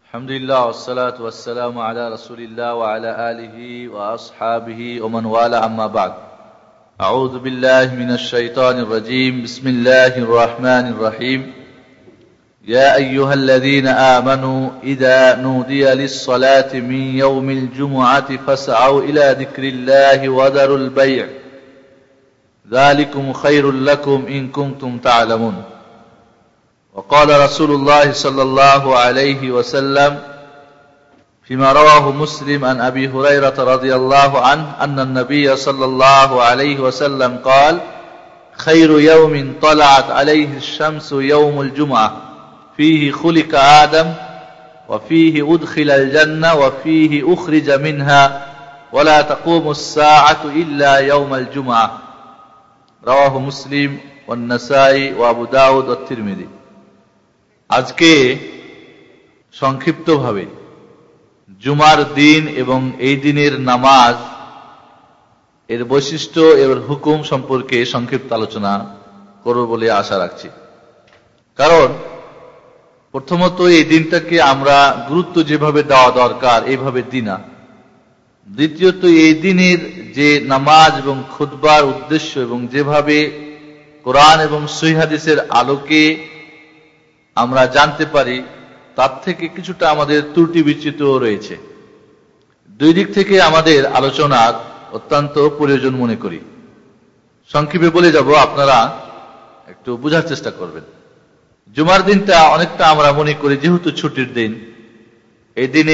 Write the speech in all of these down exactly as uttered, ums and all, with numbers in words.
আলহামদুলিল্লাহ ওয়াসসালাতু ওয়াসসালামু আলা রাসূলিল্লাহ ওয়া আলা আলিহি ওয়া আসহাবিহি ওয়া মান ওয়ালা আম্মা বা'দ। আউযু বিল্লাহি মিনাশ শাইতানির রাজীম। বিসমিল্লাহির রাহমানির রহিম। ইয়া আইয়ুহাল্লাযীনা আমানু ইযা নুদিয়া লিস-সালাতি মিন ইয়াউমিল জুমআতি ফাসআউ ইলা যিকরিল্লাহি ওয়া দারুল বাই'। যালিকুম খায়রুল লাকুম ইন কুনতুম তা'লামুন। وقال رسول الله صلى الله عليه وسلم فيما رواه مسلم عن أبي هريرة رضي الله عنه أن النبي صلى الله عليه وسلم قال خير يوم طلعت عليه الشمس يوم الجمعة فيه خلق آدم وفيه أدخل الجنة وفيه أخرج منها ولا تقوم الساعة إلا يوم الجمعة رواه مسلم والنسائي وأبو داود والترمذي। আজকে সংক্ষিপ্তভাবে জুমার দিন এবং এই দিনের নামাজ এর বৈশিষ্ট্য এর হুকুম সম্পর্কে সংক্ষিপ্ত আলোচনা করব বলে আশা রাখছি। কারণ প্রথমত এই দিনটাকে আমরা গুরুত্ব যেভাবে দেওয়া দরকার এইভাবে দিই না। দ্বিতীয়ত এই দিনের যে নামাজ এবং খুতবার উদ্দেশ্য এবং যেভাবে কোরআন এবং সহিহ হাদিসের আলোকে আমরা জানতে পারি তার থেকে কিছুটা আমাদের ত্রুটি বিচ্যুত রয়েছে। দুই দিক থেকে আমাদের আলোচনার অত্যন্ত প্রয়োজন মনে করি। সংক্ষেপে বলে যাব, আপনারা একটু বোঝার চেষ্টা করবেন। জুমার দিনটা অনেকটা আমরা মনে করি যেহেতু ছুটির দিন, এই দিনে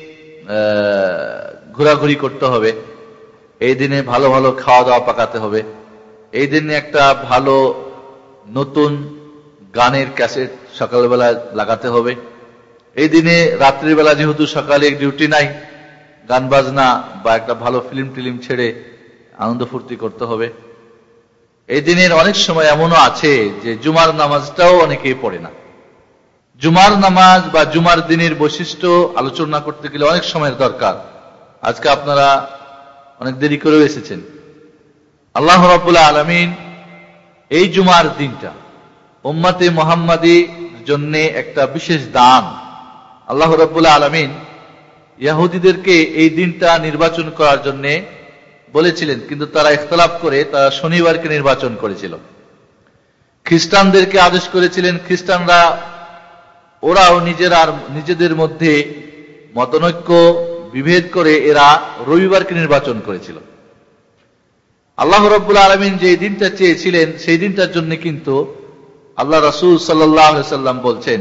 ঘোরাঘুরি করতে হবে, এই দিনে ভালো ভালো খাওয়া দাওয়া পাকাতে হবে, এই দিনে একটা ভালো নতুন গানের ক্যাসেট সকালবেলা লাগাতে হবে, এই দিনে রাত্রিবেলা যেহেতু সকালে ডিউটি নাই, গান বাজনা বা একটা ভালো ফিল্ম টিলিম ছেড়ে আনন্দ ফুর্তি করতে হবে। এই দিনের অনেক সময় এমনও আছে যে জুমার নামাজটাও অনেকেই পড়ে না। জুমার নামাজ বা জুমার দিনের বৈশিষ্ট্য আলোচনা করতে গেলে অনেক সময়ের দরকার। আজকে আপনারা অনেক দেরি করেও এসেছেন। আল্লাহ রাব্বুল আলামিন এই জুমার দিনটা উম্মতে মুহাম্মাদীর জন্য একটা বিশেষ দান। আল্লাহ রাব্বুল আলামিন ইহুদিদেরকে এই দিনটা নির্বাচন করার জন্য বলেছিলেন, কিন্তু তারা ইখতিলাফ করে তারা শনিবারকে নির্বাচন করেছিল। খ্রিস্টানদেরকে আদেশ করেছিলেন, খ্রিস্টানরা ওরাও নিজেরা নিজেদের মধ্যে মতনৈক্য বিভেদ করে এরা রবিবারকে নির্বাচন করেছিল। আল্লাহ রাব্বুল আলামিন যে দিনটা চেয়েছিলেন সেই দিনটার জন্য কিন্তু আল্লাহ রাসূল সাল্লাল্লাহু আলাইহি সাল্লাম বলছেন,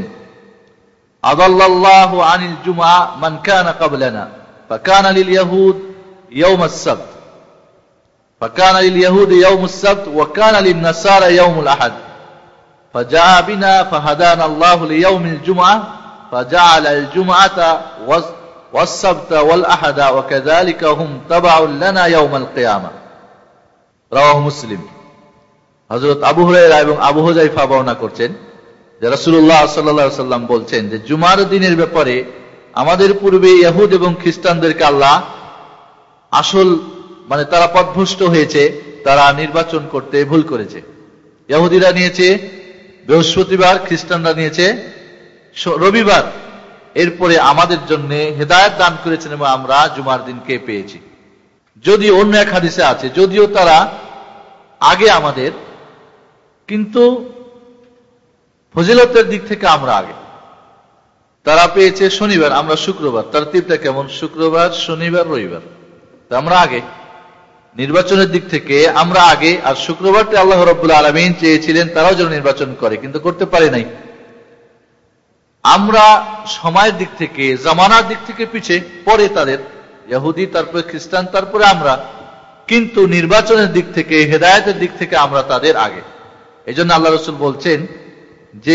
আদাল্লাহু আনিল জুমআ মান কানা ক্বাবলানা ফাকানা লিল ইয়াহুদ ইয়াউমাস সাbt ফাকানা লিল ইয়াহুদ ইয়াউমুস সাbt ওয়া কানা লিন নাসারা ইয়াউমুল আহাদ ফাজাআ বিনা ফাহাদানা আল্লাহু লিয়াউমিল জুমআ ফাজাআলা আল জুমআতা ওয়াস সাবতা ওয়াল আহাদা ওয়া কাযালিকা হুম তাবাউন লানা ইয়াউমাল কিয়ামাহ রাওয়াহু মুসলিম। হযরত আবু হুরায়রা এবং আবু হুযায়ফা বর্ণনা করছেন যে রাসূলুল্লাহ সাল্লাল্লাহু আলাইহি সাল্লাম বলছেন যে জুমার দিনের ব্যাপারে আমাদের পূর্বে ইহুদ এবং খ্রিস্টানদেরকে আল্লাহ আসল মানে তারা পথভ্রষ্ট হয়েছে, তারা নির্বাচন করতে ভুল করেছে। ইহুদিরা নিয়েছে বৃহস্পতিবার, খ্রিস্টানরা নিয়েছে রবিবার। এরপরে আমাদের জন্য হেদায়েত দান করেছেন এবং আমরা জুমার দিনকে পেয়েছি। যদি অন্য এক হাদিসে আছে যদিও তারা আগে আমাদের, কিন্তু ফজিলতের দিক থেকে আমরা আগে। তারা পেয়েছে শনিবার, আমরা শুক্রবার। তার তিনটা কেমন? শুক্রবার, শনিবার, রবিবার। তা আমরা আগে, নির্বাচনের দিক থেকে আমরা আগে। আর শুক্রবারটা আল্লাহ রাব্বুল আলামিন চেয়েছিলেন তারাও যেন নির্বাচন করে, কিন্তু করতে পারে নাই। আমরা সময়ের দিক থেকে, জামানার দিক থেকে পিছে, পরে তাদের ইহুদি, তারপরে খ্রিস্টান, তারপরে আমরা। কিন্তু নির্বাচনের দিক থেকে, হেদায়েতের দিক থেকে আমরা তাদের আগে। এই জন্য আল্লাহ রাসূল বলছেন যে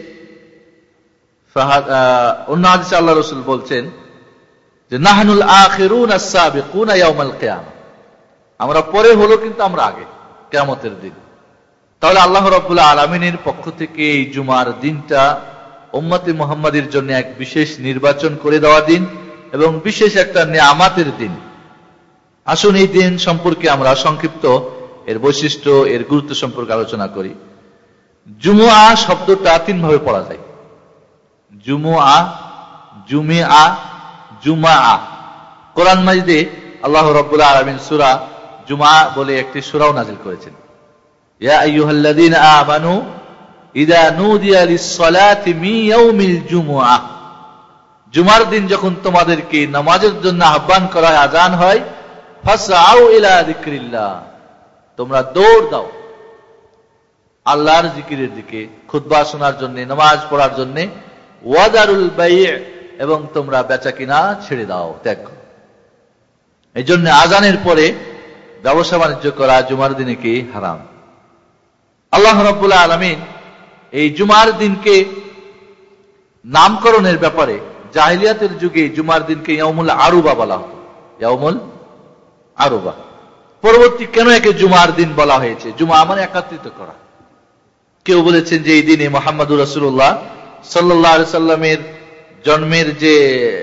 অন্য হাদিসে আল্লাহ রাসূল বলছেন যে নাহনুল আখিরুন আস-সাবিকুনা ইয়াউমাল কিয়ামা, আমরা পরে হলো কিন্তু আমরা আগে কিয়ামতের দিন। তাহলে আল্লাহ রাব্বুল আলামিনের পক্ষ থেকে এই জুমার দিনটা উম্মতে মুহাম্মাদীর জন্য এক বিশেষ নির্বাচন করে দেওয়া দিন এবং বিশেষ একটা নিয়ামতের দিন। আসুন এই দিন সম্পর্কে আমরা সংক্ষিপ্ত এর বৈশিষ্ট্য, এর গুরুত্ব সম্পর্কে আলোচনা করি। জুমুআ শব্দটা তিন ভাবে পড়া যায়। জুমুআ জুমিআ, জুমআ। কোরআন মাজিদে আল্লাহ রাব্বুল আলামিন সূরা জুমআ বলে একটি সূরাও নাযিল করেছেন। ইয়া আইয়ুহাল্লাযীনা আমানু ইযা নুদিয়া লিস-সালাতি মিন ইয়াউমিল জুমআ, জুমার দিন যখন তোমাদেরকে নামাজের জন্য আহ্বান করা হয়, আযান হয়, ফাসআউ ইলা যিকরিল্লাহ, তোমরা দৌড় দাও আল্লাহর জিকিরের দিকে, খুতবা শোনার জন্য, নামাজ পড়ার জন্য। ওয়াদারুল বাই', এবং তোমরা বেচাকিনা ছেড়ে দাও, ত্যাগ করো। এই জন্য আযানের পরে ব্যবসা বাণিজ্য করা জুমার দিনে কি হারাম। আল্লাহ রাব্বুল আলামিন এই জুমার দিনকে নামকরণের ব্যাপারে জাহিলিয়াতের যুগে জুমার দিনকে ইয়াউমুল আরুবা বলা হতো, ইয়াউমুল আরুবা। পরবর্তী কেন একে জুমার দিন বলা হয়েছে? জুমা মানে একত্রিত করা। কেউ বলেছেন যে এই দিনে মুহাম্মদুর রাসূলুল্লাহ সাল্লাল্লাহু আলাইহি সাল্লামের জন্মের যে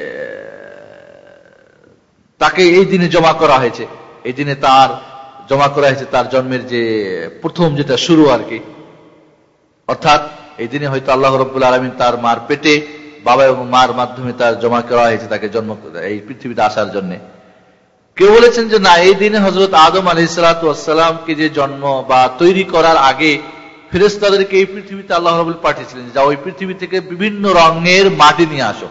তাকে এই দিনে জমা করা হয়েছে, এই দিনে তার জমা করা হয়েছে তার জন্মের যে প্রথম যেটা শুরু আর কি, অর্থাৎ এই দিনে হয়তো আল্লাহ রাব্বুল আলামিন তার মার পেটে বাবা এবং মার মাধ্যমে তার জমা করা হয়েছে তাকে জন্ম এই পৃথিবীতে আসার জন্য। কেউ বলেছেন যে না, এই দিনে হযরত আদম আলাইহিস সালাতু ওয়াস সালামকে যে জন্ম বা তৈরি করার আগে ফেরেশতাদেরকে এই পৃথিবীতে আল্লাহ রাব্বুল পাঠিয়েছিলেন, যা ওই পৃথিবী থেকে বিভিন্ন রঙের মাটি নিয়ে আসো।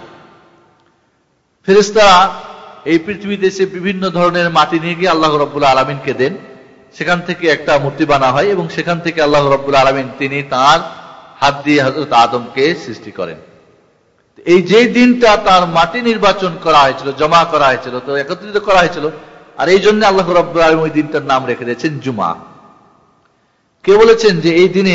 ফেরেশতারা এই পৃথিবীতে এসে বিভিন্ন ধরনের মাটি নিয়ে গিয়ে আল্লাহ রাব্বুল আলামিনকে দেন, সেখান থেকে একটা মূর্তি বানা হয় এবং সেখান থেকে আল্লাহ রাব্বুল আলামিন তিনি তার হাত দিয়ে হযরত আদমকে সৃষ্টি করেন। এই যে দিনটা তার মাটি নির্বাচন করা হয়েছিল, জমা করা হয়েছিল, তো একত্রিত করা হয়েছিল, আর এই জন্য আল্লাহ রাব্বুল আলামিন ওই দিনটার নাম রেখে দিয়েছেন জুমা। কে বলেছেন যে এই দিনে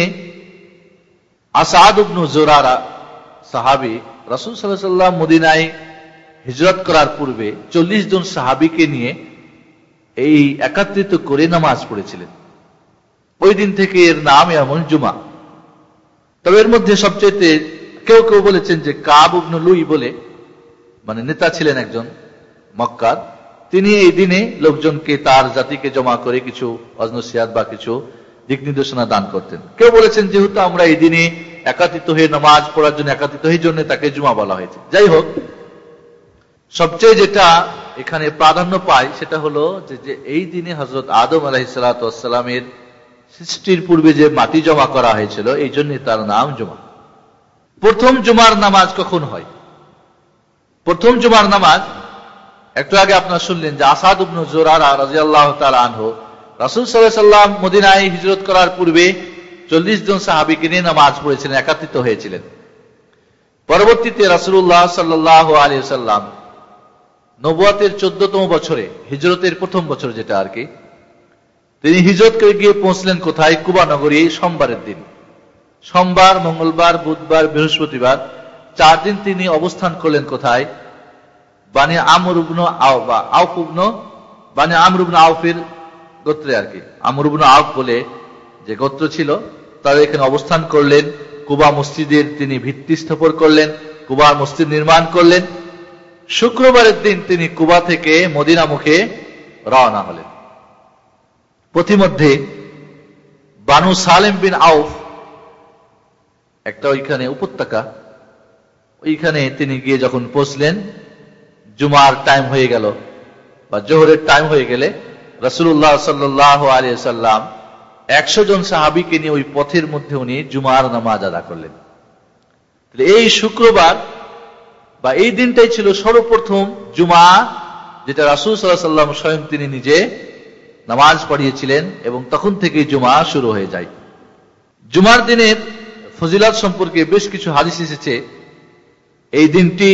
আসাদ ইবনে জুরারা সাহাবী রাসূল সাল্লাল্লাহু আলাইহি ওয়াসাল্লাম মদিনায় হিজরত করার পূর্বে চল্লিশ জন সাহাবীকে নিয়ে এই একত্রিত করে নামাজ পড়েছিলেন। ওই দিন থেকে এর নাম এমন জুমা। তবে এর মধ্যে সবচেয়ে কেউ কেউ বলেছেন যে কাব ইবনে লুই বলে মানে নেতা ছিলেন একজন মক্কার, তিনি এই দিনে লোকজনকে তার জাতিকে জমা করে কিছু ওয়াজ-নসিহত বা কিছু দিক নির্দেশনা দান করতেন। কেউ বলেছেন যেহেতু আমরা এই দিনে একত্রিত হয়ে নামাজ পড়ার জন্য একত্রিত হয়ে জন্য তাকে জুমা বলা হয়েছে। যাই হোক, সবচেয়ে যেটা এখানে প্রাধান্য পায় সেটা হলো যে এই দিনে হযরত আদম আলাইহিস সালাতু ওয়াস সালামের সৃষ্টির পূর্বে যে মাটি জমা করা হয়েছিল, এই জন্য তার নাম জুমা। প্রথম জুমার নামাজ কখন হয়? প্রথম জুমার নামাজ একটু আগে আপনারা শুনলেন যে আসাদ ইবনে জুরারা রাদিয়াল্লাহু তাআলা আনহু রাসূল সাল্লাল্লাহু আলাইহি ওয়াসাল্লাম মদিনায় হিজরত করার পূর্বে চল্লিশ জন সাহাবীকে নিয়ে নামাজ পড়েছিলেন, একত্রিত হয়েছিলেন। পরবর্তীতে রাসূলুল্লাহ সাল্লাল্লাহু আলাইহি ওয়াসাল্লাম নবুয়তের চোদ্দতম বছরে, হিজরতের প্রথম বছর যেটা আর কি, তিনি হিজরত করে গিয়ে পৌঁছলেন কোথায়? কুবা নগরী সোমবারের দিন। সোমবার, মঙ্গলবার, বুধবার, বৃহস্পতিবার চার দিন তিনি অবস্থান করলেন কোথায়? বানি আমর ইবনে আওফ বা আওফ ইবনে বানি আমর ইবনে আওফের গোত্রে আর কি। আমর ইবনে আওফ বলে যে গোত্র ছিল, তারা এখানে অবস্থান করলেন। কুবা মসজিদের তিনি ভিত্তি স্থাপন করলেন, কুবা মসজিদ নির্মাণ করলেন। শুক্রবারের দিন তিনি কুবা থেকে মদিনা মুখে রওনা হলেন। পথিমধ্যে বানু সালেম বিন আউফ একটা ওইখানে উপত্যকা, ওইখানে তিনি গিয়ে যখন পৌঁছলেন, জুমার টাইম হয়ে গেল বা জোহরের টাইম হয়ে গেলে রাসূলুল্লাহ সাল্লাল্লাহু আলাইহি ওয়াসাল্লাম একশো জন সাহাবীকে নিয়ে ওই পথের মধ্যে উনি জুমার নামাজ আদা করলেন। এই শুক্রবার বা এই দিনটাই ছিল সর্বপ্রথম জুমা, যেটা রাসূল সাল্লাল্লাহু আলাইহি ওয়াসাল্লাম স্বয়ং তিনি নিজে নামাজ পড়িয়েছিলেন, এবং তখন থেকে জুমা শুরু হয়ে যায়। জুমার দিনের ফজিলত সম্পর্কে বেশ কিছু হাদিস এসেছে। এই দিনটি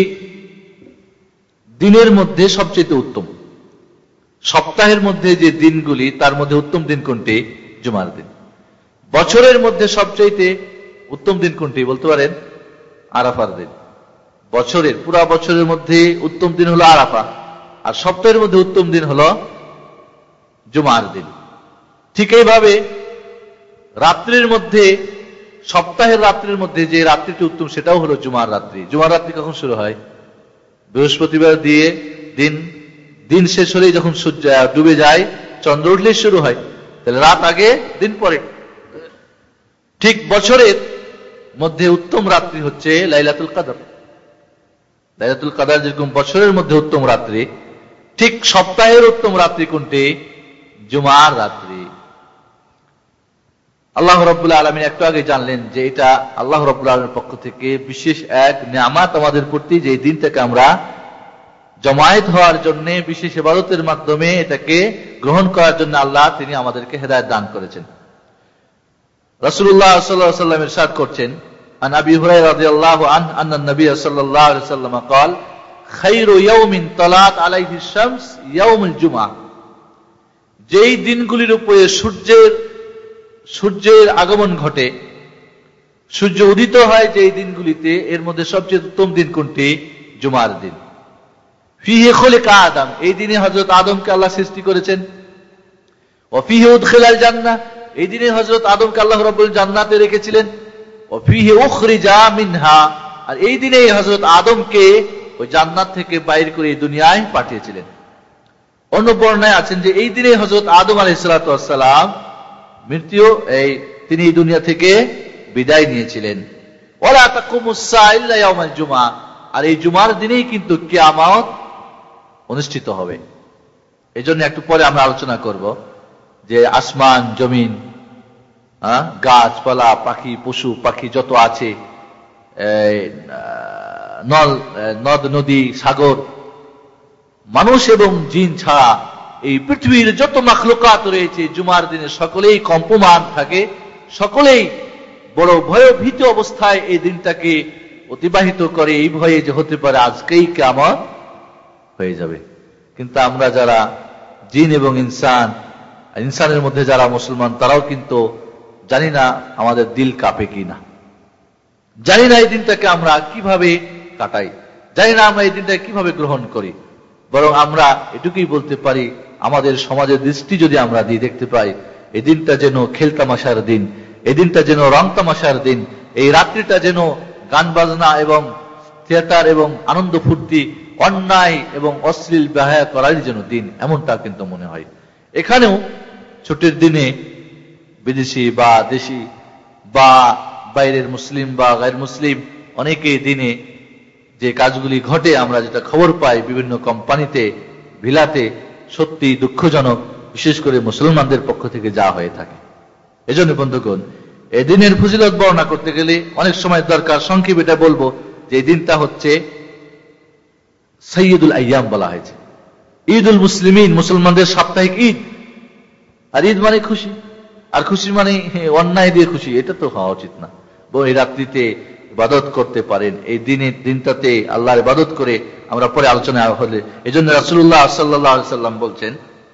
দিনের মধ্যে সবচেয়ে উত্তম। সপ্তাহের মধ্যে যে দিনগুলি তার মধ্যে উত্তম দিন কোনটি? জুমার দিন। বছরের মধ্যে সবচেয়ে উত্তম দিন কোনটি বলতে পারেন? আরাফার দিন। বছরের পুরা বছরের মধ্যে উত্তম দিন হলো আরাফা, আর সপ্তাহের মধ্যে উত্তম দিন হলো জুমার দিন। ঠিক এইভাবে রাত্রির মধ্যে, সপ্তাহের রাত্রির মধ্যে যে রাত্রিটি উত্তম সেটাও হলো জুমার রাত্রি। জুমার রাত্রি কখন শুরু হয়? বৃহস্পতিবার দিয়ে দিন দিন শেষ হলেই যখন সূর্য ডুবে যায়, চন্দ্র উঠলেই শুরু হয়, তাহলে রাত আগে দিন পরে। ঠিক বছরের মধ্যে উত্তম রাত্রি হচ্ছে লাইলাতুল কদর। লাইলাতুল কদর যেরকম বছরের মধ্যে উত্তম রাত্রি, ঠিক সপ্তাহের উত্তম রাত্রি কোনটি? জুমার রাত্রি। আল্লাহ রাব্বুল আলামিন একটু আগে জানলেন যে এটা আল্লাহ রাব্বুল আলামিনের পক্ষ থেকে বিশেষ এক নিয়ামত আমাদের প্রতি, যে এই দিনটাকে আমরা জমায়েত হওয়ার জন্য বিশেষ ইবাদতের মাধ্যমে এটাকে গ্রহণ করার জন্য আল্লাহ তিনি আমাদেরকে হেদায়েত দান করেছেন। রাসূলুল্লাহ সাল্লাল্লাহু আলাইহি ওয়াসাল্লাম ইরশাদ করছেন, আন আবি হুরায়রা রাদিয়াল্লাহু আনহু আন্না নবী সাল্লাল্লাহু আলাইহি ওয়াসাল্লাম قال খায়রু ইয়াউমিন তালাত আলাইহি শামস ইয়াউমুল জুমআ, যেই দিনগুলির উপরে সূর্যের সূর্যের আগমন ঘটে, সূর্য উদিত হয় যেই দিনগুলিতে, এর মধ্যে সবচেয়ে উত্তম দিন কোনটি? জুমার দিন। ফিহি খুলিকা আদম, এই দিনে হযরত আদমকে আল্লাহ সৃষ্টি করেছেন। ওয়া ফিহি উদখিলাল জান্নাহ, এই দিনে হযরত আদমকে আল্লাহ রাব্বুল জান্নাতে রেখেছিলেন। ওয়া ফিহি উখরিজা মিনহা, আর এই দিনেই হযরত আদমকে ওই জান্নাত থেকে বাইর করে এই দুনিয়ায় পাঠিয়েছিলেন। অন্য বর্ণনায় আছেন যে এই দিনে হযরত আদম আলাইহিস সালাতু ওয়াস সালাম মৃত্যু এই তিনি এই দুনিয়া থেকে বিদায় নিয়েছিলেন। ওয়ালা তাকুমুস সাআ ইল্লা ইয়াউমাল জুমআ, আর এই জুমার দিনেই কিন্তু কিয়ামত অনুষ্ঠিত হবে। এই জন্য একটু পরে আমরা আলোচনা করব যে আসমান জমিন, গাছপালা, পাখি, পশু পাখি যত আছে, নল নদ নদী, সাগর, মানুষ এবং জিন ছাড়া এই পৃথিবীর যত মাখলুকাত রয়েছে, জুমার দিনে সকলেই কম্পমান থাকে, সকলেই বড় ভয়ভীত অবস্থায় এই দিনটাকে অতিবাহিত করে, এই ভয়ে যে হতে পারে আজকেই কিয়ামত হয়ে যাবে। কিন্তু আমরা যারা জিন এবং ইনসান, ইনসানের মধ্যে যারা মুসলমান, তারাও কিন্তু জানি না আমাদের দিল কাঁপে কি না, জানি না এই দিনটাকে আমরা কিভাবে কাটাই, জানি না আমরা এই দিনটাকে কিভাবে গ্রহণ করি। বরং আমরা এটুকুই বলতে পারি, আমাদের সমাজের দৃষ্টি যদি আমরা দিয়ে দেখতে পাই, এই দিনটা যেন খেলতামাশার দিন, এই দিনটা যেন রং তামাশার দিন, এই রাত্রিটা যেন গান বাজনা এবং থিয়েটার এবং আনন্দ ফুর্তি, অন্যায় এবং অশ্লীল বেহায়া করার জন্য দিন, এমনটা কিন্তু মনে হয়। এখানেও ছুটির দিনে বিদেশি বা দেশি বা বাইরের মুসলিম বা গায়ের মুসলিম অনেকে দিনে যে কাজগুলি ঘটে, আমরা যেটা খবর পাই বিভিন্ন কোম্পানিতে, ভিলাতে, সত্যি দুঃখজনক, বিশেষ করে মুসলমানদের পক্ষ থেকে যা হয়ে থাকে। এজন্য বন্ধুগণ, এই দিনের ফজিলত বর্ণনা করতে গেলে অনেক সময় দরকার, সংক্ষেপে এটা বলবো যে এই দিনটা হচ্ছে সাইয়্যিদুল আইয়াম বলা হয়েছে, ঈদুল মুসলিমিন, মুসলমানদের সাপ্তাহিক ঈদ। আর ঈদ মানে খুশি, আর খুশি মানে অন্যায় দিয়ে খুশি, এটা তো হওয়া উচিত না। এই রাত্রিতে ইবাদত করতে পারেন, এই দিনের দিনটাতে আল্লাহর ইবাদত করে আমরা পরে আলোচনা হলে। এই জন্য রাসূলুল্লাহ সাল্লাল্লাহু আলাইহি সাল্লাম বলছেন,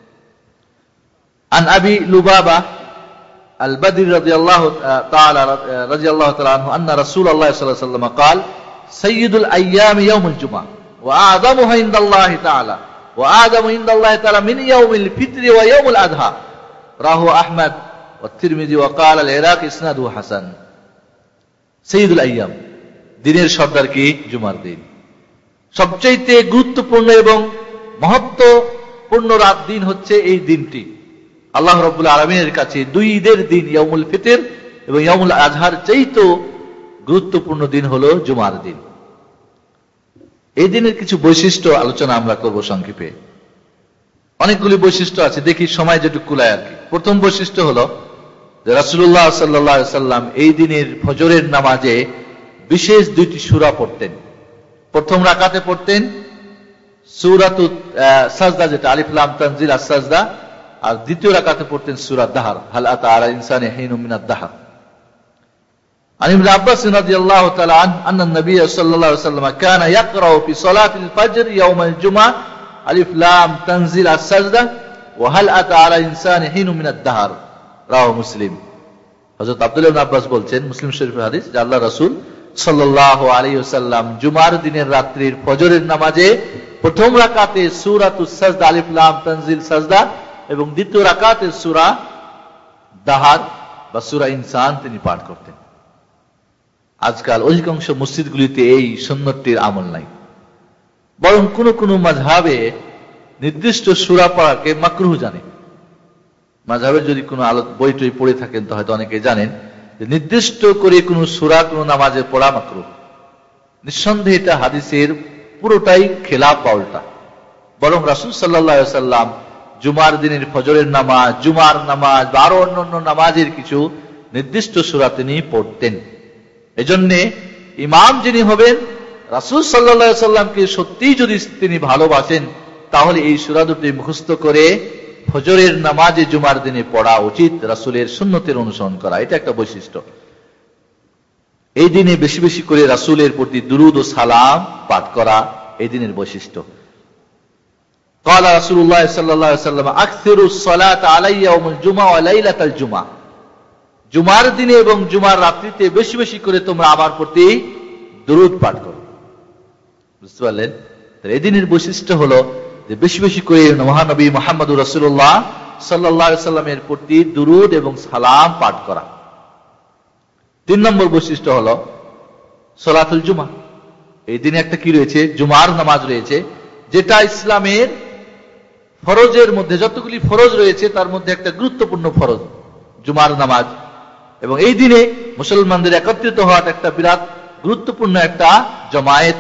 আন আবি লুবাবা আল বদরি রাদিয়াল্লাহু তাআলা রাদিয়াল্লাহু তাআলা আনহু আন্না রাসূলুল্লাহ সাল্লাল্লাহু আলাইহি ওয়াসাল্লাম قال সাইয়্যিদুল আইয়াম ইয়াউমুল জুমআ ওয়া আযামুহা ইনদাল্লাহি তাআলা ওয়া আযামু ইনদাল্লাহি তাআলা মিন ইয়াউমিল ফিতরি ওয়া ইয়াউমুল আযহা, রাহু আহমদ ওয়া তিরমিজি ওয়া ক্বাল আল ইরাকি ইসনাদুহু হাসান। সাইয়্যিদুল আইয়াম, দিনের সর্দার কি? জুমার দিন। সবচেয়ে গুরুত্বপূর্ণ এবং মহত্বপূর্ণ রাত দিন হচ্ছে এই দিনটি। আল্লাহ রাব্বুল আলামিনের কাছে দুই ঈদের দিন, ইয়াউমুল ফিতর এবং ইয়াউমুল আযহার চাইতেও গুরুত্বপূর্ণ দিন হলো জুমার দিন। এই দিনের কিছু বৈশিষ্ট্য আলোচনা আমরা করব সংক্ষেপে। অনেকগুলি বৈশিষ্ট্য আছে, দেখি সময় যেটুকু কুলায় আর কি। প্রথম বৈশিষ্ট্য হলো যে রাসূলুল্লাহ সাল্লাল্লাহু আলাইহি সাল্লাম এই দিনের ফজরের নামাজে বিশেষ দুইটি সূরা পড়তেন। প্রথম রাকাতে পড়তেন সূরাতুত সাজদা, যেটা আলিফ লাম তানজিল আস-সাজদা, আর দ্বিতীয় রাকাতে পড়তেন সূরা দাহর, হাল আতা আলা ইনসানি হিনুম মিনাদ দাহর। عن ابن عباس رضي الله تعالى عنه أن النبي صلى الله عليه وسلم كان يقرأ في صلاة الفجر يوم الجمعة ألف لام تنزيل السجدة وهل أتى على الإنسان حين من الدهر রাহ মুসলিম। হযরত আব্দুল্লাহ ইবনে আব্বাস বলছেন, মুসলিম শরীফের হাদিস, যে আল্লাহ রাসূল সাল্লাল্লাহু আলাইহি ওয়াসাল্লাম জুমার দিনের রাত্রির ফজরের নামাজে প্রথম রাকাতে সূরাতুস সাজদা আলিফ লাম তানজিল সাজদা এবং দ্বিতীয় রাকাতে সূরা দাহার বা সূরা ইনসান তিনি পাঠ করতেন। আজকাল অধিকাংশ মসজিদগুলিতে এই সুন্নতটির আমল নাই, বরং কোন কোন মাযহাবে নির্দিষ্ট সূরা পড়াকে মাকরুহ জানে। মাযহাবের যদি কোনো বই টই পড়ে থাকেন তো হয়তো অনেকে জানেন যে নির্দিষ্ট করে কোনো সূরা কোনো নামাজে পড়া মাকরুহ। নিঃসন্দেহে এটা হাদিসের পুরোটাই খেলাফ বা উল্টা। বরং রাসূল সাল্লাল্লাহু আলাইহি সাল্লাম জুমার দিনের ফজরের নামাজ, জুমার নামাজ বা আরো অন্যান্য নামাজের কিছু নির্দিষ্ট সূরা তিনি পড়তেন। এজন্যে ইমাম যিনি হবেন, রাসূল সাল্লাল্লাহু আলাইহি সাল্লামকে সত্যিই যদি তিনি ভালোবাসেন, তাহলে এই সূরা দুটি মুখস্থ করে ফজরের নামাজে জুমার দিনে পড়া উচিত, রাসূলের সুন্নতের অনুসরণ করা, এটা একটা বৈশিষ্ট্য। এই দিনে বেশি বেশি করে রাসূলের প্রতি দুরূদ ও সালাম পাঠ করা এই দিনের বৈশিষ্ট্য। قال رسول الله صلى الله عليه وسلم اكثروا الصلاه علي يوم الجمعه وليله الجمعه, জুমার দিনে এবং জুমার রাত্রিতে বেশি বেশি করে তোমরা আমার প্রতি দুরূদ পাঠ করো। বুঝতে পারলেন? এই দিনের বৈশিষ্ট্য হলো যে বেশি বেশি করে মহানবী মুহাম্মদুর রাসূলুল্লাহ সাল্লাল্লাহু আলাইহি সাল্লামের প্রতি দুরূদ এবং সালাম পাঠ করা। তিন নম্বর বৈশিষ্ট্য হলো সালাতুল জুমা। এই দিনে একটা কি রয়েছে? জুমার নামাজ রয়েছে, যেটা ইসলামের ফরজের মধ্যে, যতগুলি ফরজ রয়েছে তার মধ্যে একটা গুরুত্বপূর্ণ ফরজ জুমার নামাজ। এবং এই দিনে মুসলমানদের একত্রিত হওয়াটা একটা বিরাট গুরুত্বপূর্ণ একটা জমায়েত।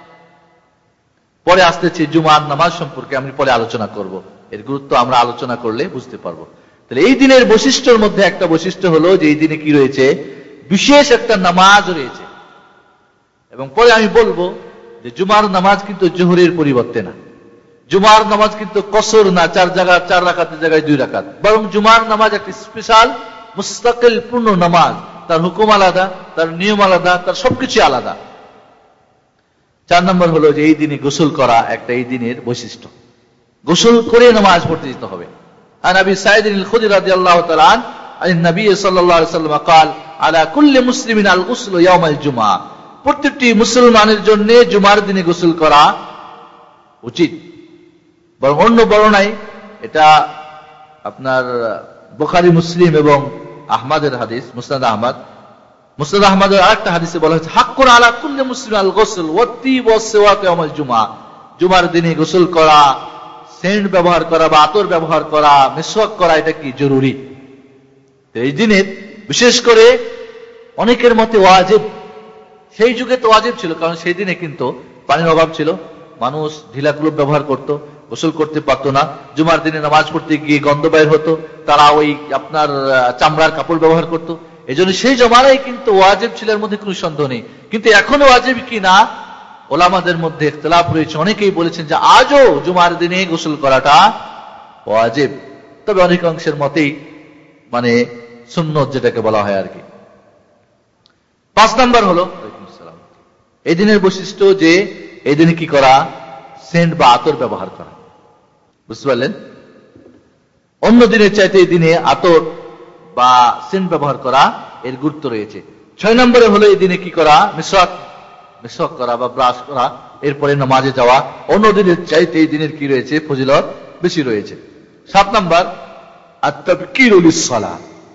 পরে আসতেছে জুমার নামাজ সম্পর্কে আমি পরে আলোচনা করব, এর গুরুত্ব আমরা আলোচনা করলে বুঝতে পারবো। তাহলে এই দিনের বৈশিষ্ট্যের মধ্যে একটা বৈশিষ্ট্য হলো যে এই দিনে কি রয়েছে? বিশেষ একটা নামাজ রয়েছে। এবং পরে আমি বলবো যে জুমার নামাজ কিন্তু জোহরের পরিবর্তে না, জুমার নামাজ কিন্তু কসর না, চার জায়গা চার রাকাতের জায়গায় দুই রাকাত, বরং জুমার নামাজ একটা স্পেশাল মুস্তাকিল পূর্ণ নামাজ, তার হুকুম আলাদা, তার নিয়ম আলাদা, তার সবকিছু আলাদা। চার নম্বর হলো যে এই দিনে গোসল করা একটা এই দিনের বৈশিষ্ট্য। গোসল করে নামাজ পড়তে যেতে হবে। আন আবি সাঈদ আল-খুদরি রাদিয়াল্লাহু তাআলা আন নবী সাল্লাল্লাহু আলাইহি ওয়াসাল্লাম قال على كل مسلم الغسل يوم الجمعه, প্রত্যেকটি মুসলমানের জন্য জুমার দিনে গোসল করা উচিত। বরং অন্য বর্ণনায় এটা আপনার বুখারী, মুসলিম এবং আহমদের হাদিস, মুসনাদ আহমদ, মুসনাদ আহমদের আরেকটা হাদিসে বলা হয়েছে হাক্কুন আলা কুল্লি মুসলিম আল গোসল ওয়াত্তিব ওয়াসওয়াক ইয়াউমাল জুমা, জুমার দিনে গোসল করা, সেন্ট ব্যবহার করা বা আতর ব্যবহার করা, মিসওয়াক করা, এটা কি জরুরি। এই দিনে বিশেষ করে অনেকের মতে ওয়াজিব, সেই যুগে তো ওয়াজিব ছিল, কারণ সেই দিনে কিন্তু পানির অভাব ছিল, মানুষ ঢিলা কুলুপ ব্যবহার করত, গোসল করতে পারতো না, জুমার দিনে নামাজ পড়তে গিয়ে গন্ধ বাইর হতো, তারা ওই আপনার চামড়ার কাপড় ব্যবহার করত। এই জন্য সেই জমানায় কিন্তু ওয়াজিব ছিল, এর মধ্যে কোনো সন্দেহ নেই। কিন্তু এখনো ওয়াজিব কি না ওলামাদের মধ্যে ইখতিলাফ রয়েছে। অনেকেই বলেছেন যে আজও জুমার দিনে গোসল করাটা ওয়াজিব, তবে অনেকাংশের মতেই মানে সুন্নত যেটাকে বলা হয় আর কি। পাঁচ নাম্বার হলো এই দিনের বৈশিষ্ট্য যে এই দিনে কি করা? সেন্ট বা আতর ব্যবহার করা। বুঝতে পারলেন? অন্য দিনের চাইতে এই দিনে আতর বা সেন্ট ব্যবহার করা এর গুরুত্ব রয়েছে। ছয় নম্বরে হলো এই দিনে কি করা? মিসওয়াক, মিসওয়াক করা বা ব্রাশ করা, এরপরে নামাজে যাওয়া। অন্য দিনের চাইতে এই দিনের কি রয়েছে? ফজিলত বেশি রয়েছে। সাত নম্বর আত-তাবকিরু লিস-সালাহ,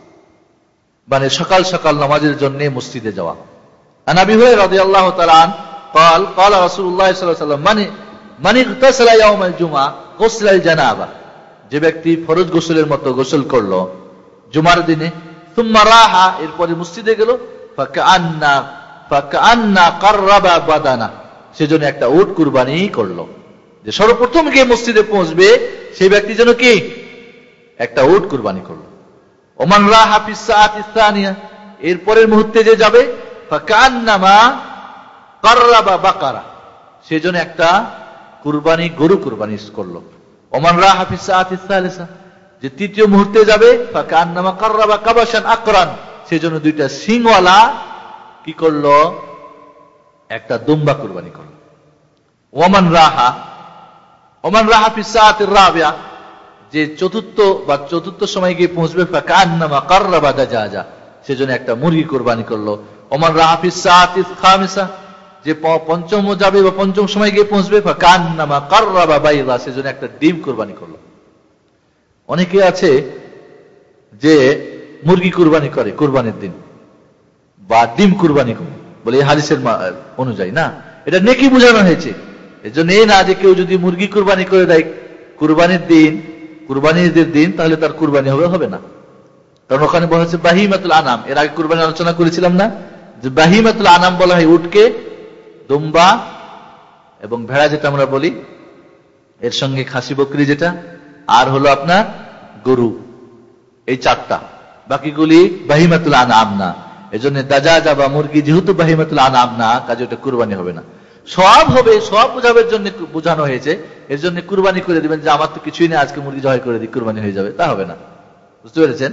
মানে সকাল সকাল নামাজের জন্য মসজিদে যাওয়া। আন আবি হুরায়রা রাদিয়াল্লাহু তাআলা আন قال قال رسول الله صلى الله عليه وسلم من من اغتسل يوم الجمعه غسل الجنابه, যে ব্যক্তি ফরজ গোসলের মতো গোসল করলো জুমার দিনে, সুম্মা রাহা, এরপরে মসজিদে গেল, ফাকান্না ফাকান্না কাররাবা বাদানা, সেজন্য একটা উট কুরবানি করলো। যে সর্বপ্রথম গিয়ে মসজিদে পৌঁছবে সেই ব্যক্তি যেন কি একটা উট কুরবানি করলো। ওমান রাহা ফিস সাআতি সানিয়া, এরপরের মুহূর্তে যে যাবে, ফাকান্নামা কাররাবা বাকারা, সেজন্য একটা কুরবানি গরু কুরবানি করলো। ওমান রাহা ফিস সাআতি সালিসা, যে তৃতীয় মুহূর্তে যাবে, ফাকান্নামা কাররাবা কাবাশান আকরান, সেজন্য দুইটা সিংওয়ালা কি করলো? একটা দুম্বা কুরবানি করলো। ওমান রাহা ওমান রাহা ফিস সাআতির রাবিয়া, যে চতুর্থ বা চতুর্থ সময় গিয়ে পৌঁছবে, ফাকান্নামা কাররাবা দাজাজা, সেজন্য একটা মুরগি কুরবানি করলো। ওমান রাহা ফিস সাআতিস খামিসা, যে পঞ্চম যাবে বা পঞ্চম সময় গিয়ে পৌঁছবে, ফাকান্নামা কাররাবা বাইদা, সেজন্য একটা ডিম কুরবানি করলো। অনেকে আছে যে মুরগি কুরবানি করে কুরবানির দিন বা ডিম কুরবানি করে, বলে এই হাদিসের অনুযায়ী না, এটা নেকি বোঝানো হয়েছে। এজন্য এই না যে কেউ যদি মুরগি কুরবানি করে দেয় কুরবানির দিন, কুরবানির দিন, তাহলে তার কুরবানি হবে হবে না, কারণ ওখানে বলা হচ্ছে বাহিমাতুল আনাম। এর আগে কুরবানি আলোচনা করেছিলাম না, যে বাহিমাতুল আনাম বলা হয় উটকে, দুম্বা, এবং ভেড়া যেটা আমরা বলি, এর সঙ্গে খাসি বকরি যেটা, আর হলো আপনার গরু, এই চারটা। বাকিগুলি বাহিমাতুল আনআম না। এজন্য দাজাজা বা মুরগি যেহেতু বাহিমাতুল আনআম না, কাজে ওটা কুরবানি হবে না। সব হবে, সব বোঝাবের জন্য বোঝানো হয়েছে, এর জন্য কুরবানি করে দিবেন যে আমার তো কিছুই নেই, আজকে মুরগি জবাই করে দিই, কুরবানি হয়ে যাবে, তা হবে না। বুঝতে পেরেছেন?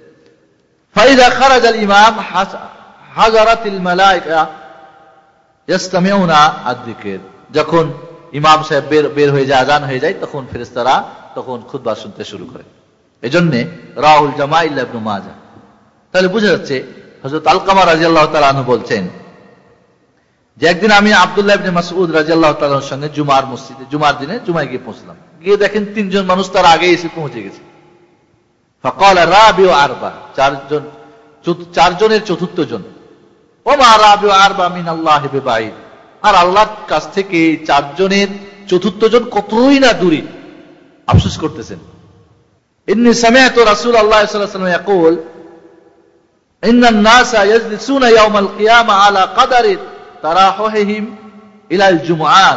ফাইদা খারাজাল ইমাম হাজারাতিল মালায়েকা ইয়াসতামিউনা আয-যিকর, যখন ইমাম সাহেব বের বের হয়ে যায়, আজান হয়ে যায়, তখন ফেরেশতারা তখন খুতবা শুনতে শুরু করে। এজন্য রাহুল জামা ইল্লা ইবনে মাজাহ। তাহলে বোঝা যাচ্ছে হযরত আলকামা রাদিয়াল্লাহু তাআলা আনহু বলছেন যে একদিন আমি আব্দুল্লাহ ইবনে মাসউদ রাদিয়াল্লাহু তাআলার সঙ্গে জুমার মসজিদে, জুমার দিনে জুমায় গিয়ে পৌঁছলাম। গিয়ে দেখেন তিনজন মানুষ তার আগে এসে পৌঁছে গেছে। ফাকাল রাবিউ আরবা, চারজন, চারজনের চতুর্থ জন। ওমা রাবিউ আরবা মিনাল্লাহি বিবাইদ, আর আল্লাহর কাছ থেকে চারজনের চতুর্থ জন কতই না দূরে। আফসোস করতেছেন। ইন্নী সামি'তু রাসূলুল্লাহ সাল্লাল্লাহু আলাইহি ওয়াসাল্লাম ইয়াকুল ইন্নান নাসা ইয়াজলিসুনা ইয়াওমাল কিয়ামা আলা কাদারি তারাহুহিম ইলাল জুমআত।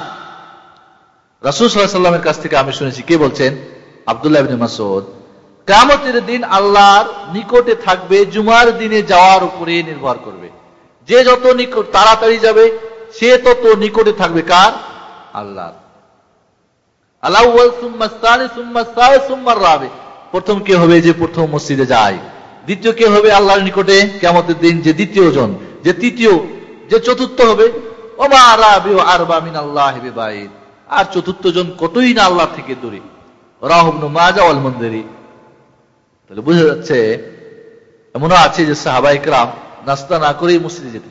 রাসূল সাল্লাল্লাহু আলাইহি ওয়াসাল্লামের কাছ থেকে আমি শুনেছি, কে বলছেন? আব্দুল্লাহ ইবনে মাসউদ। কিয়ামতের দিন আল্লাহর নিকটে থাকবে জুমার দিনে যাওয়ার উপরে নির্ভর করবে। যে যত নিকট তাড়াতাড়ি যাবে সে তত নিকটে থাকবে কার? আল্লাহর। আল-আউয়াল সুম্মা আস-সানি সুম্মা আস-সালিস সুম্মা আর-রাবি, প্রথম কে হবে? যে প্রথম মসজিদে যায়। দ্বিতীয় কে হবে আল্লাহর নিকটে কিয়ামতের দিন? যে দ্বিতীয় জন। যে তৃতীয়, যে চতুর্থ হবে। ওমা রাবিউ আরবা মিনাল্লাহি বিবাইদ, আর চতুর্থ জন কতই না আল্লাহ থেকে দূরে। রাহু ইবনে মাজাহ ওয়াল মুনযিরি। তাহলে বোঝা যাচ্ছে এমনও আছে যে সাহাবায়ে কেরাম নাস্তা না করেই মসজিদে যেতেন,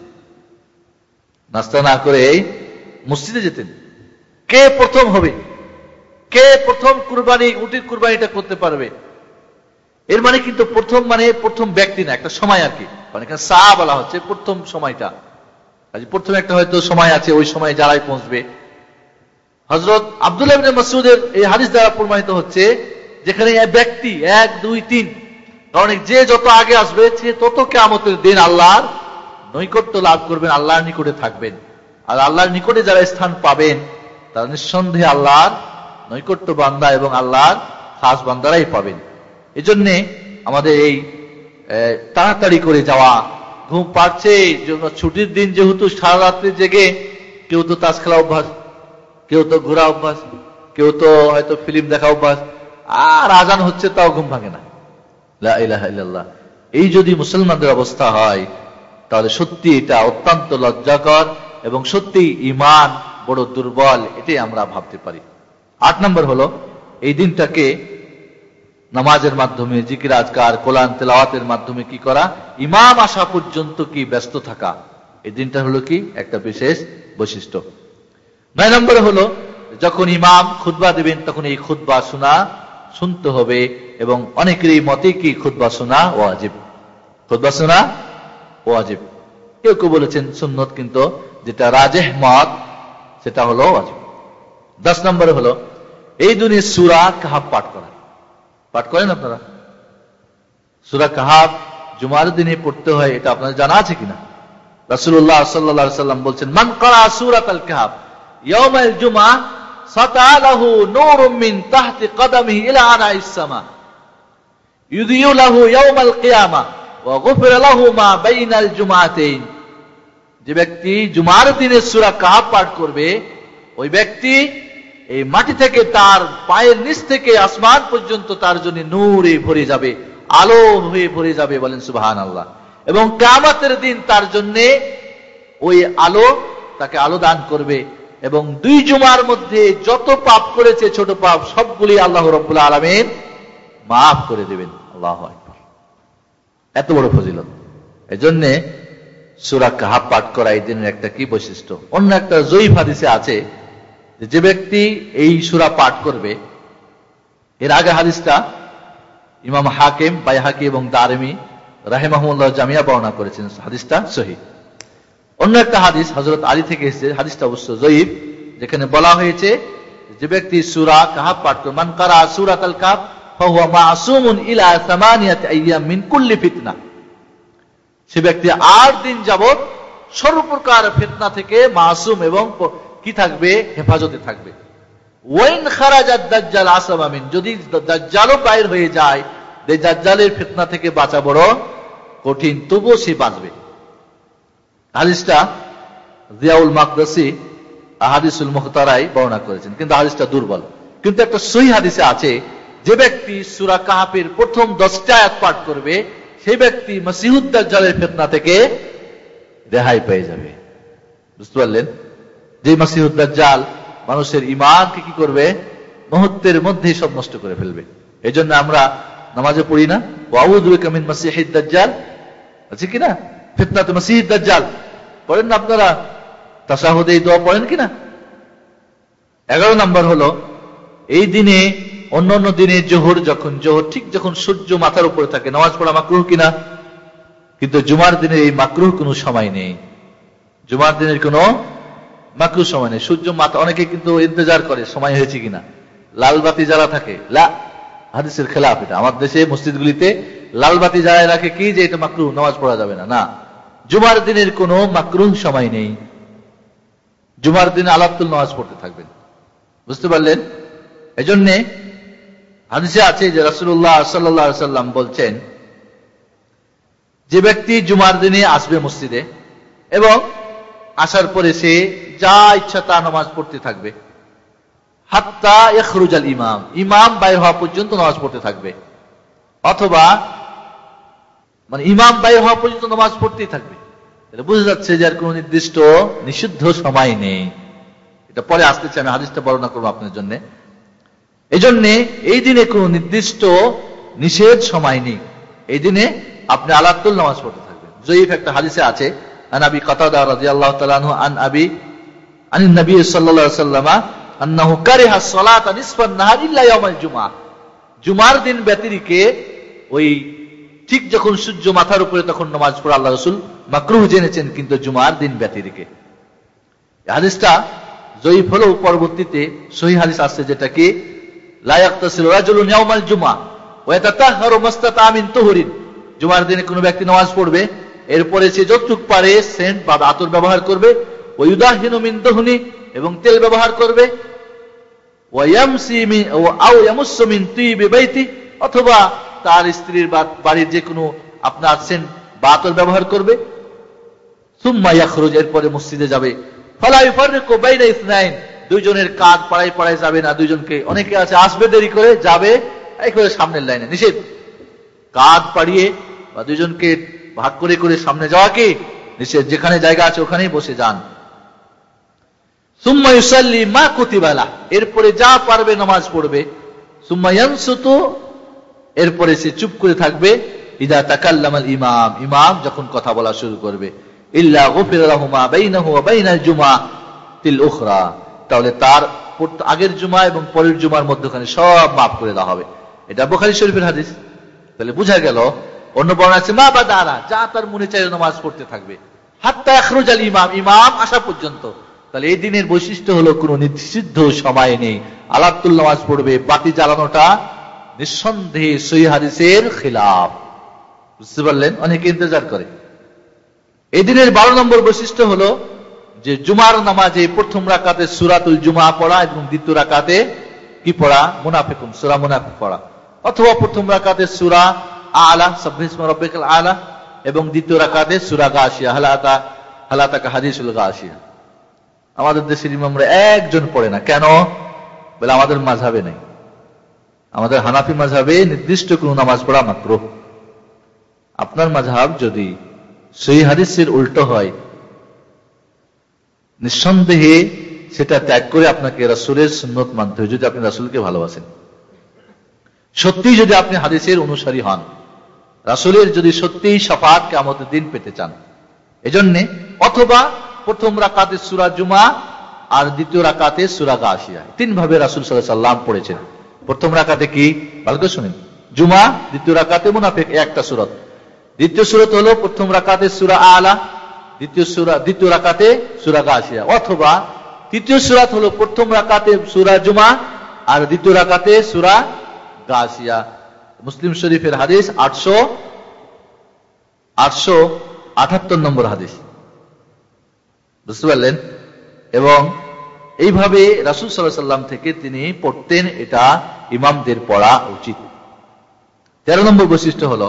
নাস্তা না করেই মসজিদে যেতেন। কে প্রথম হবে, কে প্রথম কুরবানি, উটের কুরবানিটা করতে পারবে, এর মানে কিন্তু প্রথম মানে প্রথম ব্যক্তি না, একটা সময় আর কি। মানে এখানে সা বলা হচ্ছে প্রথম সময়টা। প্রথম একটা হয়তো সময় আছে, ওই সময় যারাই পৌঁছবে। হযরত আব্দুল্লাহ ইবনে মাসউদের এই হাদিস দ্বারা প্রমাণিত হচ্ছে যেখানে ব্যক্তি এক দুই তিন, কারণ যে যত আগে আসবে সে তত কিয়ামতের দিন আল্লাহর নৈকট্য লাভ করবেন, আল্লাহর নিকটে থাকবেন। আর আল্লাহর নিকটে যারা স্থান পাবেন তারা নিঃসন্দেহে আল্লাহর নৈকট্য বান্দা এবং আল্লাহর খাস বান্দারাই পাবেন। এজন্য আমাদের এই তাড়াতাড়ি করে যাওয়া, ঘুম পাচ্ছে ছুটির দিন যেহেতু সারা রাত্রি জেগে, কেউ তো তাস খেলা অভ্যাস, কেউ তো ঘোরা অভ্যাস, কেউ তো হয়তো ফিল্ম দেখা অভ্যাস, আর আজান হচ্ছে তাও ঘুম ভাঙে না। লা ইলাহা ইল্লাল্লাহ। এই যদি মুসলমানদের অবস্থা হয় তাহলে সত্যি এটা অত্যন্ত লজ্জাকর এবং সত্যি ঈমান বড় দুর্বল, এটাই আমরা ভাবতে পারি। আট নম্বর হলো এই দিনটাকে নামাজের মাধ্যমে, জিকির আজকার, কোরআন তেলাওয়াতের মাধ্যমে কি করা, ইমাম আসা পর্যন্ত কি ব্যস্ত থাকা। এই দিনটা হলো কি একটা বিশেষ বৈশিষ্ট্য। নয় নম্বর হলো যখন ইমাম খুতবা দেবেন তখন এই খুতবা শোনা শুনতে হবে, এবং অনেকেরই মতে কি খুতবা শোনা ওয়াজিব, খুতবা শোনা ওয়াজিব। কেউ কেউ বলেছেন সুন্নত, কিন্তু যেটা রাজেহ মত সেটা হলো ওয়াজিব। দশ নম্বর হলো এই দিনে সূরা কাহাফ পাঠ করা। পাঠ করেন আপনারা? সূরা কাহাফ জুমার দিনে পড়তে হয়, এটা আপনাদের জানা আছে কিনা? রাসূলুল্লাহ সাল্লাল্লাহু আলাইহি ওয়াসাল্লাম বলছেন, মান ক্বারা সূরাতাল কাহাফ ইয়াউমাল জুমআ সাতালাহু নূরুম মিন তাহতি কদামিহি ইলা আনাইস সামা ইউদিউ লাহু ইয়াউমাল কিয়ামা ওয়া গুফিরা লাহু মা বাইনাল জুমআতাইন। যে ব্যক্তি জুমার দিনে সূরা কাহাফ পাঠ করবে, ওই ব্যক্তি এই মাটি থেকে তার পায়ের নিচ থেকে আসমান পর্যন্ত তার জন্য নূরে ভরে যাবে, আলো হয়ে ভরে যাবে। বলেন সুবহানাল্লাহ। এবং কিয়ামতের দিন তার জন্য ওই আলো তাকে আলো দান করবে, এবং দুই জুমার মধ্যে যত পাপ করেছে ছোট পাপ সবগুলি আল্লাহ রাব্বুল আলামিন মাফ করে দেবেন। আল্লাহু আকবার। এত বড় ফজিলত। এজন্য সূরা কাহাফ পাঠ করা এই দিনের একটা কি বৈশিষ্ট্য। অন্য একটা জয়ীফ হাদিসে আছে যে ব্যক্তি এই সূরা পাঠ করবে, এর আগে হাদিসটা ইমাম হাকিম, বাইহাকি এবং দারমি রাহিমাহুল্লাহ জামিয়া বর্ণনা করেছেন, হাদিসটা সহিহ। অন্য একটা হাদিস হযরত আলী থেকে এসেছে, হাদিসটা অবশ্য জয়ীফ, যেখানে বলা হয়েছে যে ব্যক্তি সূরা কাহাফ পাঠ করে, মান কারা সূরাতাল কাহাফ ফাহুয়া মাসুমুন ইলা সামানিয়াতি আইয়াম মিন কুল্লি ফিতনা। সে ব্যক্তি আট দিন যাবত সর্বপ্রকার ফিতনা থেকে মাসুম এবং কি থাকবে? হেফাজতে থাকবে। ওয়াইন খারাজাত দাজ্জাল আসামা মিন, যদি দাজ্জালও বাইর হয়ে যায়, এই দাজ্জালের ফিতনা থেকে বাঁচা বড় কঠিন, তবুও সে বাঁচবে। হাদিসটা জিয়াউল মাকদসি আহাদিসুল মুখতারায় বর্ণনা করেছেন, কিন্তু হাদিসটা দুর্বল। কিন্তু একটা সহিহ হাদিসে আছে, যে ব্যক্তি সূরা কাহফের প্রথম দশটা আয়াত পাঠ করবে, সেই ব্যক্তি মসিহুদ দাজ্জালের ফিতনা থেকে রেহাই পেয়ে যাবে। বুঝতে পারলেন? যে মসিহুদ দাজ্জাল মানুষের ঈমানকে কি করবে? মুহূর্তের মধ্যেই সব নষ্ট করে ফেলবে। এই জন্য আমরা নামাজে পড়ি না, ওয়াউযু বিকা মিন মাসিহিদ দাজ্জাল, আছে কিনা? ফিতনাতুল মাসিহিদ দাজ্জাল পড়েন না আপনারা? তাশাহুদে এই দোয়া পড়েন কিনা? এগারো নম্বর হলো, এই দিনে অন্য অন্য দিনে জোহর, যখন জোহর ঠিক যখন সূর্য মাথার উপরে থাকে, নামাজ পড়া মাকরুহ কিনা? কিন্তু জুমার দিনে এই মাকরুহ কোনো সময় নেই। জুমার দিনের কোনো মাকরুহ সময় নেই। সূর্য মাথা, অনেকে কিন্তু ইন্তজার করে সময় হয়েছে কিনা, লাল বাতি জ্বালা থাকে। লা, হাদিসের খেলাফ এটা। আমার দেশে মসজিদগুলিতে লাল বাতি জ্বালায় রাখে কি, যে এটা মাকরুহ, নামাজ পড়া যাবে না। না, জুমার দিনের কোনো মাকরুহ সময় নেই। জুমার দিনে আলাতুল নামাজ পড়তে থাকবেন। বুঝতে পারলেন? এজন্য হাদিসে আছে যে রাসূলুল্লাহ সাল্লাল্লাহু আলাইহি সাল্লাম বলছেন, যে ব্যক্তি জুমার দিনে আসবে মসজিদে এবং আসার পরে সে যা ইচ্ছা তা নামাজ পড়তে থাকবে, হাত্তা ইয়াখরুজাল ইমাম, ইমাম বাইর হওয়া পর্যন্ত নামাজ পড়তে থাকবে, অথবা মানে ইমাম বাইর হওয়া পর্যন্ত নামাজ পড়তেই থাকবে। এটা বোঝা যাচ্ছে যে আর কোন নির্দিষ্ট নিষিদ্ধ সময় নেই। এটা পরে আসতেছে, আমি হাদিসটা বর্ণনা করবো আপনার জন্য। এই জন্যে এই দিনে কোন নির্দিষ্ট নিষেধ সময় নেই। এই দিনে আপনি আলাতুল নামাজ পড়তে থাকবেন। জয়ীফ একটা হাদিসে আছে, আন আবি কাতাদা রাদিয়াল্লাহু তাআলা আনহু আন আবি আনিন নবী সাল্লাল্লাহু আলাইহি ওয়াসাল্লাম আন্নাহু কারিহা সালাতা নিসফান নাহার ইল্লা ইয়াউমাল জুমআহ, জুমার দিন ব্যতিরেকে ওই ঠিক যখন সূর্য মাথার উপরে তখন নামাজ পড়া আল্লাহ রাসূল মাকরুহ জেনেছেন, কিন্তু জুমার দিন ব্যতিরেকে। এই হাদিসটা জয়ীফ হলো, পরবর্তীতে সহিহ হাদিস আসছে, যেটা কি লা ইয়াক্তাসিলু রাজুলুন ইয়াউমাল জুমআহ ওয়া ইয়াতাতাহহারু মাস্তাতা মিন তুহুরিন, জুমার দিনে কোনো ব্যক্তি নামাজ পড়বে, এরপরে সে যতটুক পারে সেন্ট বা আতর ব্যবহার করবে, ওয়া ইউদাহিনু মিন দুহনি, এবং তেল ব্যবহার করবে, ওয়া ইয়ামসি মিন আও ইয়ামুসসু মিন তিবি বাইতি, অথবা তার স্ত্রীর বা বাড়ির যে কোনো আপনার সেন্ট বা আতর ব্যবহার করবে। সুম্মা ইয়াখরুজ, এরপরে মসজিদে যাবে। ফালা ইউফাররিকু বাইনা ইসনাইন, দুইজনের কাঁধ পাড়ায় পাড়ায় যাবে না দুইজনকে। অনেকে আছে আসবে দেরি করে, যাবে এই করে সামনের লাইনে, নিষেধ। কাঁধ পাড়িয়ে বা দুইজনকে ভাগ করে করে সামনে যাওয়া কি নিষেধ। যেখানে জায়গা আছে ওখানেই বসে যান। সুম্মা ইউসাল্লি মা কুতিবা লাহ, এরপরে যা পারবে নামাজ পড়বে। সুম্মা ইয়ানসুতু, এরপরে সে চুপ করে থাকবে। ইদা তাকাল্লামাল ইমাম, ইমাম যখন কথা বলা শুরু করবে। ইল্লা গুফিরা লাহু মা বাইনাহু ওয়া বাইনাল জুমআতিল উখরা, তাহলে তার আগের জুমা এবং পরের জুমার মধ্যখানে সব মাফ করে দেওয়া হবে। এটা বুখারী শরীফের হাদিস। তাহলে বোঝা গেল, অন্য বর্ণনা আছে মা বাদারা, যা তার মনে চায় নামাজ পড়তে থাকবে, হাত্তা ইয়াখরুজাল ইমাম, ইমাম আসা পর্যন্ত। তাহলে এই দিনের বৈশিষ্ট্য হলো কোন নিষিদ্ধ সময় নেই, আলাতুল নামাজ পড়বে। বাতি জ্বালানোটা নিঃসন্দেহে সহিহ হাদিসের খিলাফ। বুঝতে পারলেন? অনেকে ইন্তজার করে। এই দিনের বারো নম্বর বৈশিষ্ট্য হলো যে জুমার নামাজে প্রথম রাকাতে সূরাতুল জুমআ পড়া এবং দ্বিতীয় রাকাতে কি পড়া? মুনাফিকুন, সূরা মুনাফিক পড়া, অথবা প্রথম রাকাতে সূরা আলা সাব্বিহিসমা রাব্বিকাল আলা এবং দ্বিতীয় রাকাতে সূরা গাশিয়া, হালাতা হালাতাকা হাদিসুল গাশিয়া। আমাদের দেশের ইমামরা একজন পড়ে না। কেন? বলে আমাদের মাযহাবে নাই। আমাদের হানাফি মাযহাবে নির্দিষ্ট কোন নামাজ পড়া মাকরুহ। আপনার মাযহাব যদি সহিহ হাদিসের উল্টো হয়, নিঃসন্দেহে সেটা ত্যাগ করে আপনাকে রাসূলের সুন্নত মানতে হবে। যদি আপনি রাসূলকে ভালোবাসেন, সত্যি যদি আপনি হাদিসের অনুসারী হন, রাসূলের যদি সত্যিই শাফাআত কিয়ামতের দিন পেতে চান, এজন্য অথবা প্রথম রাকাতে সূরা জুমা আর দ্বিতীয় রাকাতে সূরা গাশিয়া, তিন ভাবে রাসূল সাল্লাল্লাহু আলাইহি ওয়াসাল্লাম পড়েছেন। প্রথম রাকাতে কি? ভালো করে শুনেন, জুমা, দ্বিতীয় রাকাতে মুনাফিক, একটা সূরা। দ্বিতীয় সূরা হলো প্রথম রাকাতে সূরা আলা, দ্বিতীয় সূরা দ্বিতীয় রাকাতে সূরা গাশিয়া, অথবা তৃতীয় সূরা হলো প্রথম রাকাতে সূরা জুমা আর দ্বিতীয় রাকাতে সূরা গাশিয়া। মুসলিম শরীফের হাদিস আটশো আটশো আটাত্তর নম্বর হাদিস। বুঝতে পারলেন? এবং এইভাবে রাসূল সাল্লাল্লাহু আলাইহি সাল্লাম থেকে তিনি পড়তেন, এটা ইমামদের পড়া উচিত। তেরো নম্বর বৈশিষ্ট্য হলো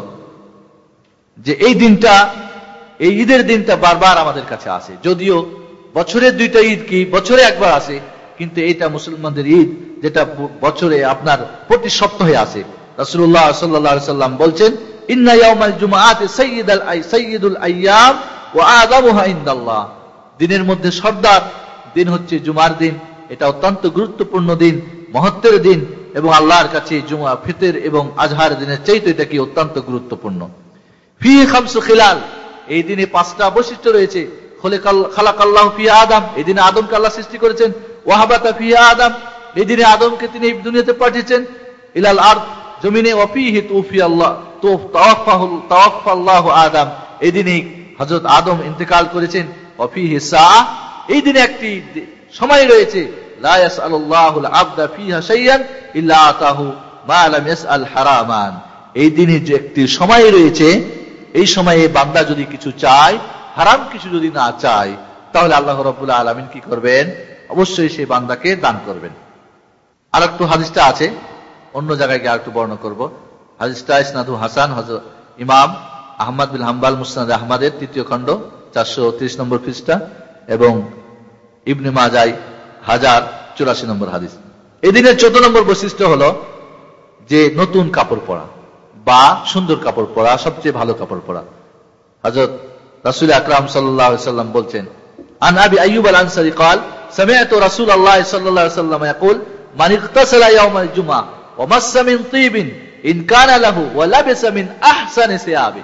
যে এই দিনটা, এই ঈদের দিনটা বারবার আমাদের কাছে আসে। যদিও বছরের দুইটা ঈদ কি বছরে একবার আসে, কিন্তু এটা মুসলমানদের ঈদ যেটা বছরে আপনার প্রতি সপ্তাহে আসে। রাসূলুল্লাহ সাল্লাল্লাহু আলাইহি সাল্লাম বলছেন, ইন্না ইয়াউমাল জুমআতি সাইয়্যিদুল আই সাইয়্যিদুল আইয়াম ওয়া আযামুহা ইনদাল্লাহ। দিনের মধ্যে সর্দার দিন হচ্ছে জুমার দিন। এটা অত্যন্ত গুরুত্বপূর্ণ দিন, মহত্বের দিন, এবং আল্লাহর কাছে জুমা, ফিতর এবং আজহার দিনের চাইতে এটা কি অত্যন্ত গুরুত্বপূর্ণ। ফি খামসু খিলাল, এই দিনে পাঁচটা বৈশিষ্ট্য রয়েছে। খালাকাল্লাহু ফি আদম, এই দিনে আদমকে আল্লাহ সৃষ্টি করেছেন। ওয়াহাবাতা ফি আদম, এই দিনে আদমকে তিনি এই দুনিয়াতে পাঠিয়েছেন। ইলাল আরদ, জমিনে। ওয়া ফিহি তুফি আল্লাহ তাওয়াফাহু তাওয়াফাল্লাহু আদম, এই দিনে হযরত আদম ইন্তেকাল করেছেন। ওয়া ফিহি সাআ, এই দিনে একটি সময় রয়েছে। লা ইয়াসআলুল্লাহুল আবদা ফিহা শাইআন ইল্লা আতাহু মা লাম ইয়াসআল হারামান, এই দিনে যে একটি সময় রয়েছে, এই সময়ে বান্দা যদি কিছু চায়, হারাম কিছু যদি না চায়, তাহলে আল্লাহ রাব্বুল আলামিন কি করবেন? অবশ্যই সেই বান্দাকে দান করবেন। আর একটু হাদিসটা আছে, অন্য জায়গায় গিয়ে আরেকটু বর্ণনা করব। হাদিসটা ইসনাদু হাসান, হযরত ইমাম আহমদ বিন হাম্বল মুসনাদ আহমদের তৃতীয় খণ্ড চারশো ত্রিশ নম্বর পৃষ্ঠা, এবং ইবনে মাজাহ হাজার চুরাশি নম্বর হাদিস। এই দিনের চোদ্দ নম্বর বৈশিষ্ট্য হলো যে নতুন কাপড় পরা বা সুন্দর কাপড় পরা, সবচেয়ে ভালো কাপড় পরা। হযরত রাসূল আকরাম সাল্লাল্লাহু আলাইহি ওয়াসাল্লাম বলছেন, আন আবি আইয়ুব আল আনসারী قال سمعت رسول الله صلى الله عليه وسلم يقول من اغتسل يوم الجمعة ومس من طيب إن كان له ولبس من أحسن ثيابه,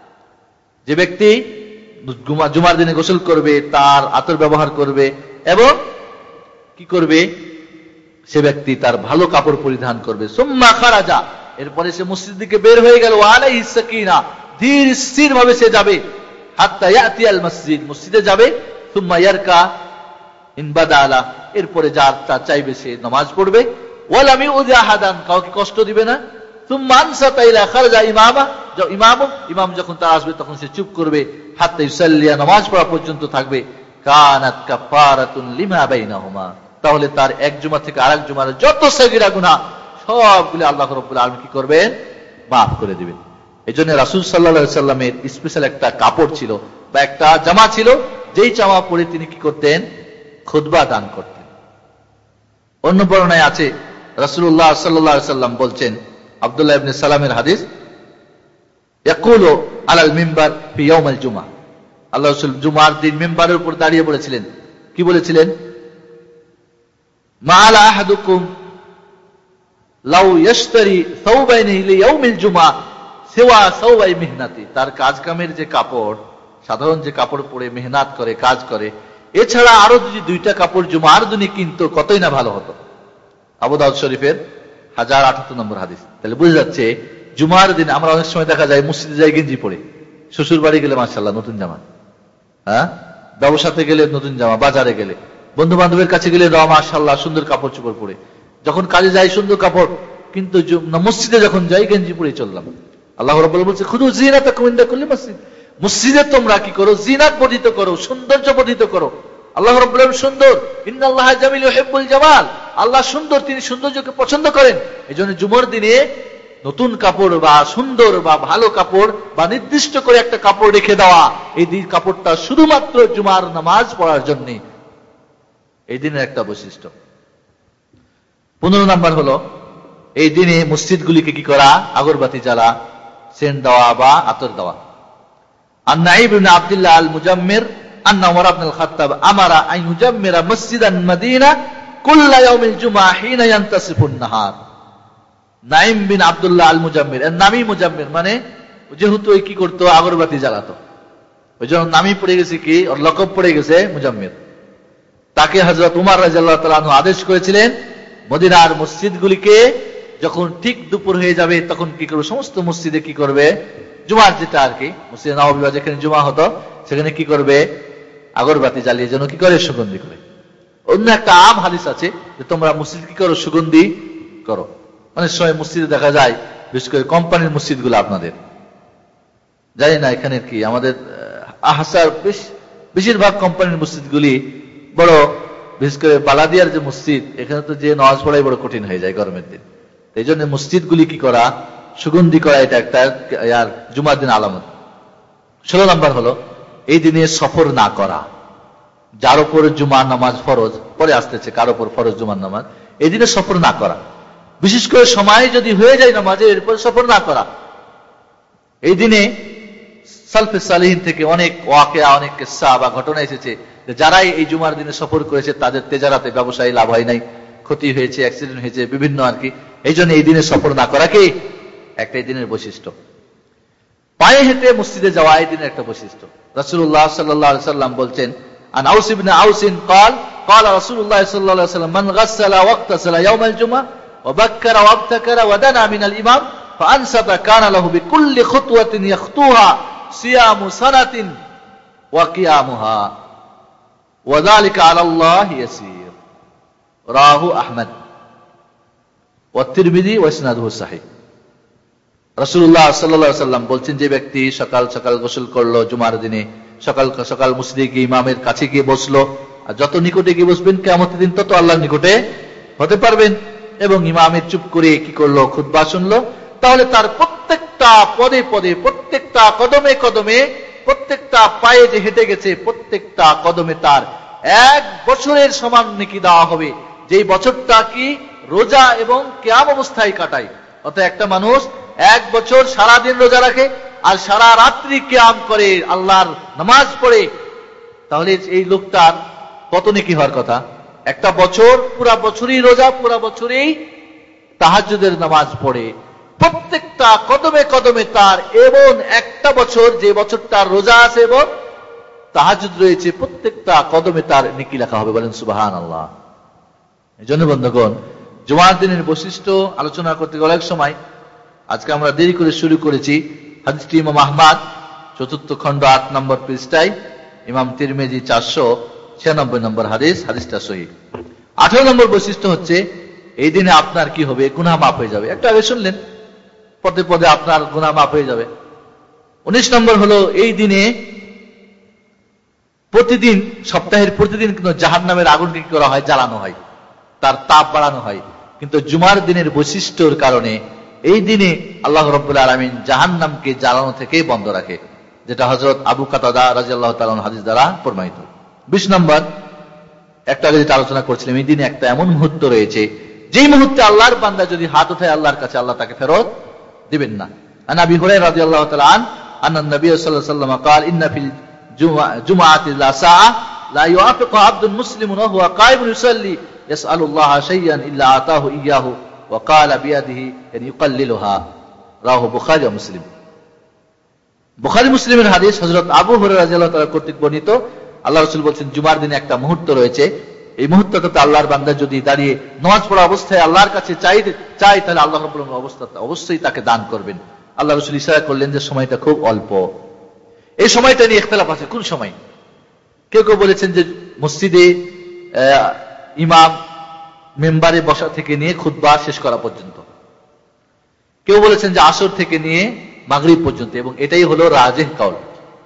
যে ব্যক্তি জুমার দিনে গোসল করবে, তার আতর ব্যবহার করবে এবং কি করবে, সে ব্যক্তি তার ভালো কাপড় পরিধান করবে। সুম্মা খারাজা, এরপরে সে মসজিদ থেকে বের হয়ে গেল। আলাইহিস সাকিনা, ধীর স্থির ভাবে সে যাবে। হাত্তা ইয়াতি আল মসজিদ, মসজিদে যাবে। সুম্মা ইয়ারকা ইন বাদালা, এরপরে যার তা চাইবে সে নামাজ পড়বে। ওয়ালাম ইউযি আহাদান, কাউকে কষ্ট দিবে না। সুম্মা আনসাতা ইলা খারাজা ইমামা, ইমাম ইমাম যখন তার আসবে তখন সে চুপ করবে। হাত্তা ইউসাল্লিয়া, নামাজ পড়া পর্যন্ত থাকবে। কানাত কাফারাতুন লিমা বাইনাহুমা, তাহলে তার এক জুমা থেকে আরেক জুমার যত সাগীরা গুনাহ সবগুলো আল্লাহ রাব্বুল আলামিন কি করবেন? মাফ করে দিবেন। এজন্য রাসূল সাল্লাল্লাহু আলাইহি সাল্লামের স্পেশাল একটা কাপড় ছিল বা একটা জামা ছিল, যেই জামা পরে তিনি কি করতেন? খুতবা দান করতেন। অন্য বর্ণনায় আছে রাসূলুল্লাহ সাল্লাল্লাহু আলাইহি সাল্লাম বলছেন, আব্দুল্লাহ ইবনে সালামের হাদিস, ইয়াকুলু আলাল মিম্বার ফি ইয়াউমিল জুমআ, আল্লাহ রাসূল জুমার দিন মিম্বারের উপর দাঁড়িয়ে বলেছিলেন, কি বলেছিলেন? মা আলা আহাদুকুম লাউ ইয়াশতারি সাওবাইনি লিয়াউমিল জুমআ সিওয়া সাওবাই মিহনাতি, তার কাজ কামের যে কাপড়, সাধারণ যে কাপড় পরে মেহনত করে কাজ করে, এছাড়া আরো যদি দুইটা কাপড় জুমার দিনে কিনতো কতই না ভালো হতো। আবু দাউদ শরীফের হাজার আটাত্তর নম্বর হাদিস। তাহলে বুঝা যাচ্ছে জুমার দিন আমরা অনেক সময় দেখা যায় মসজিদে যাই গেঞ্জি পরে, শ্বশুর বাড়ি গেলে মাশাআল্লাহ নতুন জামা, হ্যাঁ, ব্যবসাতে গেলে নতুন জামা, বাজারে গেলে, বন্ধু বান্ধবের কাছে গেলে র মাশাআল্লাহ সুন্দর কাপড় চোপড় পরে, যখন কাজে যাই সুন্দর কাপড়, কিন্তু মসজিদে যখন যাই গেঞ্জি পরে চললাম। আল্লাহ রাব্বুল বলছে, খুদু জিনাতাকুম ইনদা কুল্লি মসজিদ, মসজিদে তোমরা কি করো? জিনাত বর্ধিত করো, সৌন্দর্য বর্ধিত করো। আল্লাহ রাব্বুল আলামিন সুন্দর, ইন্নাল্লাহা জামিল ইউহিব্বুল জামাল, আল্লাহ সুন্দর, তিনি সৌন্দর্যকে পছন্দ করেন। এজন্য জুমার দিনে নতুন কাপড় বা সুন্দর বা ভালো কাপড় বা নির্দিষ্ট করে একটা কাপড় রেখে দেওয়া, এই দিন কাপড়টা শুধুমাত্র জুমার নামাজ পড়ার জন্য, এই দিনের একটা বৈশিষ্ট্য। পনেরো নাম্বার হলো এই দিনে মসজিদগুলিকে কি করা? আগরবাতি জ্বালা, সেন্ট দেওয়া বা আতর দেওয়া। আন নাঈব ইবনে আব্দুল্লাহ আল মুজাম্মির আন্না ওমর ইবনে আল খাত্তাব আমারা আন ইউজাম্মিরা মসজিদান মাদিনা কুল্লা ইয়াউমিল জুমআ হিনা ইয়ানতাসিফুন নাহার। নাঈম বিন আব্দুল্লাহ আল মুজাম্মির, এর নামই মুজাম্মির, মানে যেহেতু কি করতো? আগরবাতি জ্বালাতো, ওই জন্য নামই পড়ে গেছে কি, ওর লকব পড়ে গেছে মুজাম্মির। তাকে হযরত উমর রাদিয়াল্লাহু তাআলা আনহু আদেশ করেছিলেন, মদিনার মসজিদগুলিকে যখন ঠিক দুপুর হয়ে যাবে তখন কি করবে? সমস্ত মসজিদে কি করবে? জুমার যেটা আর কি মসজিদে নববী যেখানে জুমা হতো সেখানে কি করবে? আগরবাতি জ্বালিয়ে যেন কি করে? সুগন্ধি করে। অন্য একটা আম হাদিস আছে যে তোমরা মসজিদ কি করো? সুগন্ধি করো। অনেক সময় মসজিদে দেখা যায়, বিশেষ করে কোম্পানির মসজিদ গুলো, আপনাদের জানি না এখানে কি, আমাদের আহসার বেশিরভাগ কোম্পানির মসজিদগুলি বড় বিশেষ করে বালাদিয়ার যে মসজিদ, এখানে তো যে নামাজ পড়াই বড় কঠিন হয়ে যায় গরমের দিন। এই জন্য মসজিদগুলি কি করা, সুগন্ধি করা, এটা একটা আর জুমার দিন আলামত। ষোলো নম্বর হলো এই দিনে সফর না করা। যার উপর জুমার নামাজ ফরজ, পরে আসতেছে কার উপর ফরজ জুমার নামাজ, এই দিনে সফর না করা। বিশেষ করে সময় যদি হয়ে যায় নামাজের, এরপর সফর না করা। এই দিনে সালফে সালিহিন থেকে অনেক ওয়াকিয়া, অনেক কিসসা বা ঘটনা এসেছে যে যারাই এই জুমার দিনে সফর করেছে তাদের তেজারাতে, ব্যবসায়ী লাভ হয় নাই, ক্ষতি হয়েছে, অ্যাক্সিডেন্ট হয়েছে, বিভিন্ন আর কি। এই জন্য এই দিনে সফর না করা কি একটা এই দিনের বৈশিষ্ট্য। পায়ে হেঁটে মসজিদে যাওয়া এই দিনের একটা বৈশিষ্ট্য। রাসূলুল্লাহ সাল্লাল্লাহু আলাইহি ওয়াসাল্লাম বলছেন, আন আউস ইবনে আউসিন قال قال رسول الله صلى الله عليه وسلم من غسل واغتسل يوم الجمعة وبكر وابتكر ودنا من الإمام فأنصت كان له بكل خطوة يخطوها صيام سنة وقيامها وذلك على الله يسير رواه أحمد والترمذي وإسناده صحيح। রাসূলুল্লাহ সাল্লাল্লাহু আলাইহি ওয়াসাল্লাম বলছেন, যে ব্যক্তি সকাল সকাল গোসল করলো জুমার দিনে, সকাল সকাল মসজিদে গিয়ে ইমামের কাছে গিয়ে বসলো, আর যত নিকটে গিয়ে বসবেন কিয়ামতের দিন তত আল্লাহর নিকটে হতে পারবেন, এবং ইমামের চুপ করে কি করলো, খুতবা শুনলো, তাহলে তার প্রত্যেকটা পদে পদে, প্রত্যেকটা কদমে কদমে, প্রত্যেকটা পায়ে যে হেঁটে গেছে প্রত্যেকটা কদমে তার এক বছরের সমান নেকি দেওয়া হবে, যেই বছরটা কি রোজা এবং কিয়াম অবস্থায় কাটায়। অর্থাৎ একটা মানুষ এক বছর সারা দিন রোজা রাখে আর সারা রাত্রি কিয়াম করে, আল্লাহর নামাজ পড়ে, তাহলে এই লোকটার কত নেকি হওয়ার কথা। একটা বছর, পুরা বছরই রোজা, পুরা বছরই তাহাজ্জুদের নামাজ পড়ে, প্রত্যেকটা কদমে কদমে তার, এবং একটা বছর যে বছরটা রোজা আছে এবং তাহাজ্জুদ রয়েছে, প্রত্যেকটা কদমে তার নেকি লেখা হবে। বলেন সুবহানাল্লাহ। এই জন্য বন্ধুগণ, জুমার দিনের বৈশিষ্ট্য আলোচনা করতে গেলে এক সময়, আজকে আমরা দেরি করে শুরু করেছি। হাদিসটি ইমাম আহমদ চতুর্থ খণ্ড আট নম্বর পৃষ্ঠায়, ইমাম তিরমিজি চারশো ছিয়ানব্বই নম্বর হাদিস, হাদিসটা সহিহ। আঠারো নম্বর বৈশিষ্ট্য হচ্ছে এই দিনে আপনার কি হবে, গুনাহ মাফ হয়ে যাবে। একটা আগে শুনলেন, পদে পদে আপনার গুনাহ মাফ হয়ে যাবে। উনিশ নম্বর হলো এই দিনে প্রতিদিন, সপ্তাহের প্রতিদিন কিন্তু জাহান্নামের আগুনকে কি করা হয়, জ্বালানো হয়, তার তাপ বাড়ানো হয়। কিন্তু জুমার দিনের বৈশিষ্ট্যের কারণে এই দিনে আল্লাহ রাব্বুল আলামিন জাহান্নামকে জ্বালানো থেকে বন্ধ রাখে, যেটা হযরত আবু কাতাদা রাদিয়াল্লাহু তাআলা হাদিস দ্বারা প্রমাণিত। বিশ নম্বর, একটা আগে যেটা আলোচনা করছিলাম, এই দিনে একটা এমন মুহূর্ত রয়েছে যেই মুহূর্তে আল্লাহর বান্দা যদি হাত উঠায় আল্লাহর কাছে, আল্লাহ তাকে ফেরত দিবেন না। আন আবি হুরায়রা রাদিয়াল্লাহু তাআলা আন আন্না নবী সাল্লাল্লাহু আলাইহি ওয়াসাল্লাম قال ان في الجمعه لا ساعه لا يوافق عبد مسلم وهو قائم يصلي يسأل الله شيئا الا اعطاه اياه وقال بيده ان يقللها রাহ বুখারী ও মুসলিম। বুখারী মুসলিমের হাদিস, হযরত আবু হুরায়রা রাদিয়াল্লাহু তাআলা কর্তৃক বর্ণিত। আল্লাহ রাসূল বলেছেন, জুমার দিনে একটা মুহূর্ত রয়েছে, এই মুহূর্তটাতে আল্লাহর বান্দা যদি দাঁড়িয়ে নামাজ পড়া অবস্থায় আল্লাহর কাছে চাই চাই তাহলে আল্লাহ রাব্বুল আলামিন অবস্থা অবশ্যই তাকে দান করবেন। আল্লাহ রাসূল ইশারা করলেন যে সময়টা খুব অল্প। এই সময়টা নিয়ে ইখতিলাফ আছে, কোন সময়? কেউ কেউ বলেছেন যে মসজিদে ইমাম মেম্বারে বসা থেকে নিয়ে খুতবা শেষ করা পর্যন্ত। কেউ বলেছেন যে আসর থেকে নিয়ে মাগরিব পর্যন্ত, এবং এটাই হলো রাজিহ কাউল।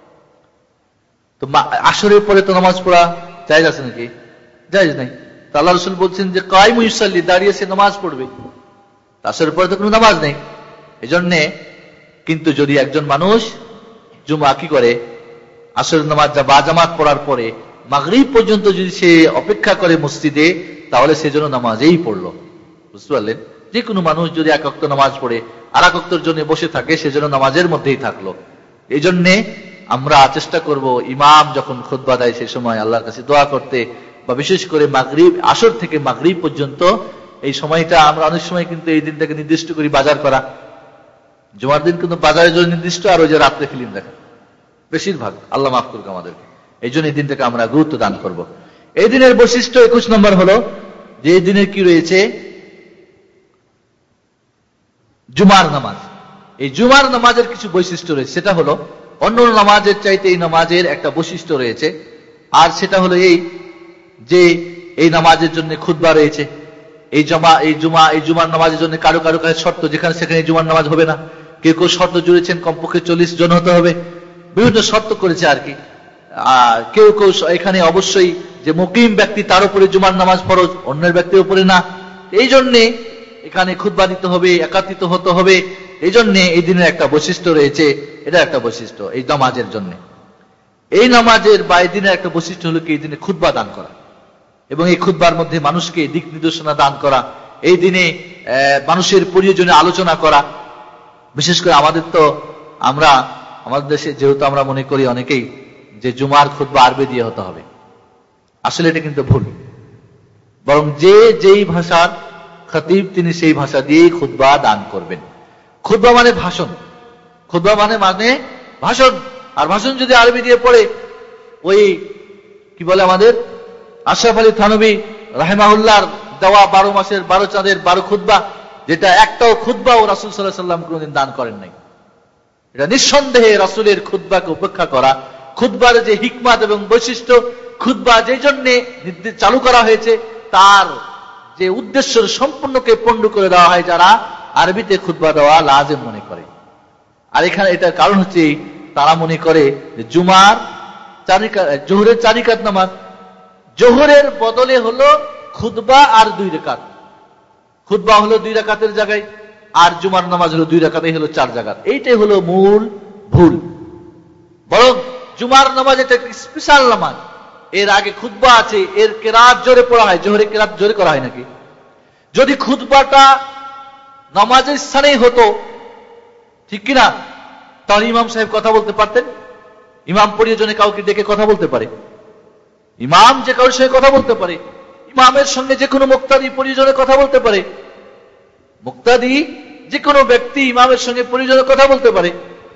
তো আসরের পরে তো নামাজ পড়া জায়েজ আছে নাকি? জায়েজ নাই। তো আল্লাহ রাসূল বলছেন যে কায়িমু ইউসাল্লি, দাঁড়িয়ে সে নামাজ পড়বে, আসরের পরে তো কোনো নামাজ নেই। এজন্য কিন্তু যদি একজন মানুষ জুমা কি করে, আসরের নামাজ বা জামাত পড়ার পরে মাগরিব পর্যন্ত যদি সে অপেক্ষা করে মসজিদে, তাহলে সে যেন নামাজেই পড়লো। বুঝতে পারলেন? যে কোনো মানুষ যদি এক ওয়াক্ত নামাজ পড়ে আর এক ওয়াক্তের জন্য বসে থাকে, সে যেন নামাজের মধ্যেই থাকলো। এই জন্যে আমরা চেষ্টা করব ইমাম যখন খুতবা দেয় সেই সময় আল্লাহর কাছে দোয়া করতে, বা বিশেষ করে মাগরিব, আসর থেকে মাগরিব পর্যন্ত এই সময়টা। আমরা অনেক সময় কিন্তু এই দিনটাকে নির্দিষ্ট করি বাজার করা, জুমার দিন কিন্তু বাজারের জন্য নির্দিষ্ট, আর ওই যে রাত্রে ফিল্ম দেখা বেশিরভাগ। আল্লাহ মাফ করুক আমাদেরকে। এই জন্য এই দিনটাকে আমরা গুরুত্ব দান করব। এই দিনের বৈশিষ্ট্য একুশ নম্বর হলো যে এই দিনের কি রয়েছে, জুমার নামাজ। এই জুমার নামাজের কিছু বৈশিষ্ট্য রয়েছে, সেটা হলো অন্য নামাজের চাইতে এই নামাজের একটা বৈশিষ্ট্য রয়েছে, আর সেটা হলো এই যে এই নামাজের জন্য খুতবা রয়েছে। এই জমা এই জুমা এই জুমার নামাজের জন্য কারো কারো কাছে শর্ত, যেখানে সেখানে জুমার নামাজ হবে না। কেউ কেউ শর্ত জুড়েছেন কমপক্ষে চল্লিশ জন হতে হবে, বিভিন্ন শর্ত করেছে আর কি। কেউ কেউ এখানে অবশ্যই যে মুকিম ব্যক্তি তার উপরে জুমার নামাজ ফরজ, অন্যের ব্যক্তির উপরে না। এই জন্যে এখানে খুতবা দিতে হবে, একাত্রিত হতে হবে। এই জন্যে এই দিনের একটা বৈশিষ্ট্য রয়েছে, এটা একটা বৈশিষ্ট্য এই নামাজের জন্য। এই নামাজের বা এই দিনের একটা বৈশিষ্ট্য হলো কি এই দিনে খুতবা দান করা, এবং এই খুতবার মধ্যে মানুষকে দিক নির্দেশনা দান করা, এই দিনে মানুষের প্রয়োজনে আলোচনা করা। বিশেষ করে আমাদের তো আমরা আমাদের দেশে যেহেতু আমরা মনে করি অনেকেই যে জুমার খুতবা আরবি দিয়ে হতে হবে, আসলে এটা কিন্তু ভুল। বরং যে যেই ভাষার খতিব তিনি সেই ভাষা দিয়েই খুতবা দান করবেন। খুতবা মানে ভাষণ, খুতবা মানে মানে ভাষণ। আর ভাষণ যদি আরবি দিয়ে পড়ে, ওই কি বলে আমাদের আশরাফ আলী থানভী রাহিমাহুল্লাহর দেওয়া বারো মাসের বারো চাঁদের বারো খুতবা, যেটা একটাও খুতবা ও রাসূল সাল্লাল্লাহু আলাইহি ওয়াসাল্লাম কোনদিন দান করেন নাই। এটা নিঃসন্দেহে রাসূলের খুতবাকে উপেক্ষা করা। খুতবার যে হিকমত এবং বৈশিষ্ট্য, খুতবা যে জন্য চালু করা হয়েছে তার যে উদ্দেশ্যের সম্পূর্ণকে পণ্ড করে দেওয়া হয় যারা আরবিতে খুতবা দেওয়া লাজিম মনে করে। আর এখানে এটার কারণ হচ্ছে তারা মনে করে যে জুমার চারিকা জোহরের চারিকাত নামাজ, জোহরের বদলে হলো খুতবা আর দুই রাকাত, খুতবা হলো দুই রাকাতের জায়গায়, আর জুমার নামাজ হলো দুই রাকাতে হলো চার জায়গা। এইটাই হলো মূল ভুল। বরং জুমার নামাজ এটা স্পেশাল নামাজ, এর আগে খুতবা আছে, এর কেরাত জোরে পড়া হয়। জোহরে কেরাত জোরে করা হয় নাকি? যদি খুতবাটা নামাজের স্থানেই হতো, ঠিক কিনা, তাহলে ইমাম সাহেব কথা বলতে পারতেন। ইমাম প্রয়োজনে কাউকে ডেকে কথা বলতে পারে, ইমাম যে কারোর সঙ্গে কথা বলতে পারে, ইমামের সঙ্গে যে কোনো মুক্তাদি প্রয়োজনে কথা বলতে পারে, মুক্তাদি যে কোনো ব্যক্তি ইমামের সঙ্গে প্রয়োজনে কথা বলতে পারে।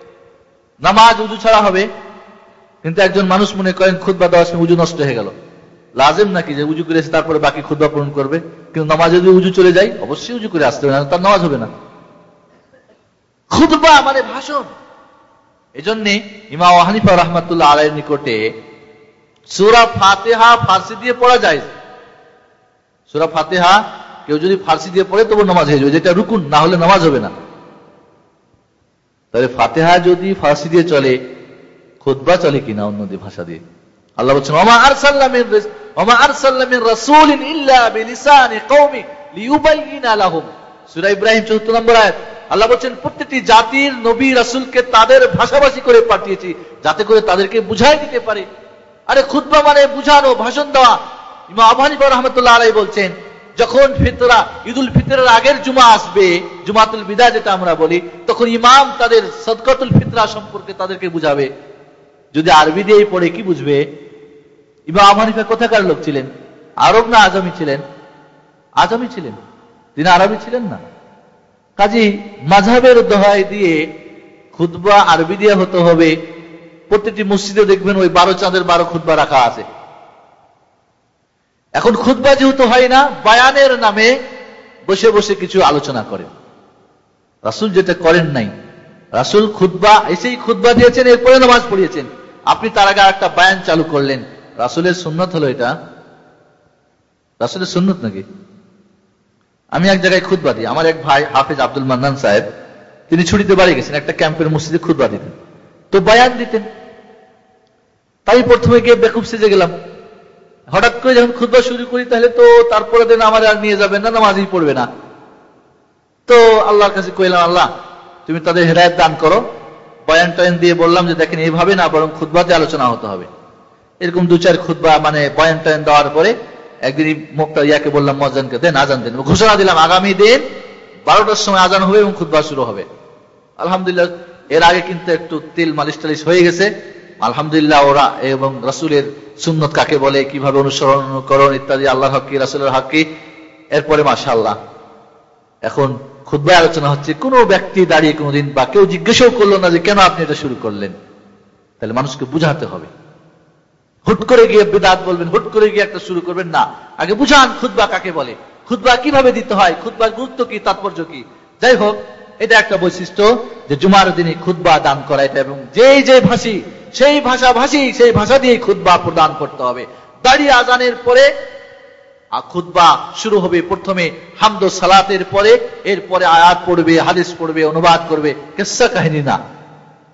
নামাজ উজু ছাড়া হবে, কিন্তু একজন মানুষ মনে করেন খুতবা দেওয়ার সময় উজু নষ্ট হয়ে গেল, লাজিম নাকি যে উজু করে এসে তারপরে বাকি খুতবা পূরণ করবে? কিন্তু নামাজে যদি উজু চলে যায় অবশ্যই উজু করে আসতে হবে, না তার নামাজ হবে না। খুতবা মানে ভাষণ। এই জন্য ইমাম আবু হানিফা রাহমাতুল্লাহ আলাইহির নিকটে সূরা ফাতিহা ফার্সি দিয়ে পড়া যায়। সূরা ফাতিহা কেউ যদি ফার্সি দিয়ে পড়ে তবু নামাজ হয়ে যাবে, যেটা রুকুন, না হলে নামাজ হবে না। তাহলে ফাতিহা যদি ফার্সি দিয়ে চলে, খুতবা চলে কিনা অন্য ভাষা দিয়ে? আল্লাহ বলছেন ওমা আরসালনা মিন ওমা আরসালনা মিন রাসূলিন ইল্লা বিলিসানি কওমি লিইউবাইয়িনা লাহুম। সূরা ইব্রাহিম চৌদ্দ নম্বর আয়াত। আল্লাহ বলছেন প্রত্যেকটি জাতির নবী রাসূলকে তাদের ভাষাভাষী করে পাঠিয়েছি, যাতে করে তাদেরকে বুঝাই দিতে পারে। আরে খুতবা মানে বুঝানো, ভাষণ দেওয়া। ইমাম আবু হানিফা রাহমাতুল্লাহ আলাইহি বলছেন যখন ফিতরা ঈদুল ফিতরের আগের জুমা আসবে, জুমাতুল বিদা যেটা আমরা বলি, তখন ইমাম তাদের সাদকাতুল ফিতরা সম্পর্কে তাদেরকে বুঝাবে। যদি আরবি দিয়েই পড়ে কি বুঝবে? ইমাম আবু হানিফা কোথাকার লোক ছিলেন? আরব না আজমি ছিলেন? আজমি ছিলেন, তিনি আরবি ছিলেন না। কাজী মাযহাবের দোহাই দিয়ে খুতবা আরবি দিয়ে হতে হবে। প্রত্যেকটি মসজিদে দেখবেন ওই বারো চাঁদের বারো খুতবা রাখা আছে। এখন খুতবা যেহেতু হয় না, বায়ানের নামে বসে বসে কিছু আলোচনা করেন। রাসূল যেটা করেন নাই, রাসূল খুতবা এসেই খুতবা দিয়েছেন, এরপরে নামাজ পড়িয়েছেন। আপনি তার আগে একটা বায়ান চালু করলেন। রাসূলের সুন্নাত হলো এটা? রাসূলের সুন্নাত নাকি? আমি এক জায়গায় খুতবা দিই, আমার এক ভাই হাফেজ আব্দুল মান্নান সাহেব, তিনি ছুটিতে বাড়ি গেছেন, একটা ক্যাম্পের মসজিদে খুতবা দিতেন, তো বায়ান দিতেন। তাই প্রথমে গিয়ে বেকুব সেজে গেলাম। হঠাৎ করে যখন খুতবা শুরু করি, তাহলে তো তারপরে দিন আমার আর নিয়ে যাবেন না, নামাজই পড়বে না। তো আল্লাহর কাছে কইলাম, আল্লাহ তুমি তাদের হেদায়েত দান করো। বয়ান টয়ান দিয়ে বললাম যে দেখেন এইভাবে না, বরং খুতবাতে আলোচনা হতে হবে। এরকম দু চার খুতবা মানে বয়ান টয়ান দেওয়ার পরে একদিন মুক্তা ইয়াকে বললাম, মুয়াজ্জিনকে দেন আজান দেন। ঘোষণা দিলাম আগামী দিন বারোটার সময় আজান হবে এবং খুতবা শুরু হবে। আলহামদুলিল্লাহ এর আগে কিন্তু একটু তেল মালিশ টালিশ হয়ে গেছে। আলহামদুলিল্লাহ ওরা এবং রাসূলের সুন্নত কাকে বলে, কিভাবে অনুসরণ অনুকরণ ইত্যাদি, আল্লাহর হক কি রাসূলের হক কি। এরপরে মাশাআল্লাহ এখন খুতবায় আলোচনা হচ্ছে। কোনো ব্যক্তি দাঁড়িয়ে কোনোদিন বা কেউ জিজ্ঞাসাও করলো না যে কেন আপনি এটা শুরু করলেন। তাহলে মানুষকে বুঝাতে হবে। হুট করে গিয়ে বিদআত বলবেন, হুট করে গিয়ে একটা শুরু করবেন না। আগে বুঝান খুতবা কাকে বলে, খুতবা কিভাবে দিতে হয়, খুতবার গুরুত্ব কি, তাৎপর্য কি। যাই হোক, এটা একটা বৈশিষ্ট্য যে জুমার দিনে খুতবা দান করা এটা, এবং যেই যে ভাষী সেই ভাষা ভাষী সেই ভাষা দিয়ে খুতবা প্রদান করতে হবে। দাঁড়িয়ে আজানের পরে খুতবা শুরু হবে। প্রথমে হামদ ও সালাতের পরে, এরপরে আয়াত পড়বে, হাদিস পড়বে, অনুবাদ করবে, কিসসা কাহিনী না।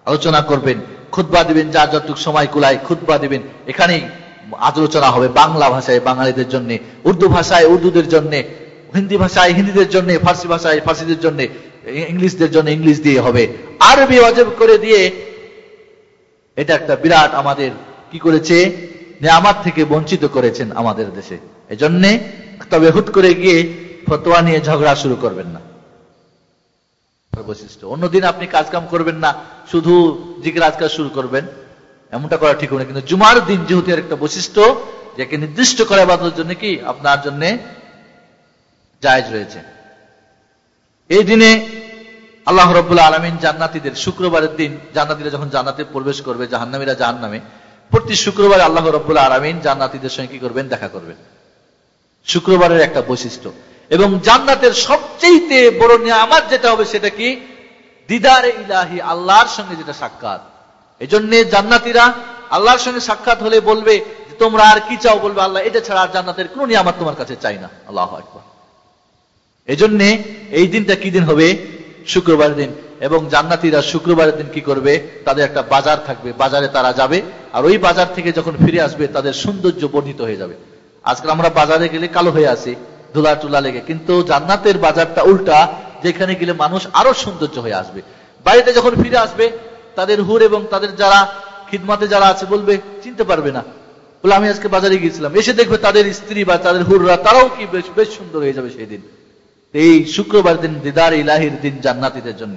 আলোচনা করবেন, খুতবা দিবেন, যার যতটুকু সময় কুলায় খুতবা দিবেন। এখানেই আলোচনা হবে বাংলা ভাষায় বাঙালিদের জন্য, উর্দু ভাষায় উর্দুদের জন্য, হিন্দি ভাষায় হিন্দিদের জন্য, ফার্সি ভাষায় ফার্সিদের জন্য, ইংলিশদের জন্য ইংলিশ দিয়ে হবে, আরবি ওয়াজিব করে দিয়ে। এটা একটা বিরাট আমাদের কি করেছে, নিয়ামত থেকে বঞ্চিত করেছেন আমাদের দেশে। এজন্য তবে হুট করে গিয়ে ফতোয়া নিয়ে ঝগড়া শুরু করবেন না। বৈশিষ্ট্য অন্যদিন আপনি কাজ কাম করবেন না, শুধু জিকির আজকাল শুরু করবেন, এমনটা করা ঠিক হবে না। কিন্তু জুমার দিন যেহেতু এর একটা বৈশিষ্ট্য, যাকে নির্দিষ্ট করে ইবাদতের জন্য কি আপনার জন্য জায়েজ রয়েছে। এই দিনে আল্লাহ রাব্বুল আলামিন জান্নাতীদের, শুক্রবারের দিন জান্নাতীরা যখন জান্নাতে প্রবেশ করবে, জাহান্নামীরা জাহান্নামে, প্রতি শুক্রবারে আল্লাহ রাব্বুল আলামিন জান্নাতীদের সঙ্গে কি করবেন, দেখা করবেন। শুক্রবারের একটা বৈশিষ্ট্য। এবং জান্নাতের সবচেয়ে বড় নিয়ামত যেটা হবে সেটা কি, দিদারে ইলাহি, আল্লাহর সঙ্গে যেটা সাক্ষাৎ। এই জন্য জান্নাতীরা আল্লাহর সঙ্গে সাক্ষাৎ হলে বলবে যে তোমরা আর কি চাও, বলবে আল্লাহ এটা ছাড়া আর জান্নাতের কোন নিয়ামত তোমার কাছে চাই না। আল্লাহু আকবার। এই জন্য এই দিনটা কি দিন হবে, শুক্রবার দিন। এবং জান্নাতীরা শুক্রবারের দিন কি করবে, তাদের একটা বাজার থাকবে, বাজারে তারা যাবে, আর ওই বাজার থেকে যখন ফিরে আসবে তাদের সৌন্দর্য বর্ধিত হয়ে যাবে। আজকাল আমরা বাজারে গেলে কালো হয়ে আসি, ধুলা টুলা লেগে, কিন্তু জান্নাতের বাজারটা উল্টা, যেখানে গেলে মানুষ আরো সৌন্দর্য হয়ে আসবে। বাড়িতে যখন ফিরে আসবে তাদের হুর এবং তাদের যারা খিদমাতে যারা আছে বলবে, চিনতে পারবে না, বলে আমি আজকে বাজারে গিয়েছিলাম। এসে দেখবে তাদের স্ত্রী বা তাদের হুররা, তারাও কি বেশ বেশ সুন্দর হয়ে যাবে সেই দিন। এই শুক্রবার দিন দিদার ইলাহির দিন জান্নাতীদের জন্য।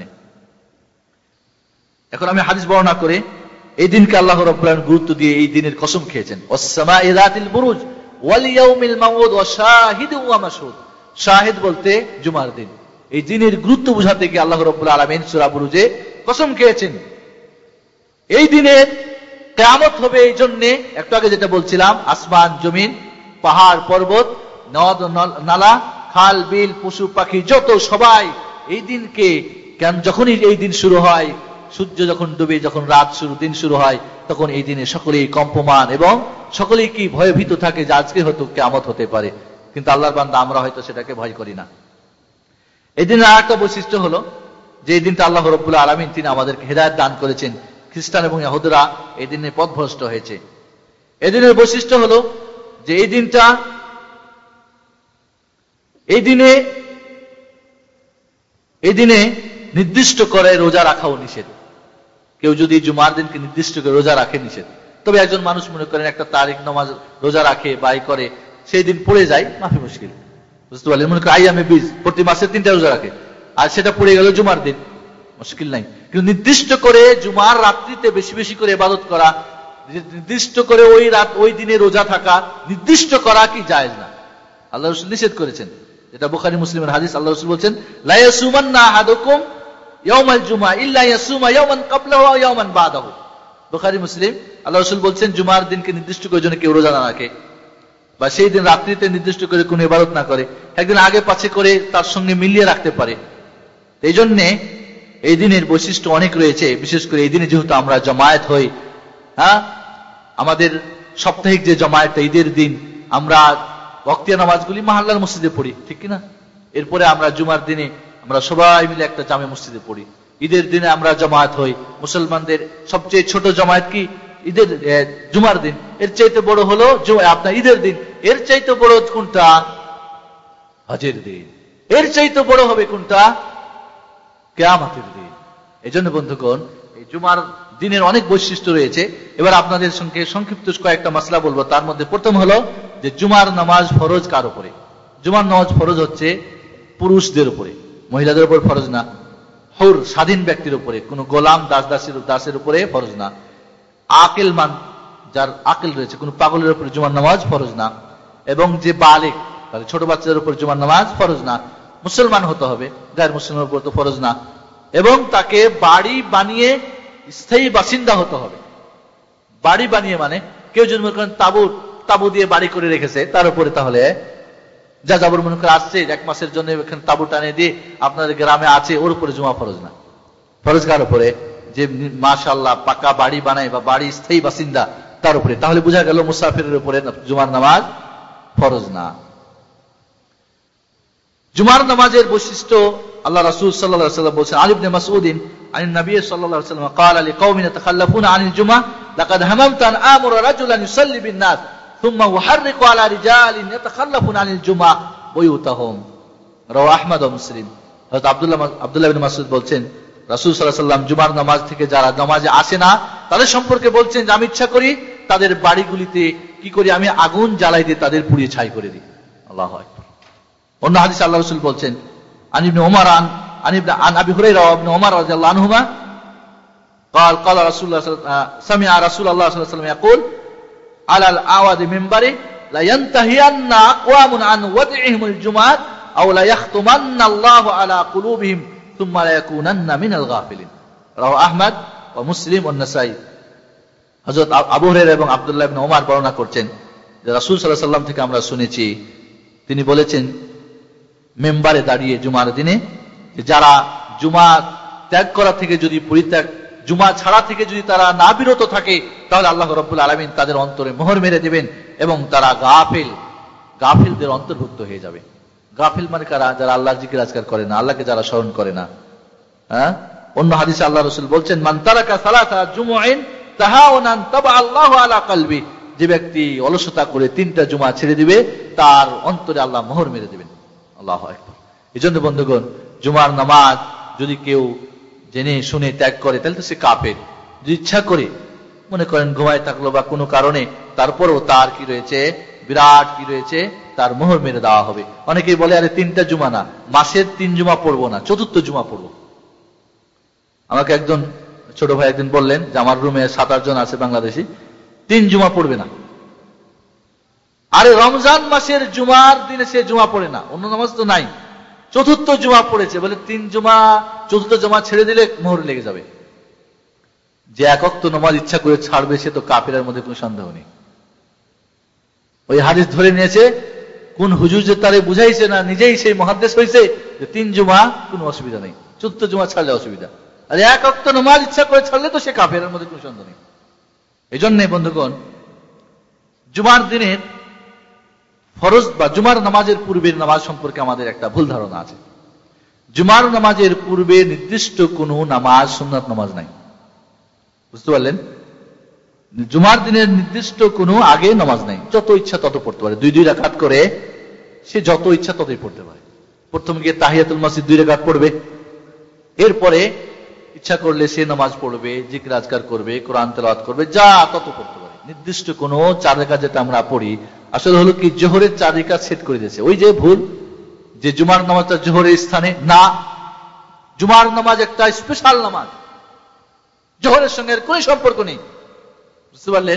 এখন আমি হাদিস বর্ণনা করে এই দিনকে আল্লাহ রাব্বুল আলামিন গুরুত্ব দিয়ে এই দিনের কসম খেয়েছেন, ওয়াস-সামা'i যাতিল বুরুজ ওয়াল ইয়াউমিল মাউউদ ওয়া শাহিদু ওয়া মাশহুদ। শাহিদ বলতে জুমার দিন। এই দিনের গুরুত্ব বোঝাতে গিয়ে আল্লাহ রাব্বুল আলামিন সূরা বুরুজে কসম খেয়েছেন। এই দিনের কিয়ামত হবে এই জন্য, একটু আগে যেটা বলছিলাম, আসমান জমিন, পাহাড় পর্বত, নদ নালা, খাল বিল, পশু পাখি যত সবাই এই দিনকে, কেন যখনই এই দিন শুরু হয়, সূর্য যখন ডুবে, যখন রাত শুরু, দিন শুরু হয়, তখন এই দিনে সকলেই কম্পমান এবং সকলেই কি ভয়ভীত থাকে যে আজকে হয়তো কিয়ামত হতে পারে। কিন্তু আল্লাহর বান্দা আমরা হয়তো সেটাকে ভয় করি না। এই দিনের আর একটা বৈশিষ্ট্য হলো যে এই দিনটা আল্লাহ রাব্বুল আলামিন তিনি আমাদেরকে হেদায়েত দান করেছেন। খ্রিস্টান এবং ইহুদিরা এই দিনে পথভ্রষ্ট হয়েছে। এই দিনের বৈশিষ্ট্য হলো যে এই দিনটা, এই দিনে এই দিনে নির্দিষ্ট করে রোজা রাখাও নিষেধ। কেউ যদি জুমার দিনকে নির্দিষ্ট করে রোজা রাখে নিষেধ। তবে একজন মানুষ মনে করেন একটা তারিখ নামাজ রোজা রাখে বা করে, সেই দিন পড়ে যায়, মাফি মুশকিল, বুঝতে পারলেন। মনে করেন আইয়ামে বীজ, প্রতি মাসে তিনটা রোজা রাখে, আর সেটা পড়ে গেল জুমার দিন, মুশকিল নাই। কিন্তু নির্দিষ্ট করে জুমার রাত্রিতে বেশি বেশি করে ইবাদত করা, নির্দিষ্ট করে ওই রাত ওই দিনে রোজা থাকা, নির্দিষ্ট করা কি জায়েজ না, আল্লাহ রাসূল নিষেধ করেছেন। যেটা বুখারী মুসলিমের হাদিস, আল্লাহ রাসূল বলছেন, লা ইয়াসুমান্না আহাদুকুম ইয়াউমাল জুমআ ইল্লা ইয়াসুমা ইয়াওমান ক্বাবলাহু ওয়া ইয়াওমান বাদাহু। বুখারী মুসলিম, আল্লাহ রাসূল বলছেন জুমার দিনকে নির্দিষ্ট করে যেন কেউ রোজা না রাখে, বা সেই দিন রাত্রিতে নির্দিষ্ট করে কোনো ইবাদত না করে, একদিন আগে পাছে করে তার সঙ্গে মিলিয়ে রাখতে পারে। এই জন্যে এই দিনের বৈশিষ্ট্য অনেক রয়েছে। বিশেষ করে এই দিনে যেহেতু আমরা জমায়েত হই, হ্যাঁ, আমাদের সাপ্তাহিক যে জমায়েতটা ঈদের দিন, আমরা ওয়াক্তিয়া নামাজগুলি মাহাল্লার মসজিদে পড়ি, ঠিক কিনা? এরপরে আমরা জুমার দিনে আমরা সবাই মিলে একটা জামে মসজিদে পড়ি। ঈদের দিনে আমরা জমায়েত হই। মুসলমানদের সবচেয়ে ছোট জমায়েত কি? ঈদের জুমার দিন। এর চাইতে বড় হলো আপনার ঈদের দিন। এর চাইতে বড় কোনটা? হজের দিন। এর চাইতে বড় হবে কোনটা? কিয়ামতের দিন। এই জন্য বন্ধুগণ, এই জুমার দিনের অনেক বৈশিষ্ট্য রয়েছে। এবার আপনাদের সঙ্গে সংক্ষিপ্ত কয়েকটা মাসলা বলবো। তার মধ্যে প্রথম হলো যে জুমার নামাজ ফরজ কার উপরে? জুমার নামাজ ফরজ হচ্ছে পুরুষদের উপরে, মহিলাদের উপর ফরজ না। হুর স্বাধীন ব্যক্তির উপরে, কোন গোলাম দাস দাসের দাসের উপরে ফরজ না। আকিল মান, যার আকিল রয়েছে, কোন পাগলের উপরে জুমার নামাজ ফরজ না। এবং যে বালিগ, তাহলে ছোট বাচ্চাদের উপর জুমার নামাজ ফরজ না। মুসলমান হতে হবে, গায়ের মুসলমানের উপর তো ফরজ না। এবং তাকে বাড়ি বানিয়ে স্থায়ী বাসিন্দা হতে হবে। বাড়ি বানিয়ে মানে কেউ যদি মনে করেন তাবু তাবু দিয়ে বাড়ি করে রেখেছে, তার উপরে তাহলে যা যাবর মনে করে আসছে এক মাসের জন্য এখানে তাবু টানে দিয়ে আপনাদের গ্রামে আছে, ওর উপরে জুমা ফরজ না। ফরজ কার উপরে? যে মাশাআল্লাহ পাকা বাড়ি বানায় বা বাড়ি স্থায়ী বাসিন্দা, তার উপরে। তাহলে বোঝা গেল মুসাফিরের উপরে জুমার নামাজ ফরজ না। জুমার নামাজের বৈশিষ্ট্য আল্লাহ রাসূল সাল্লাল্লাহু আলাইহি ওয়াসাল্লাম বলেছেন, আলী ইবনে মাসউদ عن النبي صلى الله عليه وسلم قال لقوم يتخلفون عن الجمعة لقد هممت أن آمر رجلا يصلي بالناس ثم أحرق على رجال يتخلفون عن الجمعة بيوتهم رواه أحمد ومسلم. হযরত আব্দুল্লাহ আব্দুল্লাহ ইবনে মাসউদ বলছেন রাসূল সাল্লাল্লাহু আলাইহি ওয়াসাল্লাম জুমার নামাজ থেকে যারা নামাজে আসে না তাদের সম্পর্কে বলছেন যে আমি ইচ্ছা করি তাদের বাড়িগুলিতে কি করি, আমি আগুন জ্বালাই দিয়ে তাদের পুড়িয়ে ছাই করে দিই। আল্লাহু আকবার। অন্য হাদিসে আল্লাহ রাসূল বলছেন আন ইবনে ওমর আন আন ইবনে আন আবি হুরায়রা ওয়া ইবনে ওমর রাদিয়াল্লাহু আনহুমা قال قال رسول الله سمع رسول الله صلى الله عليه وسلم يقول على الأعواد منبره لا ينتهين أقوام عن ودعهم الجمعة أو لا يختمن الله على قلوبهم ثم لا يكونن من الغافلين رواه أحمد ومسلم والنسائي. হযরত আবু হুরায়রা এবং আব্দুল্লাহ ইবনে ওমর বর্ণনা করছেন যে রাসূল সাল্লাল্লাহু আলাইহি ওয়াসাল্লাম থেকে আমরা শুনেছি তিনি বলেছেন মেম্বারে দাঁড়িয়ে জুমার দিনে যে যারা জুমা ত্যাগ করা থেকে যদি পরিত্যাগ জুমা ছাড়া থেকে যদি তারা না বিরত থাকে তাহলে আল্লাহ রাব্বুল আলামিন তাদের অন্তরে মোহর মেরে দেবেন এবং তারা গাফিল গাফিলদের অন্তর্ভুক্ত হয়ে যাবে। গাফিল মানে কারা? যারা আল্লাহর জিকির আজকার করে না, আল্লাহকে যারা স্মরণ করে না। হ্যাঁ, অন্য হাদিসে আল্লাহ রাসূল বলছেন মান তারাকা সালাতা জুমুইন তাহাওনান তাবা আল্লাহু আলা কলবি, যে ব্যক্তি অলসতা করে তিনটা জুমা ছেড়ে দিবে তার অন্তরে আল্লাহ মোহর মেরে দেবেন। আল্লাহু আকবার। এজন্য বন্ধুগণ, জুমার নামাজ যদি কেউ জেনে শুনে ত্যাগ করে তাহলে তো সে কাফের। যদি ইচ্ছা করে মনে করেন ঘুমায় থাকলো বা কোনো কারণে, তারপরেও তার কি রয়েছে, বিরাট কি রয়েছে, তার মোহর মেরে দেওয়া হবে। অনেকেই বলে আরে তিনটা জুমা না, মাসের তিন জুমা পড়বো না, চতুর্থ জুমা পড়বো। আমাকে একজন ছোট ভাই একদিন বললেন যে আমার রুমে সাত আট জন আছে বাংলাদেশি, তিন জুমা পড়বে না। আরে রমজান মাসের জুমার দিনে সে জুমা পড়ে না, অন্য নামাজ তো নাই, চতুর্থ জুমা পড়েছে বলে তিন জুমা চতুর্থ জুমা ছেড়ে দিলে মোহর লেগে যাবে। যে এক ওয়াক্ত নামাজ ইচ্ছা করে ছাড়বে সে তো কাফিরের মধ্যে কোনো সন্দেহ নেই। ওই হাদিস ধরে নিয়েছে, কোন হুজুর যে তারে বুঝাইছে না নিজেই সেই মুহাদ্দিস হয়েছে যে তিন জুমা কোনো অসুবিধা নেই, চতুর্থ জুমা ছাড়লে অসুবিধা। আর এক ওয়াক্ত নামাজ ইচ্ছা করে ছাড়লে তো সে কাফিরের মধ্যে কোনো সন্দেহ নেই। এই জন্য বন্ধুগণ, জুমার দিনের ফরজ বা জুমার নামাজের পূর্বের নামাজ সম্পর্কে আমাদের একটা ভুল ধারণা আছে। জুমার নামাজের পূর্বে নির্দিষ্ট কোনো নামাজ সুন্নাত নামাজ নাই, বুঝতে পারলেন? জুমার দিনের নির্দিষ্ট কোনো আগে নামাজ নাই, যত ইচ্ছা তত পড়তে পারে, দুই দুই রাকাত করে সে যত ইচ্ছা ততই পড়তে পারে। প্রথমে গিয়ে তাহিয়াতুল মসজিদ দুই রাকাত পড়বে, এরপরে ইচ্ছা করলে সে নামাজ পড়বে, জিকির আজকার করবে, কোরআন তেলাওয়াত করবে, যা তত পড়তে পারে। নির্দিষ্ট কোনো চার রাকাত যেটা আমরা পড়ি আসলে হলো কি জোহরের চার রাকাত সেট করে দিয়েছে। ওই যে ভুল যে জুমার নামাজটা জোহরের স্থানে না, জুমার নামাজ একটা স্পেশাল নামাজ, জোহরের সঙ্গে কোনো সম্পর্ক নেই, বুঝতে পারলেন?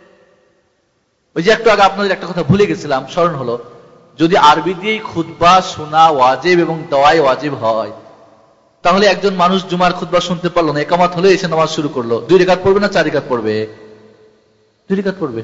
ওই যে একটু আগে আপনাদের একটা কথা ভুলে গেছিলাম, স্মরণ হলো, যদি আরবি দিয়ে খুতবা শোনা ওয়াজিব এবং দোয়াই ওয়াজিব হয় তাহলে একজন মানুষ জুমার খুতবা শুনতে পারলো না, একামত হলে এসে নামাজ শুরু করলো, দুই রাকাত পড়বে না চার রাকাত পড়বে? দুই রাকাত পড়বে।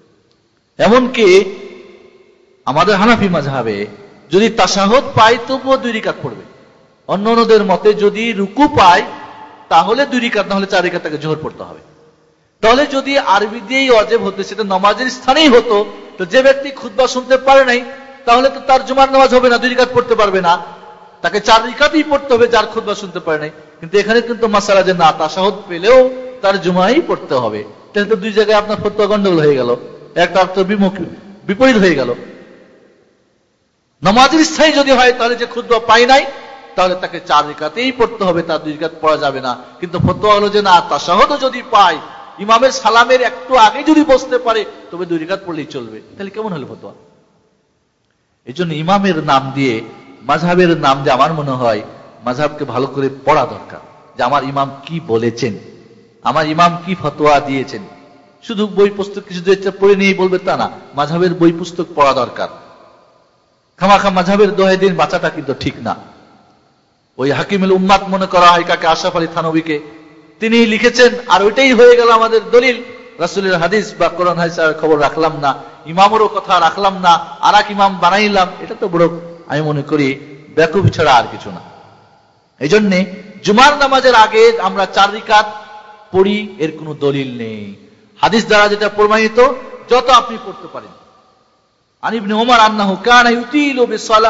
এমনকি আমাদের হানাফি মাযহাবে যদি তাশাহুদ পায় তবুও দুই রাকাত পড়বে। অন্য অন্যদের মতে যদি রুকু পায় তাহলে দুই রাকাত, না হলে চার রাকাত তাকে জোহর পড়তে হবে। তাহলে যদি আরবি দিয়েই ওয়াজিব হতো, সেটা নামাজের স্থানেই হতো, তো যে ব্যক্তি খুতবা শুনতে পারে নাই তাহলে তো তার জুমার নামাজ হবে না, দুই রাকাত পড়তে পারবে না, তাকে চার রাকাতই পড়তে হবে যার খুতবা শুনতে পারে নাই। কিন্তু এখানে কিন্তু মাসালা যে না, তাশাহুদ পেলেও তার জুমাই পড়তে হবে, তাহলে তো দুই জায়গায় আপনার ফতোয়া গন্ডগোল হয়ে গেল, একটা অর্থ বিমুখ বিপরীত হয়ে গেল। নামাজের স্থায়ী যদি হয় তাহলে যে খুতবা পাই নাই তাহলে তাকে চার রাকাতেই পড়তে হবে, তার দুই রাকাত পড়া যাবে না। কিন্তু ফতোয়া হলো যে না, তাশাহুদও যদি পায়, ইমামের সালামের একটু আগে যদি বসতে পারে তবে দুই রাকাত পড়লেই চলবে। তাহলে কেমন হলো ফতোয়া? এই জন্য ইমামের নাম দিয়ে, মাযহাবের নাম দিয়ে আমার মনে হয় মাযহাবকে ভালো করে পড়া দরকার, যে আমার ইমাম কি বলেছেন, আমার ইমাম কি ফতোয়া দিয়েছেন। শুধু বই পুস্তক কিছু পড়ে নিয়ে বলবে তা না, মাযহাবের বই পুস্তক পড়া দরকার। খামাখা মাযহাবের দোহাই দিন বাঁচাটা কিন্তু ঠিক না। ওই হাকিমুল উম্মাত মনে করা হয় কাকে, আশরাফ আলী থানভীকে, তিনি লিখেছেন আর ওইটাই হয়ে গেল আমাদের দলিল। রাসূলের হাদিস বা কোরআন হাদিসের খবর রাখলাম না, ইমামেরও কথা রাখলাম না, আর এক ইমাম বানাইলাম, এটা তো বড় আমি মনে করি বেকুফি ছাড়া আর কিছু না। এই জন্যে জুমার নামাজের আগে আমরা চার রাকাত পড়ি, এর কোনো দলিল নেই। হাদিস দ্বারা যেটা প্রমাণিত, যত আপনি পড়তে পারেন। আন ইবনে ওমর আন্নাহু কানা ইউতিলু বিসসালাহ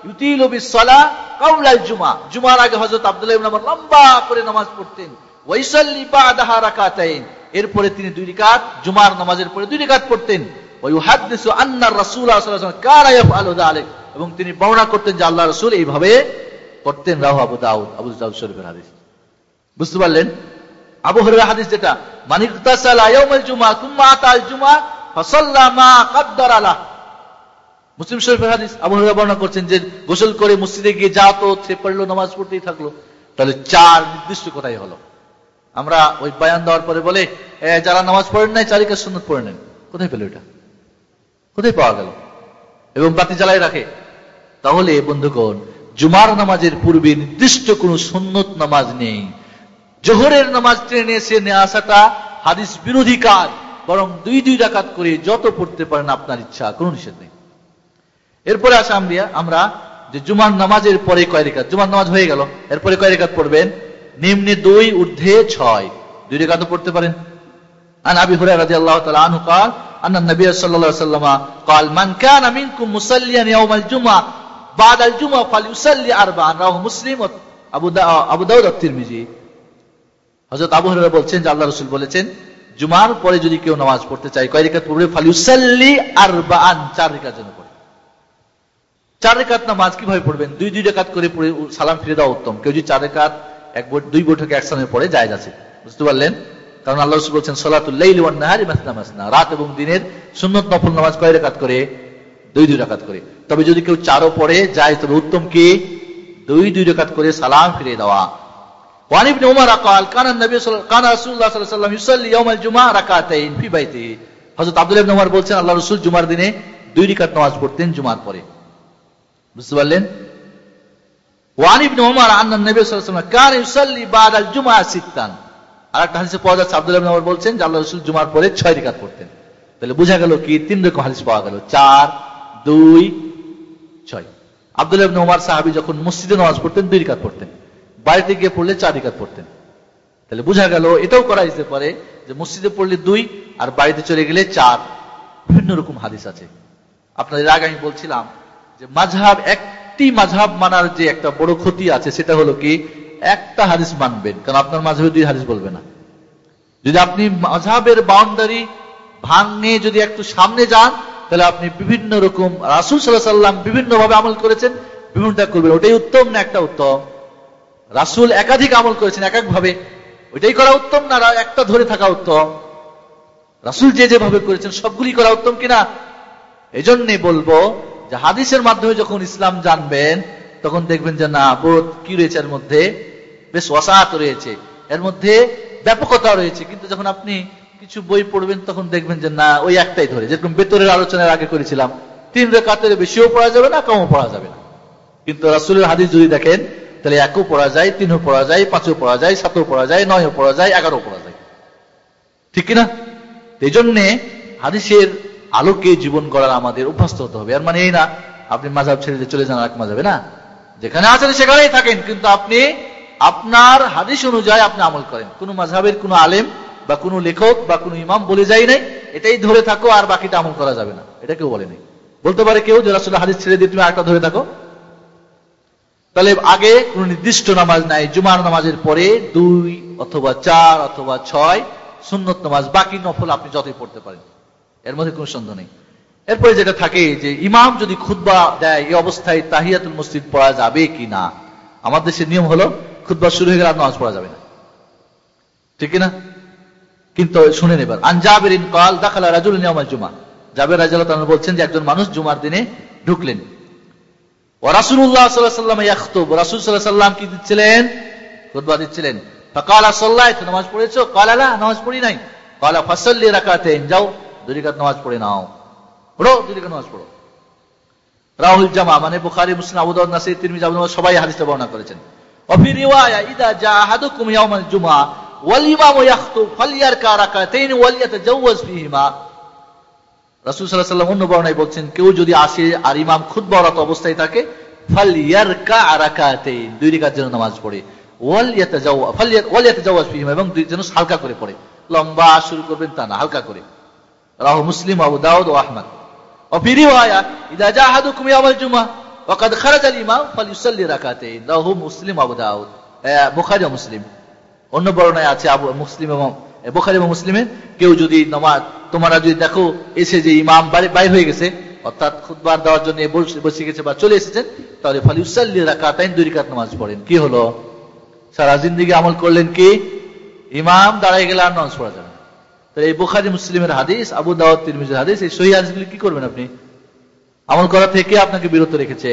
ইউতিলু বিস-সালাহ কাওলাল জুমা, জুমার আগে হযরত আব্দুল্লাহ ইবনে ওমর লম্বা করে নামাজ পড়তেন। ওয়া ইসাল্লি বা'দাহা রাকাতাইন, এরপরে তিনি দুই রাকাত জুমার নামাজের পরে দুই রাকাত পড়তেন। ওয়া ইউহাদ্দিসু আন্না রাসূলুল্লাহ সাল্লাল্লাহু আলাইহি ওয়াসাল্লাম কানা ইয়াফআলু যালিক, এবং তিনি বর্ণনা করতেন যে আল্লাহর রাসূল এইভাবে করতেন। রাওয়াহু আবু দাউদ, আবু দাউদ শরীফের হাদিস। বুঝতে পারলেন? আবু হুরায়রা হাদিস যেটা, মান ইগতাসালা ইয়াউমাল জুমআ সুম্মা আতাল জুমআ ফাসাল্লা মা কাদ্দারা লাহ, মুসলিম শরীফের হাদিস। আবু হুরায়রা বর্ণনা করছেন যে গোসল করে মসজিদে গিয়ে যা তো সে পড়লো, নামাজ পড়তেই থাকলো। তাহলে চার নির্দিষ্ট কোথায় হলো? আমরা ওই বয়ান দেওয়ার পরে বলে যারা নামাজ পড়েন নাই চার রাকাত সুন্নাত পড়ে নেন। কোথায় পেল এটা? কোথায় পাওয়া গেল? এবং বাতি জ্বালায় রাখে। তাহলে বন্ধুগণ, জুমার নামাজের পূর্বে নির্দিষ্ট কোন সুন্নত নামাজ নেই। জোহরের নামাজ ট্রেনে এসে নিয়ে আসাটা হাদিস বিরোধী কাজ, বরং দুই দুই রাকাত করে যত পড়তে পারেন আপনার ইচ্ছা, কোনো নিষেধ নেই। এরপরে আসা আমরা আমরা যে জুমার নামাজের পরে কয় রাকাত, জুমার নামাজ হয়ে গেল, এরপরে কয় রাকাত পড়বেন? নিম্নে দুই, ঊর্ধ্বে ছয়, দুই রাকাত পড়তে পারেন। আন আবি হুরায়রা রাদিয়াল্লাহু তাআলা আনহু قال ان النبي صلى الله عليه وسلم قال من كان منكم مصليا يوم الجمعه بعد الجمعه فليصلي اربعا رواه مسلم আবু আবু দাউদ আর তিরমিজি। হযরত আবু হুরায়রা বলছেন যে আল্লাহর রাসূল বলেছেন, জুমার পরে যদি কেউ নামাজ পড়তে চায় কয় রাকাত পড়বে? ফালিউসাল্লি আরবাআন, চার রাকাত যেন পড়ে। চার রাকাত নামাজ কিভাবে পড়বেন? দুই দুই রাকাত করে পড়ে সালাম ফিরে দেওয়া উত্তম। কেউ যদি চার রাকাত এক দুই বৈঠকে একসঙ্গে পড়ে জায়েজ আছে। বুঝতে পারলেন? কারণ আল্লাহ রাসূল বলেছেন সালাতুল লাইলি ওয়ান নাহারি মাসনা মাসনা, রাত এবং দিনের সুন্নত নফল নামাজ কয় রাকাত করে? দুই দুই রাকাত করে। তবে যদি কেউ চারও পড়ে যায় তবে উত্তম কি? দুই দুই রাকাত করে সালাম ফিরে দেওয়া। ওয়ান ইবনে উমর قال كان النبي صلى كان رسول الله صلى الله عليه وسلم يصلي يوم الجمعه ركعتين في بيته, হযরত আব্দুল্লাহ ইবনে উমর বলছেন আল্লাহর রাসূল জুমার দিনে দুই রাকাত নামাজ পড়তেন জুমার পরে। বুঝতে পারলেন? ওয়ান ইবনে উমর আন্না নবী সাল্লাল্লাহু আলাইহি ওয়াসাল্লাম কান ইউসাল্লি বাদাল জুমআ সিত্তান, আরেকটা হাদিসে পাওয়া যাচ্ছে আব্দুল্লাহ ইবনে উমর বলছেন যে আল্লাহর রাসূল জুমার পরে ছয় রাকাত পড়তেন। তাহলে বোঝা গেল কি তিন রকম হাদিস পাওয়া গেল, চার, দুই, ছয়। আব্দুল্লাহ ইবনে উমর সাহাবী যখন মসজিদে নামাজ পড়তেন দুই রাকাত পড়তেন, বাড়িতে গিয়ে পড়লে চার রাকাত পড়তেন। তাহলে বোঝা গেল এটাও করা যেতে পারে যে মসজিদে পড়লে দুই আর বাড়িতে চলে গেলে চার। বিভিন্ন রকম হাদিস আছে। আপনাদের আগে আমি বলছিলাম যে মাযহাব, একটি মাযহাব মানার যে একটা বড় ক্ষতি আছে সেটা হলো কি একটা হাদিস মানবেন, কারণ আপনার মাযহাবে দুই হাদিস বলবে না। যদি আপনি মাযহাবের বাউন্ডারি ভাঙে যদি একটু সামনে যান তাহলে আপনি বিভিন্ন রকম রাসূল সাল্লাল্লাহু আলাইহি ওয়াসাল্লাম বিভিন্ন ভাবে আমল করেছেন, বিভিন্নটা করবেন। ওটাই উত্তম না একটা উত্তম? রাসূল একাধিক আমল করেছেন এক এক ভাবে, ওইটাই করা উত্তম না একটা ধরে থাকা উত্তম? রাসূল যে যেভাবে করেছেন সবগুলি করা উত্তম কিনা? এজন্য বলবো যে হাদিসের মাধ্যমে যখন ইসলাম জানবেন তখন দেখবেন যে না, বোধ কি রয়েছে এর মধ্যে, বেশ ওয়াসাআত রয়েছে, এর মধ্যে ব্যাপকতা রয়েছে। কিন্তু যখন আপনি কিছু বই পড়বেন তখন দেখবেন যে না, ওই একটাই ধরে। যেরকম বেতরের আলোচনার আগে করেছিলাম, তিন রাকাতের বেশিও পড়া যাবে না, কমও পড়া যাবে না। কিন্তু রাসূলের হাদিস যদি দেখেন তাহলে একও পড়া যায়, তিনও পড়া যায়, পাঁচও পড়া যায়, সাতও পড়া যায়, নয়ও পড়া যায়, এগারো পড়া যায়। ঠিক কিনা? এই জন্যে হাদিসের আলোকে জীবন গড়ার আমাদের অভ্যস্ত হতে হবে। আর মানে এই না আপনি মাযহাব ছেড়ে দিয়ে চলে যান এক মাযহাবে, না, যেখানে আছেন সেখানেই থাকেন, কিন্তু আপনি আপনার হাদিস অনুযায়ী আপনি আমল করেন। কোন মাযহাবের কোন আলেম বা কোন লেখক বা কোন ইমাম বলে যায় নাই এটাই ধরে থাকো আর বাকিটা আমল করা যাবে না, এটা কেউ বলে নাই। বলতে পারে কেউ যে রাসূলের হাদিস ছেড়ে দিয়ে তুমি আরেকটা ধরে থাকো? তাহলে আগে কোন নির্দিষ্ট নামাজ নাই, জুমার নামাজের পরে দুই অথবা চার অথবা ছয় সুন্নত নামাজ, বাকি নফল আপনি যতই পড়তে পারেন, এর মধ্যে কোনো সন্দেহ নেই। এরপরে যেটা থাকে যে ইমাম যদি খুতবা দেয় এই অবস্থায় তাহিয়াতুল মসজিদ পড়া যাবে কি না? আমাদের দেশের নিয়ম হলো খুতবা শুরু হয়ে গেলে আর নামাজ পড়া যাবে না, ঠিক না? কিন্তু শুনেন এবার, আন জাবিরিন ক্বাল দাখালা রাজুলুন ইয়াউমাল জুমআ, জাবির রাদিয়াল্লাহু তাআলা বলছেন যে একজন মানুষ জুমার দিনে ঢুকলেন। ওয়া রাসূলুল্লাহ সাল্লাল্লাহু আলাইহি ওয়াসাল্লাম ইয়াখতুব, রাসূল সাল্লাল্লাহু আলাইহি ওয়াসাল্লাম কি দিচ্ছিলেন? খুতবা দিচ্ছিলেন। ফাকালা সাল্লাইতু, নামাজ পড়েছো? ক্বালা লা, নামাজ পড়ি নাই। ক্বালা ফাসাল্লি রাকাতাইন, যাও দুই রাকাত নামাজ পড়ে নাও, পড়ো দুই রাকাত নামাজ পড়ো। রাহুল জামা মানে বুখারী, মুসলিম, আবু দাউদ, নাসাঈ, তিরমিজি, ইবনে মাজাহ সবাই হাদিসটা বর্ণনা করেছেন। ওয়া ফি রিওয়ায়া ইযা জা আহাদুকুম ইয়াউমাল জুমআ ওয়াল ইমামু ইয়াখতুব ফালইয়ারকা রাকাতাইন ওয়াল ইয়াতাজাওয়াজ ফীহিমা। রাসূল সাল্লাল্লাহু আলাইহি ওয়াসাল্লাম অন্য বর্ণনায় বলছেন কেউ যদি আসে আর ইমাম খুতবারত অবস্থায় থাকে ফালইয়ারকা রাকাতাইন, দুই রাকাত যেন নামাজ পড়ে, ওয়াল ইয়াতাজাওয়া ফালইয়াত ওয়াল ইয়াতাজাওয়াজ ফীহিমা, এবং দুই যেন হালকা করে পড়ে, লম্বা শুরু করবেন তা না, হালকা করে। রাহু মুসলিম, আবু দাউদ ও আহমদ। ওয়া ফি রিওয়ায়া ইযা জা আহাদুকুম ইয়াউমাল জুমআ, ওয়াকাদ খারাজাল ইমাম ফালিউসাল্লি রাকাতাইন, রাহু মুসলিম আবু দাউদ, বুখারী ও মুসলিম। অন্য বর্ণনায় আছে আবু মুসলিম এবং বুখারী এবং মুসলিমে, কেউ যদি নামাজ তোমরা যদি দেখো এসে যে ইমাম বাইর হয়ে গেছে, অর্থাৎ খুতবা দেওয়ার জন্য বসে গেছে বা চলে এসেছেন, তাহলে ফালিউসাল্লি রাকাতাইন, দুই রাকাত নামাজ পড়েন। কি হলো? সারা জিন্দেগি আমল করলেন কি? ইমাম দাঁড়ায় গেলে আর নামাজ পড়া যাবে না। তাহলে এই বুখারী মুসলিমের হাদিস, আবু দাউদ তিরমিজির হাদিস, এই সহিহ হাদিসগুলি কি করবেন আপনি? আমল করা থেকে আপনাকে বিরত রেখেছে।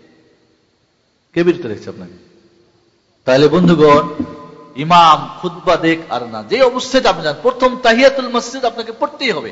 কে বিরত রেখেছে আপনাকে? তাহলে বন্ধুগণ, ইমাম খুতবা দেখ আর না, যে অবস্থায় আপনি যান, প্রথম তাহিয়াতুল মসজিদ আপনাকে পড়তেই হবে।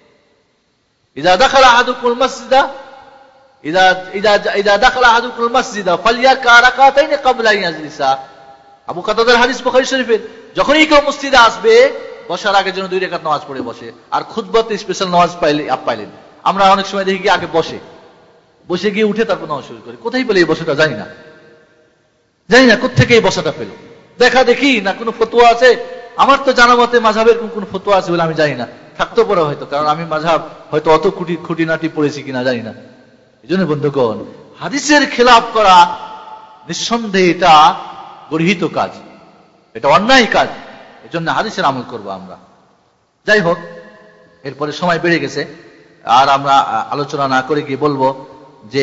ইযা দাখালা আহাদুকুল মসজিদা ইযা ইযা ইযা দাখালা আহাদুকুল মসজিদা ফালইয়ারকা রাকাতাইন ক্বাবলা আন ইয়াজলিসা। আবু কাতাদার হাদিস বুখারী শরীফের। যখনই কেউ মসজিদে আসবে, বসার আগে যেন দুই রাকাত নামাজ পড়ে বসে। আর খুতবাতে স্পেশাল নামাজ পাইলে আপ পাইলেন। আমরা অনেক সময় দেখি আগে বসে বসে গিয়ে উঠে তারপর নামাজ শুরু করি। কোথায় পেলে এই বসাটা জানি না, জানি না কোত্থেকে এই বসাটা পেল। দেখা দেখি না কোনো ফতোয়া আছে? আমার তো জানা মতে মাযহাবের কোন ফতোয়া আছে বলে আমি জানি না। থাকতে পারে হয়তো, কারণ আমি মাযহাব হয়তো অত খুঁটি খুঁটিনাটি পড়েছি কিনা জানি না। এই জন্য বন্ধুগণ, হাদিসের খেলাফ করা নিঃসন্দেহে এটা গর্হিত কাজ, এটা অন্যায় কাজ। এই জন্য হাদিসের আমল করবো আমরা। যাই হোক, এরপরে সময় বেড়ে গেছে, আর আমরা আলোচনা না করে গিয়ে বলবো যে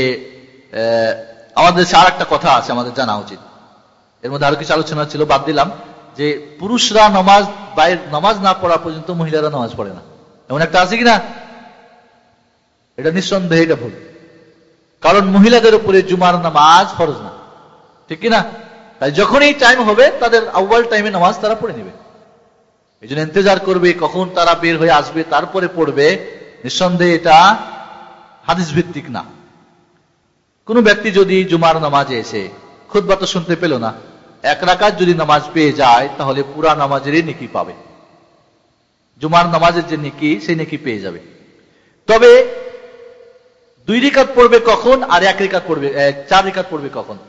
আমাদের দেশে আর একটা কথা আছে আমাদের জানা উচিত। এর মধ্যে আরো কিছু আলোচনা ছিল, বাদ দিলাম, যে পুরুষরা নামাজ বাইরে নামাজ না পড়া পর্যন্ত মহিলারা নামাজ পড়ে না, এমন একটা আছে কিনা? এটা নিঃসন্দেহে এটা ভুল। কারণ মহিলাদের উপরে জুমার নামাজ ফরজ না, ঠিক কিনা? তাই যখনই টাইম হবে তাদের আউয়াল টাইমে নামাজ তারা পড়ে নেবে। এই জন্য ইন্তজার করবে কখন তারা বের হয়ে আসবে, তারপরে পড়বে। নিঃসন্দেহে এটা হাদিস ভিত্তিক না। কোন ব্যক্তি যদি জুমার নামাজে এসে খুতবা তো শুনতে পেল না, এক রাকাত যদি নামাজ পেয়ে যায়, তাহলে পুরা নামাজেরই নেকি পাবে। জুমার নামাজের যে নেকি, সেই নেকি পেয়ে যাবে। তবে দুই রিকাত পড়বে কখন, আর এক রিকাত পড়বে, চার রিকাত পড়বে কখন?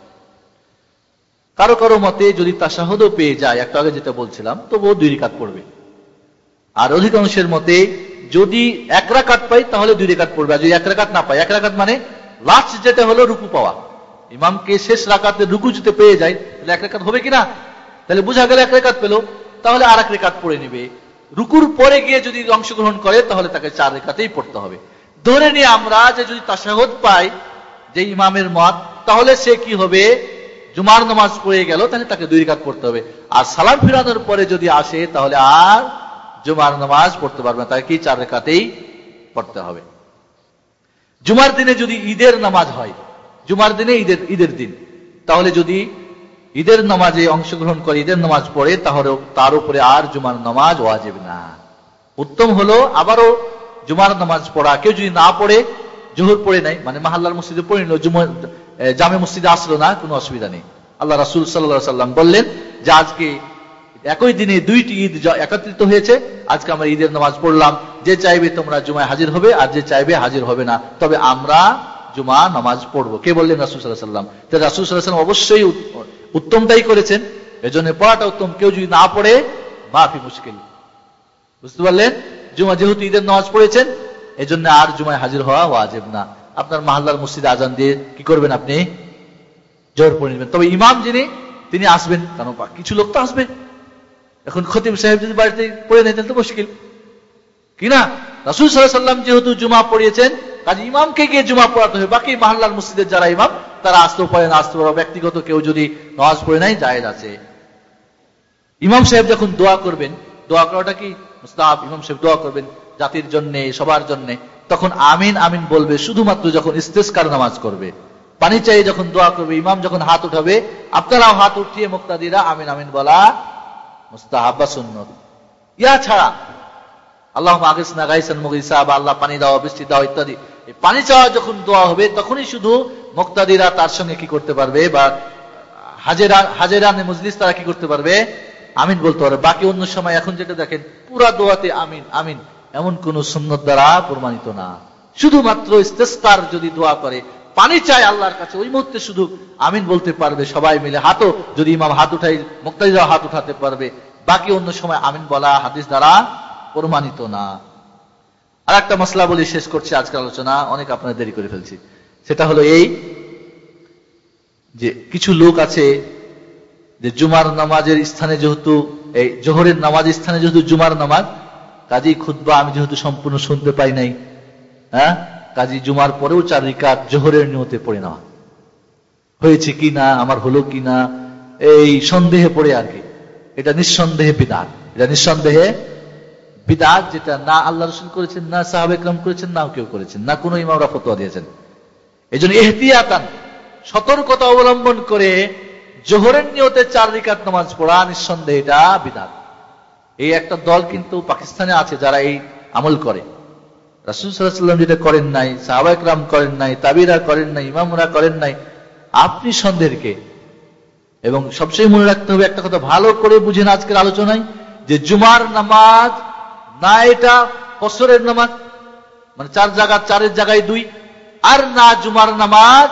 কারো কারো মতে যদি তাশাহুদও পেয়ে যায়, একটু আগে যেটা বলছিলাম, তবুও দুই রিকাত পড়বে। আর অধিকাংশের মতে যদি এক রাকাত পাই তাহলে দুই রিকাত পড়বে, আর যদি এক রাকাত না পাই, এক রাকাত মানে লাস্ট যেটা হলো রুকু পাওয়া, ইমামকে শেষ রাকাতে রুকু যেতে পেয়ে যায়, তাহলে এক রাকাত হবে কিনা? তাহলে বোঝা গেল এক রাকাত পেল, তাহলে আর এক রাকাত পড়ে নেবে। রুকুর পরে গিয়ে যদি অংশগ্রহণ করে, তাহলে তাকে চার রাকাতেই পড়তে হবে। ধরে নিয়ে আমরা যে যদি তাশাহুদ পাই, যে ইমামের মত, তাহলে সে কি হবে? জুমার নামাজ পড়ে গেল, তাহলে তাকে দুই রাকাত পড়তে হবে। আর সালাম ফিরানোর পরে যদি আসে, তাহলে আর জুমার নামাজ পড়তে পারবে না, তাকে কি চার রাকাতেই পড়তে হবে। জুমার দিনে যদি ঈদের নামাজ হয়, জুমার দিনে ঈদের ঈদের দিন, তাহলে যদি ঈদের নামাজে অংশগ্রহণ করে ঈদের নামাজ পড়ে, তাহলে তার উপরে আর জুমার নামাজ ওয়াজিব না। উত্তম হলো আবারও জুমার নামাজ পড়া। কেউ যদি না পড়ে, জোহর পড়ে নাই, মানে মাহাল্লার মসজিদে পড়ে নিল, জামে মসজিদে আসলো না, কোনো অসুবিধা নেই। আল্লাহ রাসূল সাল্লাল্লাহু আলাইহি সাল্লাম বললেন যে আজকে একই দিনে দুইটি ঈদ একত্রিত হয়েছে, আজকে আমরা ঈদের নামাজ পড়লাম, যে চাইবে তোমরা জুমায় হাজির হবে, আর যে চাইবে হাজির হবে না, তবে আমরা জুমা নামাজ পড়বো। কে বললেন? রাসূল সাল্লাল্লাহু আলাইহি সাল্লাম। তাই রাসূল সাল্লাল্লাহু আলাইহি সাল্লাম অবশ্যই উত্তমটাই করেছেন, এজন্য পড়াটা উত্তম। কেউ যদি না পড়ে, মাফি মুশকিল। বুঝতে পারলেন? জুমা যেহেতু ঈদের নামাজ পড়েছেন, এজন্য আর জুমায় হাজির হওয়া ওয়াজিব না। আপনার মাহল্লার মসজিদে আজান দিয়ে কি করবেন? আপনি জোহর পড়ে নেবেন। তবে ইমাম যিনি, তিনি আসবেন, কারণ কিছু লোক তো আসবে। এখন খতিব সাহেব যদি বাড়িতে পড়ে নেয়, তাহলে তো মুশকিল, কিনা? রাসূল সাল্লাল্লাহু আলাইহি সাল্লাম যেহেতু জুমা পড়িয়েছেন, কাজে ইমামকে গিয়ে জুমা পড়াতে হবে। বাকি মাহল্লার মসজিদের যারা ইমাম, তারা আসতেও পারে না আসতে পারে, ব্যক্তিগত কেউ যদি নামাজ পড়ে নাই, জায়েজ আছে। ইমাম সাহেব যখন দোয়া করবেন, দোয়া করাটা কি মুস্তাহাব। ইমাম সাহেব দোয়া করবেন জাতির জন্য, সবার জন্য, তখন আমিন আমিন বলবে শুধুমাত্র যখন ইস্তেসকার নামাজ করবে, পানি চাই যখন দোয়া করবে, ইমাম যখন হাত উঠাবে, আপনারাও হাত উঠিয়ে মুক্তাদিরা আমিন আমিন বলা মুস্তাহাব বা সুন্নত। ইয়া ছাড়া আল্লাহুম্মা আগিসনা গাইসান মুগিসা, বা আল্লাহ পানি দাও, বৃষ্টি দাও ইত্যাদি, এই পানি চাওয়া যখন দোয়া হবে, তখনই শুধু মুক্তাদিরা তার সঙ্গে কি করতে পারবে, বা হাজেরা হাজেরানে মজলিস তারা কি করতে পারবে? আমিন বলতে পারবে। বাকি অন্য সময় এখন যেটা দেখেন, পুরা দোয়াতে আমিন আমিন, এমন কোন সুন্নত দ্বারা প্রমাণিত না। শুধুমাত্র ইস্তেসকার যদি দোয়া করে, পানি চায় আল্লাহর কাছে, ওই মুহূর্তে শুধু আমিন বলতে পারবে সবাই মিলে। হাতও যদি ইমাম হাত উঠাই, মুক্তাদিরা হাত উঠাতে পারবে। বাকি অন্য সময় আমিন বলা হাদিস দ্বারা প্রমাণিত না। আর একটা মসলা বলি, শেষ করছি আজকের আলোচনা, অনেক আপনারা দেরি করে ফেলছি। সেটা হলো এই যে কিছু লোক আছে যে জুমার নামাজের স্থানে যেহেতু এই জোহরের নামাজের স্থানে যেহেতু জুমার নামাজ, কাজী খুতবা আমি যেহেতু সম্পূর্ণ শুনতে পাই নাই, হ্যাঁ, কাজী জুমার পরেও চার রিকাত জোহরের নিয়তে পড়ে নেওয়া হয়েছে কিনা, আমার হলো কিনা, এই সন্দেহে পড়ে আর কি। এটা নিঃসন্দেহে বিদআত, এটা নিঃসন্দেহে বিদআত, যেটা না আল্লাহ রাসূল করেছেন, না সাহাবা ইকরাম করেছেন, না কেউ করেছেন, না কোনো ইমামরা ফতোয়া দিয়েছেন। এই জন্য ইহতিয়াতান, সতর্কতা অবলম্বন করে জোহরের নিয়তে চার রিকাত নামাজ পড়া নিঃসন্দেহে এটা বিদআত। এই একটা দল কিন্তু পাকিস্তানে আছে যারা এই আমল করে। রাসূল সাল্লাল্লাহু আলাইহি ওয়াসাল্লাম যেটা করেন নাই, সাহাবা ইকরাম করেন নাই, তাবিরা করেন নাই, ইমামরা করেন নাই, আপনি সন্দেহের কে? এবং সবচেয়ে মনে রাখতে হবে একটা কথা, ভালো করে বুঝেন আজকের আলোচনায়, যে জুমার নামাজ না এটা ফজরের নামাজ, মানে চার জায়গা চারের জায়গায় দুই, আর না জুমার নামাজ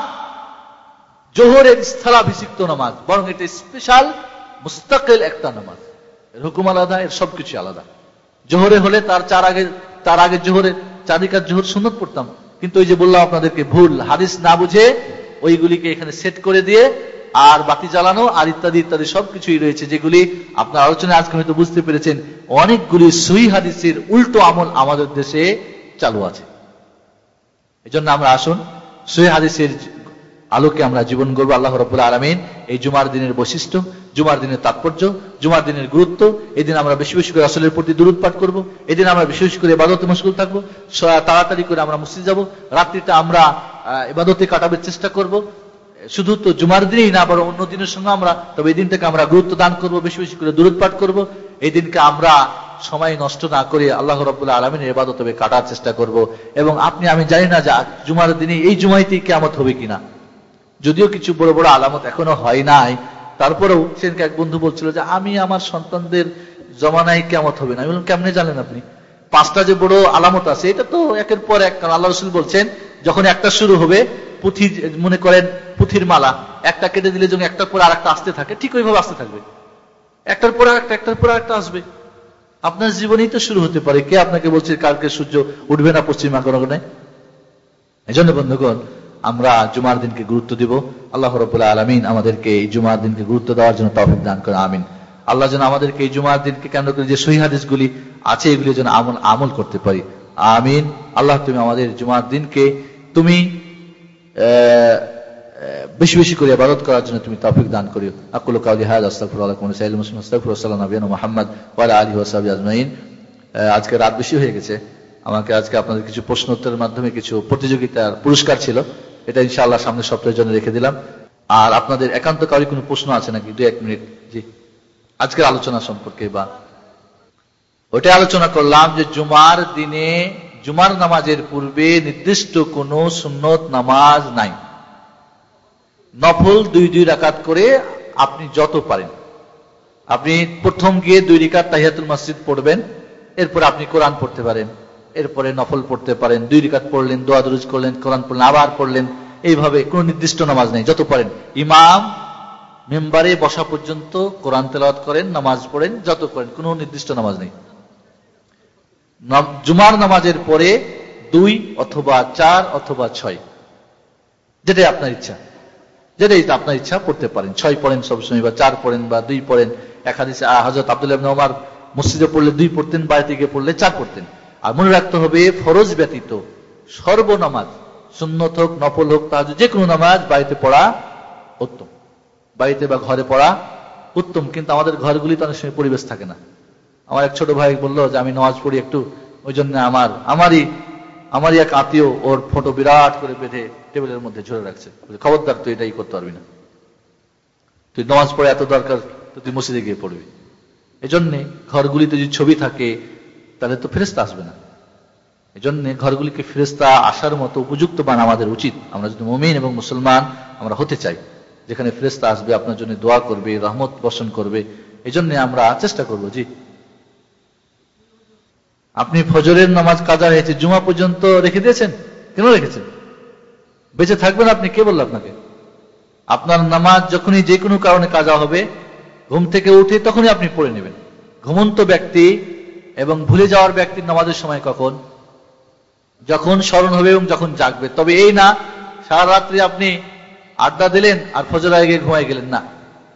জোহরের স্থলাভিষিক্ত নামাজ, বরং এটা স্পেশাল মুস্তাকিল একটা নামাজ। এর হুকুম আলাদা, এর সবকিছু আলাদা। জোহরে হলে তার চার আগে তার আগে জোহরে চার রিকাত জোহর সুন্নত পড়তাম, কিন্তু ওই যে বললাম আপনাদেরকে, ভুল হাদিস না বুঝে ওইগুলিকে এখানে সেট করে দিয়ে আর বাতি জ্বালানো আর ইত্যাদি ইত্যাদি সবকিছুই রয়েছে, যেগুলি আপনার আলোচনায় আজকে হয়তো বুঝতে পেরেছেন। অনেকগুলি সহিহ হাদিসের উল্টো আমল আমাদের দেশে চালু আছে। এজন্য আমরা আসুন সহিহ হাদিসের আলোকে আমরা জীবন গড়ব। আল্লাহ রাব্বুল আলামিন এই জুমার দিনের বৈশিষ্ট্য, জুমার দিনের তাৎপর্য, জুমার দিনের গুরুত্ব, এই দিন আমরা বেশি বেশি করে রাসূলের প্রতি দুরূদ পাঠ করব, এই দিন আমরা বেশি বেশি করে ইবাদতে মশগুল থাকবো, তাড়াতাড়ি করে আমরা মসজিদ যাব, রাত্রিটা আমরা ইবাদতে কাটাবার চেষ্টা করব। শুধু তো জুমার দিনই না, আবার অন্য দিনের সঙ্গে আমরা, তবে এই দিনটাকে আমরা গুরুত্ব দান করব, বেশি বেশি করে দুরূদ পাঠ করব। এই দিনকে আমরা সময় নষ্ট না করে আল্লাহ রাব্বুল আলামিনের ইবাদতে কাটার চেষ্টা করব। এবং আপনি আমি জানি না যে জুমার দিনে এই জুমাইতেই কিয়ামত হবে কিনা, যদিও কিছু বড় বড় আলামত এখনো হয় নাই, তারপরেও সেদিনকে এক বন্ধু বলছিল যে আমি আমার সন্তানদের জমানায় কিয়ামত হবে না। আমি বললাম কেমনে জানেন আপনি? পাঁচটা যে বড় আলামত আছে এটা তো একের পর এক, কারণ আল্লাহ রাসূল বলছেন যখন একটা শুরু হবে, পুঁথি মনে করেন পুঁথির মালা একটা কেটে দিলে যখন একটার পর আর একটা আসতে থাকে, ঠিক ওইভাবে আসতে থাকবে, একটার পর একটা একটার পর একটা আসবে। আপনার জীবনেই তো শুরু হতে পারে, কে আপনাকে বলছে কালকে সূর্য উঠবে না পশ্চিমা গগনে? এই জন্য বন্ধুগণ, আমরা জুমার দিনকে গুরুত্ব দিব। আল্লাহ রাব্বুল আলামিন আমাদেরকে এই জুমার দিনকে গুরুত্ব দেওয়ার জন্য তৌফিক দান করেন, আমিন। আল্লাহ যেন আমাদেরকে এই জুমার দিনকে কেন্দ্র করে যে সহিহ হাদিসগুলি আছে এগুলি যেন আমল আমল করতে পারি, আমিন। আল্লাহ তুমি আমাদের জুমার দিনকে তুমি বেশি বেশি করে ইবাদত করার জন্য তুমি তৌফিক দান করিও। আকুলু কাউলি হাযা আস্তাগফিরুল্লাহ লাকুম ওয়া লিসাইরিল মুসলিমিন আস্তাগফিরুল্লাহ সাল্লাল্লাহু আলাইহি মুহাম্মদ ওয়া আলা আলিহি ওয়া সাহবিহি আজমাইন। আজকে রাত বেশি হয়ে গেছে, আমাকে আজকে আপনাদের কিছু প্রশ্ন উত্তরের মাধ্যমে কিছু প্রতিযোগিতার পুরস্কার ছিল, এটা ইনশাআল্লাহ সামনের সপ্তাহের জন্য রেখে দিলাম। আর আপনাদের একান্ত কারো কোনো প্রশ্ন আছে নাকি? দু এক মিনিট। জি, আজকের আলোচনা সম্পর্কে বা ওইটা আলোচনা করলাম যে জুমার দিনে জুমার নামাজের পূর্বে নির্দিষ্ট কোনো সুন্নত নামাজ নাই। নফল দুই দুই রাকাত করে আপনি যত পারেন, আপনি প্রথম গিয়ে দুই রাকাত তাহিয়াতুল মসজিদ পড়বেন, এরপর আপনি কোরআন পড়তে পারেন, এরপরে নফল পড়তে পারেন, দুই রাকাত পড়লেন, দোয়া দুরুদ করলেন, কোরআন পড়লেন, আবার পড়লেন, এইভাবে কোনো নির্দিষ্ট নামাজ নেই, যত পারেন। ইমাম মেম্বারে বসা পর্যন্ত কোরআন তেলাওয়াত করেন, নামাজ পড়েন, যত করেন, কোনো নির্দিষ্ট নামাজ নেই। জুমার নামাজের পরে দুই অথবা চার অথবা ছয়, যেটাই আপনার ইচ্ছা, যেটাই আপনার ইচ্ছা পড়তে পারেন। ছয় পড়েন সবসময়, বা চার পড়েন, বা দুই পড়েন। এক হাদিসে হযরত আব্দুল্লাহ ইবনে ওমর মসজিদে পড়লে দুই পড়তেন, বাড়িতে গিয়ে পড়লে চার পড়তেন। আর মনে রাখতে হবে, ফরজ ব্যতীত সর্বনামাজ, সুন্নত হোক নফল হোক তাহাজ্জুদ, যে কোনো নামাজ বাড়িতে পড়া উত্তম, বাড়িতে বা ঘরে পড়া উত্তম। কিন্তু আমাদের ঘরগুলিতে অনেক সময় পরিবেশ থাকে না। আমার এক ছোট ভাই বললো যে আমি নামাজ পড়ি একটু, ওই জন্য আমার আমারই আমারই এক আত্মীয় ওর ফটো বিরাট করে বেঁধে টেবিলের মধ্যে ঝরে রাখছে, খবরদার তুই এটাই করতে পারবি না, তুই নামাজ পড়ে এত দরকার তো তুই মসজিদে গিয়ে পড়বি। এই জন্যে ঘরগুলিতে যদি ছবি থাকে তাহলে তো ফেরেশতা আসবে না। এই জন্যে ঘরগুলিকে ফেরেশতা আসার মতো উপযুক্ত বানানো আমাদের উচিত। আমরা যদি মুমিন এবং মুসলমান আমরা হতে চাই, যেখানে ফেরেশতা আসবে, আপনার জন্য দোয়া করবে, রহমত বর্ষণ করবে, এই জন্য আমরা চেষ্টা করবো। জি, আপনি ফজরের নামাজ কাজা হয়েছে, জুমা পর্যন্ত রেখে দিয়েছেন, কেন রেখেছেন? বেঁচে থাকবেন আপনি, কে বলল আপনাকে? আপনার নামাজ যখনই যে কোনো কারণে কাজা হবে, ঘুম থেকে উঠে তখনই আপনি পড়ে নেবেন। ঘুমন্ত ব্যক্তি এবং ভুলে যাওয়ার ব্যক্তির নামাজের সময় কখন? যখন স্মরণ হবে এবং যখন জাগবে। তবে এই না সারা রাত্রি আপনি আড্ডা দিলেন আর ফজর আগে গিয়ে ঘুমাই গেলেন না।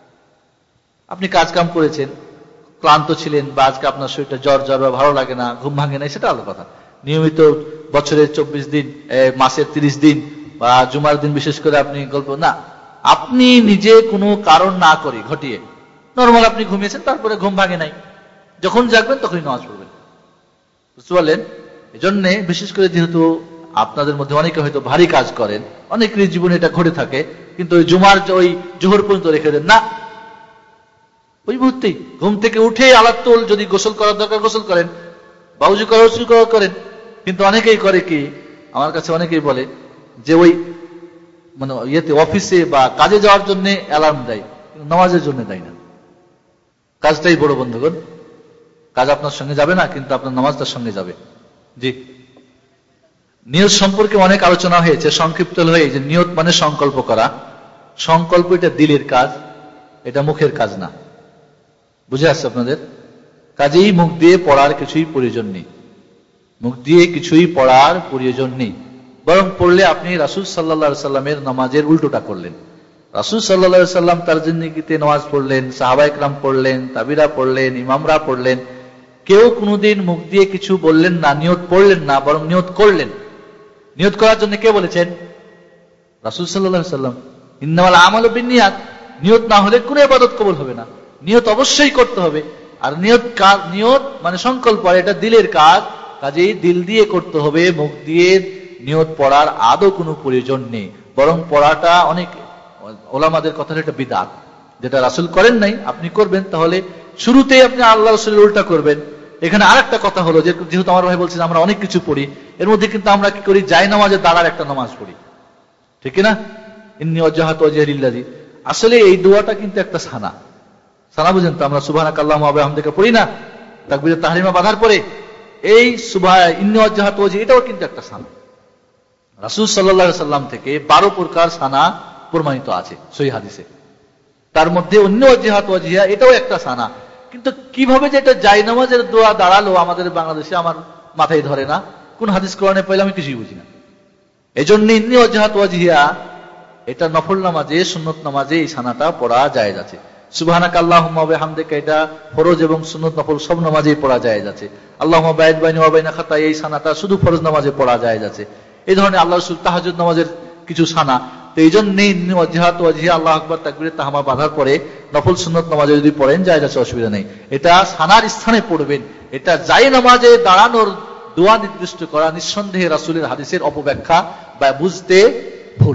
আপনি কাজ কাম করেছেন, ক্লান্ত ছিলেন, বা আজকে আপনার শরীরটা জ্বর জ্বর বা ভালো লাগে না, ঘুম ভাঙে নাই, সেটা আলাদা কথা। নিয়মিত বছরের চব্বিশ দিন, মাসের তিরিশ দিন বা জুমার দিন বিশেষ করে আপনি গল্প না, আপনি নিজে কোনো কারণ না করে ঘটিয়ে নর্মাল আপনি ঘুমিয়েছেন, তারপরে ঘুম ভাঙে নাই, যখন জাগবেন তখনই নামাজ পড়বেন। বুঝতে পারলেন? এই জন্য বিশেষ করে যেহেতু আপনাদের মধ্যে অনেকে হয়তো ভারী কাজ করেন, অনেকেরই জীবনে এটা ঘটে থাকে, কিন্তু ওই জুমার ওই জোহর পর্যন্ত রেখে দেন না, ওই মুহূর্তেই ঘুম থেকে উঠে আলাত্তুল যদি গোসল করার দরকার গোসল করেন, বাউজি করা উসুল করা করেন। কিন্তু অনেকেই করে কি, আমার কাছে অনেকেই বলে যে ওই মানে ইয়েতে অফিসে বা কাজে যাওয়ার জন্য অ্যালার্ম দেয়, নামাজের জন্য দেয় না। কাজটাই বড় বন্ধুগণ, কাজ আপনার সঙ্গে যাবে না, কিন্তু আপনার নামাজটার সঙ্গে যাবে। জি, নিয়ত সম্পর্কে অনেক আলোচনা হয়েছে, সংক্ষিপ্ত হয়ে যে নিয়ত মানে সংকল্প করা। সংকল্প এটা দিলের কাজ, এটা মুখের কাজ না। বুঝে আসছে আপনাদের? কাজেই মুখ দিয়ে পড়ার কিছুই প্রয়োজন নেই, মুখ দিয়ে কিছুই পড়ার প্রয়োজন নেই। বরং পড়লে আপনি রাসূল সাল্লাল্লাহু সাল্লামের নামাজের উল্টোটা করলেন। রাসূল সাল্লাল্লাহু সাল্লাম তার জিন্দেগিতে নামাজ পড়লেন, সাহাবায়ে কেরাম পড়লেন, তাবিরা পড়লেন, ইমামরা পড়লেন, কেউ কোনোদিন মুখ দিয়ে কিছু বললেন না, নিয়ত পড়লেন না, বরং নিয়ত করলেন। নিয়ত করার জন্য কে বলেছেন? রাসূল সাল্লাল্লাহু সাল্লাম। ইন্নামাল আমালু বিন্নিয়াত, নিয়ত না হলে কোনো ইবাদত কবুল হবে না। নিয়ত অবশ্যই করতে হবে। আর নিয়ত নিয়ত মানে সংকল্প, এটা দিলের কাজ, কাজেই দিল দিয়ে করতে হবে, মুখ দিয়ে নিয়ত পড়ার আদৌ কোনো প্রয়োজন নেই। বরং পড়াটা অনেক ওলামাদের কথা, এটা বিদআত, যেটা রাসূল করেন নাই আপনি করবেন, তাহলে শুরুতেই আপনি আল্লাহ রাসূলের উল্টা করবেন। এখানে আরেকটা কথা হলো, যে যেহেতু আমার ভাই বলছেন আমরা অনেক কিছু পড়ি, এর মধ্যে কিন্তু আমরা কি করি, জায় নামাজে দাঁড়ার একটা নামাজ পড়ি, ঠিক না? ইন্নী ওয়াজহাতু ওয়াজহিয়া লিল্লাযী, আসলে এই দোয়াটা কিন্তু একটা সানা। সানা বুঝেন তো? আমরা সুবহানাকাল্লাহুম্মা ওয়া বিহামদিকা পড়ি না তাকবীরে তাহরিমা বাঁধার পরে, এই সুবহান ইন্নী ওয়াজহাতু ওয়াজহি, এটাও কিন্তু একটা সানা। রাসূল সাল্লাল্লাহু আলাইহি সাল্লাম থেকে বারো প্রকার সানা প্রমাণিত আছে সহিহ হাদিসে, তার মধ্যে ইন্নী ওয়াজহাতু ওয়াজহিয়া এটাও একটা সানা। কিন্তু কিভাবে যে এটা জায় নামাজের দোয়া দাঁড়ালো আমাদের বাংলাদেশে, আমার মাথায় ধরে না। কোন হাদিস কোরআনে পাইলে আমি কিছুই বুঝি না। এই জন্য ইন্নী ওয়াজহাতু ওয়াজহিয়া এটা নফল নামাজে, সুন্নত নামাজে এই সানাটা পড়া জায়েজ আছে। সুবহানাকাল্লাহুম্মা ওয়া বিহামদিকা এটা ফরজ এবং সুন্নত নফল সব নামাজেই পড়া জায়েজ আছে। আল্লাহুম্মা বা'id বাইনি ওয়া বাইনা খাতায়া, এই সানাটা শুধু ফরজ নামাজে পড়া জায়েজ আছে। এই ধরনের আল্লাহ রাসূল তাহাজ্জুদ নামাজের কিছু সানা। তো এই জন্যই ইন্নী ওয়াজহাতু ওয়াজহিয়া আল্লাহু আকবার তাকবীরে তাহরিমা বাঁধার পরে নফল সুন্নত নামাজে যদি পড়েন জায়েজ আছে, অসুবিধা নেই। এটা সানার স্থানে পড়বেন। এটা জায় নামাজে দাঁড়ানোর দোয়া নির্দিষ্ট করা নিঃসন্দেহে রাসূলের হাদিসের অপব্যাখ্যা বা বুঝতে ভুল।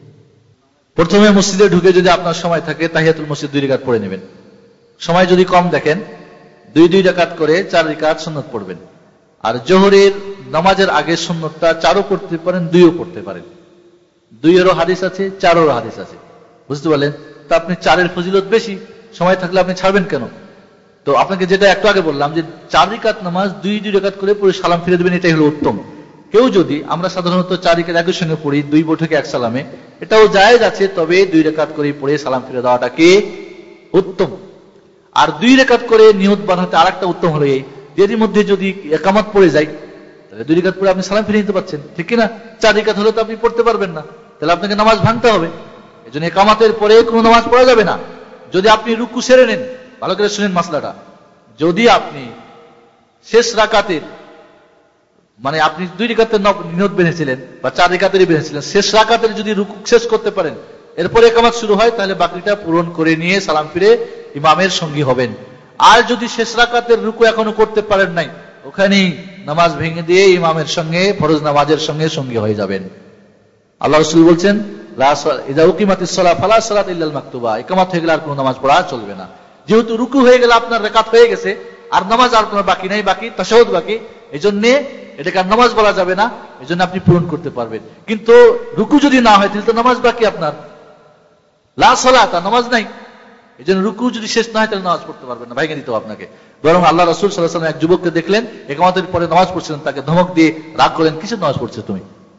প্রথমে মসজিদে ঢুকে যদি আপনার সময় থাকে, তাহিয়াতুল মসজিদ দুই রাকাত পড়ে নেবেন। সময় যদি কম দেখেন, দুই দুই রাকাত করে চার রাকাত সুন্নত পড়বেন। আর জোহরের নামাজের আগে সুন্নতটা চারও পড়তে পারেন, দুইও পড়তে পারেন। দুইয়েরও হাদিস আছে, চারেরও হাদিস আছে। বুঝতে পারলেন? তা আপনি চারের ফজিলত বেশি, সময় থাকলে আপনি ছাড়বেন কেন? তো আপনাকে যেটা একটু আগে বললাম, যে চার রাকাত নামাজ দুই দুই রাকাত করে পড়ে সালাম ফিরে দেবেন, এটাই হলো উত্তম। কেউ যদি, আমরা সাধারণত চার রাকাত একই সঙ্গে পড়ি, দুই বৈঠকে এক সালামে, এটাও জায়েজ আছে, তবে দুই রাকাত করে পড়ে সালাম ফিরে দেওয়াটা কি উত্তম। আর দুই রাকাত করে নিয়ত বাঁধাতে আরেকটা উত্তম হলো এই, এর মধ্যে যদি ইকামত পড়ে যায়, তাহলে দুই রাকাত পড়ে আপনি সালাম ফিরে নিতে পারছেন, ঠিক কিনা? চার রাকাত হলে তো আপনি পড়তে পারবেন না, তাহলে আপনাকে নামাজ ভাঙতে হবে। এই জন্য ইকামতের পরে কোনো নামাজ পড়া যাবে না। যদি আপনি রুকু সেরে নেন, ভালো করে শুনেন মাসলাটা, যদি আপনি শেষ রাকাতের মানে আপনি দুই রাকাতের নিয়ত বেঁধেছিলেন বা চার রাকাতেরই বেঁধেছিলেন, শেষ রাকাতের যদি রুকু শেষ করতে পারেন, এরপরে ইকামত শুরু হয়, তাহলে বাকিটা পূরণ করে নিয়ে সালাম ফিরে ইমামের সঙ্গী হবেন। আর যদি শেষ রাকাতের রুকু এখনো করতে পারেন নাই, ওখানেই নামাজ ভেঙে দিয়ে ইমামের সঙ্গে, ফরজ নামাজের সঙ্গে সঙ্গী হয়ে যাবেন। আল্লাহ রাসূল বলছেন, ইযা উকিমাতিস সালাহ ফালা সালাতা ইল্লাল মাকতুবা, ইকামত হয়ে গেলে আর কোনো নামাজ পড়া চলবে না। যেহেতু রুকু হয়ে গেলে আপনার রাকাত হয়ে গেছে, আর নামাজ আর কোনো বাকি নাই, বাকি তাশাহুদ বাকি, এই জন্য এটাকে আর নামাজ বলা যাবে না, এই জন্য আপনি পূরণ করতে পারবেন। কিন্তু রুকু যদি না হয়, তাহলে তো নামাজ বাকি, আপনার লা সালাতা, নামাজ নাই। এই জন্য রুকু যদি শেষ না হয়, তাহলে নামাজ পড়তে পারবেন না, ভাইকে দিতে হবে আপনাকে। বরং আল্লাহ রাসূল সাল্লাল্লাহু আলাইহি ওয়াসাল্লাম এক যুবককে দেখলেন ইকামতের পরে নামাজ পড়ছিলেন, তাকে ধমক দিয়ে রাগ করলেন, কিসের নামাজ পড়ছো তুমি?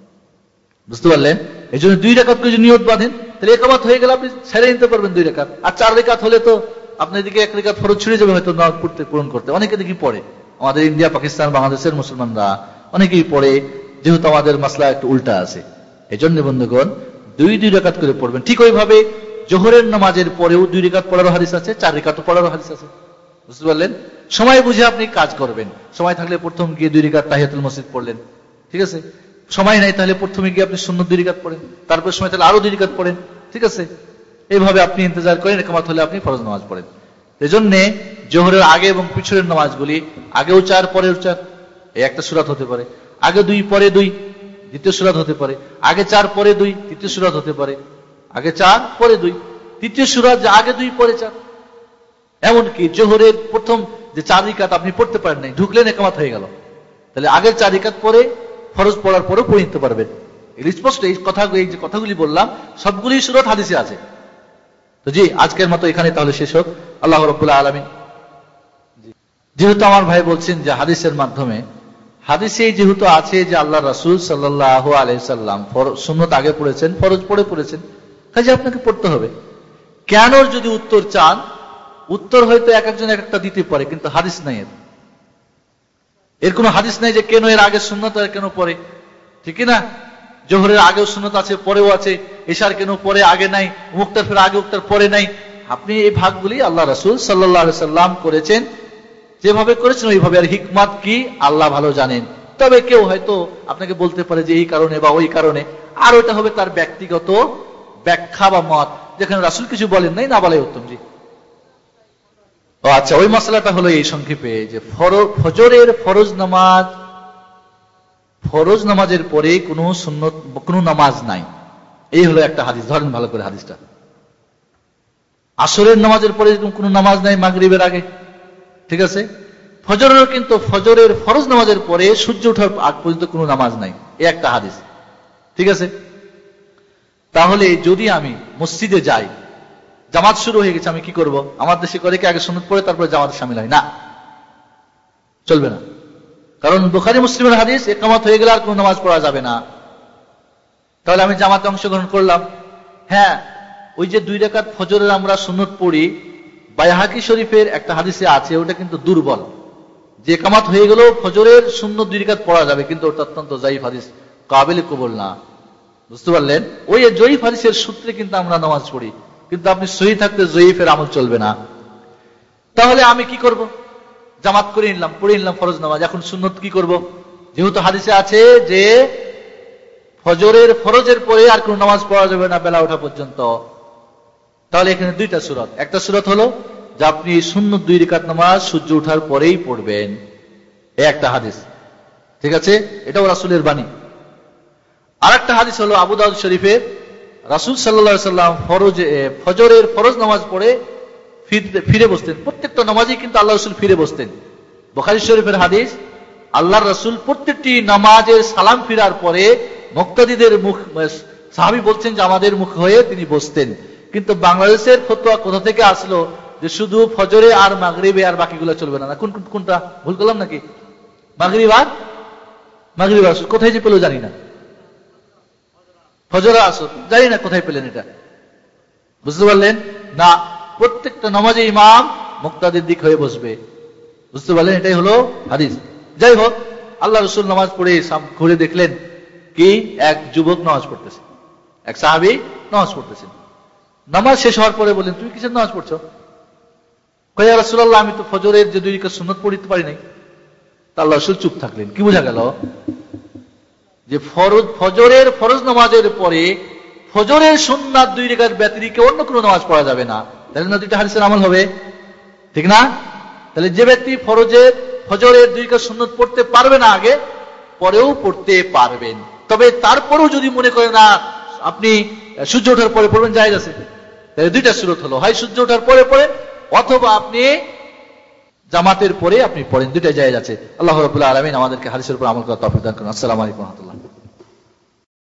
বুঝতে পারলেন? এই জন্য দুই রাকাত করে যদি নিয়ত বাঁধেন, তাহলে ইকামত হয়ে গেলে আপনি ছেড়ে নিতে পারবেন দুই রাকাত। আর চার রাকাত হলে তো আপনার দিকে এক রাকাত ফরজ ছুড়ে যাবে হয়তো নামাজ পড়তে, পূরণ করতে। অনেকে দেখি পড়ে, আমাদের ইন্ডিয়া, পাকিস্তান, বাংলাদেশের মুসলমানরা অনেকেই পড়ে, যেহেতু আমাদের মাসলা একটু উল্টা আছে। এই জন্য বন্ধুগণ, দুই দুই রাকাত করে পড়বেন। ঠিক ওইভাবে জোহরের নামাজের পরেও দুই রাকাত পড়ারও হাদিস আছে, চার রাকাতও পড়ারও হাদিস আছে। বুঝতে পারলেন? সময় বুঝে আপনি কাজ করবেন। সময় থাকলে প্রথম গিয়ে দুই রাকাত তাহিয়াতুল মসজিদ পড়লেন, ঠিক আছে। সময় নাই তাহলে প্রথমে গিয়ে আপনি সুন্নত দুই রাকাত পড়েন, তারপর সময় তাহলে আরো দুই রাকাত পড়েন, ঠিক আছে। এইভাবে আপনি ইন্তজার করেন, ইকামত হলে আপনি ফরজ নামাজ পড়েন। এজন্য জোহরের আগে এবং পিছনের নামাজগুলি আগেও চার পরেও চার, এই একটা সূরাত হতে পারে। আগে দুই পরে দুই, দ্বিতীয় সূরাত হতে পারে। আগে চার পরে দুই, তৃতীয় সূরাত হতে পারে। আগে চার পরে দুই, তৃতীয় সূরাত যে আগে দুই পরে চার। এমনকি জোহরের প্রথম যে চার রাকাত আপনি পড়তে পারেন নাই, ঢুকলেন ইকামত হয়ে গেল, তাহলে আগের চার রাকাত পরে ফরজ পড়ার পরেও পড়ে নিতে পারবেন। স্পষ্ট এই কথা, এই যে কথাগুলি বললাম সবগুলি সূরাত হাদিসে আছে। তো জি, আজকের মতো এখানে তাহলে শেষ হোক। আল্লাহ রাব্বুল আলামিন, যেহেতু আমার ভাই বলছেন যে হাদিসের মাধ্যমে, হাদিসে যেহেতু আছে যে আল্লাহ রাসূল সাল্লাল্লাহু আলাইহি সাল্লাম সুন্নত আগে পড়েছেন, ফরজ পরে পড়েছেন, কাজে আপনাকে পড়তে হবে। কেন যদি উত্তর চান, উত্তর হয়তো এক একজন এক একটা দিতে পারে, কিন্তু হাদিস নাই, এর এর কোনো হাদিস নাই যে কেন এর আগে সুন্নত আর কেন পরে, ঠিক না? জোহরের আগেও সুন্নত আছে, পরেও আছে, এশার কেন পরে আগে নাই, মুক্তার ফের আগে উক্তার পরে নাই। আপনি এই ভাগগুলি আল্লাহ রাসূল সাল্লাল্লাহু আলাইহি সাল্লাম করেছেন, যেভাবে করেছেন ওইভাবে। আর হিকমত কি আল্লাহ ভালো জানেন। তবে কেউ হয়তো আপনাকে বলতে পারে যে এই কারণে বা ওই কারণে, আর ওইটা হবে তার ব্যক্তিগত ব্যাখ্যা বা মত, যেখানে রাসূল কিছু বলেন নাই, না বলাই উত্তম। জি, ও আচ্ছা, ওই মশলাটা হলো এই সংক্ষেপে যে ফজরের ফরজ নামাজ, ফরজ নামাজের পরে কোনো সুন্নত কোনো নামাজ নাই, এই হলো একটা হাদিস। ধরেন ভালো করে হাদিসটা, আসরের নামাজের পরে কোনো নামাজ নাই মাগরিবের আগে, ঠিক আছে। ফজরেরও কিন্তু ফজরের ফরজ নামাজের পরে সূর্য ওঠার আগ পর্যন্ত কোনো নামাজ নাই, এই একটা হাদিস, ঠিক আছে। তাহলে যদি আমি মসজিদে যাই, জামাত শুরু হয়ে গেছে, আমি কি করব? আমার দেশে করে কি আগে সুন্নত পড়ে তারপরে জামাতে শামিল হয়? না, চলবে না। কারণ বুখারী মুসলিমের হাদিস, ইকামত হয়ে গেলে আর কোনো নামাজ পড়া যাবে না। তাহলে আমি জামাতে অংশগ্রহণ করলাম, হ্যাঁ, ওই যে দুই রাকাত ফজরের আমরা সুন্নত পড়ি, বাইহাকি শরীফের একটা হাদিসে আছে, ওটা কিন্তু দুর্বল, যে ইকামত হয়ে গেল ফজরের সুন্নত দুই রাকাত পড়া যাবে, কিন্তু ওটা অত্যন্ত যায়িফ হাদিস, কাবিল কবুল না। বুঝতে পারলেন? ওই জয়ীফ হাদিসের সূত্রে কিন্তু আমরা নামাজ পড়ি, কিন্তু আপনি সহি থাকতে জয়ীফের আমল চলবে না। তাহলে আমি কি করব? জামাত করে নিলাম, পড়ে নিলাম ফরজ নামাজ, এখন সুন্নত কি করব? যেহেতু হাদিসে আছে যে ফজরের ফরজের পরে আর কোন নামাজ পড়া যাবে না বেলা ওঠা পর্যন্ত, তাহলে এখানে দুইটা সূরত। একটা সূরত হলো যে আপনি সুন্নত দুই রাকাত নামাজ সূর্য ওঠার পরেই পড়বেন, এই একটা হাদিস, ঠিক আছে, এটাও রাসূলের বাণী। আর একটা হাদিস হলো আবু দাউদ শরীফের, রাসূল সাল্লাল্লাহু আলাইহি সাল্লাম ফরজ ফজরের ফরজ নামাজ পড়ে ফিরে বসতেন। প্রত্যেকটা নামাজই কিন্তু আল্লাহ রাসূল ফিরে বসতেন। বুখারী শরীফের হাদিস, আল্লাহর রাসূল প্রত্যেকটি নামাজের সালাম ফিরার পরে মুক্তাদিদের মুখ, সাহাবী বলছেন যে আমাদের মুখ হয়ে তিনি বসতেন। কিন্তু বাংলাদেশের ফতোয়া কোথা থেকে আসলো যে শুধু ফজরে আর মাগরিবে আর বাকিগুলো চলবে না? কোন কোনটা ভুল করলাম নাকি? মাগরিব আর মাগরিব আসর কোথায় যে পেলো জানি না, ফজর আসর জানি না কোথায় পেলেন এটা। বুঝতে পারলেন না? প্রত্যেকটা নামাজে ইমাম মুক্তাদির দিক হয়ে বসবে। বুঝতে পারলেন? এটাই হলো হাদিস। যাই হোক, আল্লাহ রাসূল নামাজ পড়ে ঘুরে দেখলেন কি এক যুবক নামাজ পড়তেছে, এক সাহাবী নামাজ পড়তেছেন। নামাজ শেষ হওয়ার পরে বললেন, তুমি কিসের নামাজ পড়ছো? কয়, ইয়া রাসূলুল্লাহ, আমি তো ফজরের যে দুই রাকাত সুন্নাত পড়তে পারি নাই। আল্লাহ রাসূল চুপ থাকলেন। কি বোঝা গেল? যে ফরজ ফজরের ফরজ নামাজের পরে ফজরের সুন্নাত দুই রাকাত ব্যতিরেকে অন্য কোনো নামাজ পড়া যাবে না। তাহলে না দুইটা হাদিসের আমল হবে, ঠিক না? তাহলে যে ব্যক্তি ফরজের ফজরের দুই রাকাত সুন্নাত পড়তে পারবে না আগে, পরেও পড়তে পারবেন। তবে তারপরেও যদি মনে করেন না আপনি সূর্য ওঠার পরে পড়বেন, জায়েজ আছে। তাহলে দুইটা সূরত হলো, হয় সূর্য ওঠার পরে পড়েন অথবা আপনি জামাতের পরে আপনি পড়েন, দুইটা জায়েজ আছে। আল্লাহ রাব্বুল আলামিন আমাদেরকে হাদিসের উপর আমল করার তৌফিক দান করুন। আসসালামু আলাইকুম ওয়া রাহমাতুল্লাহ।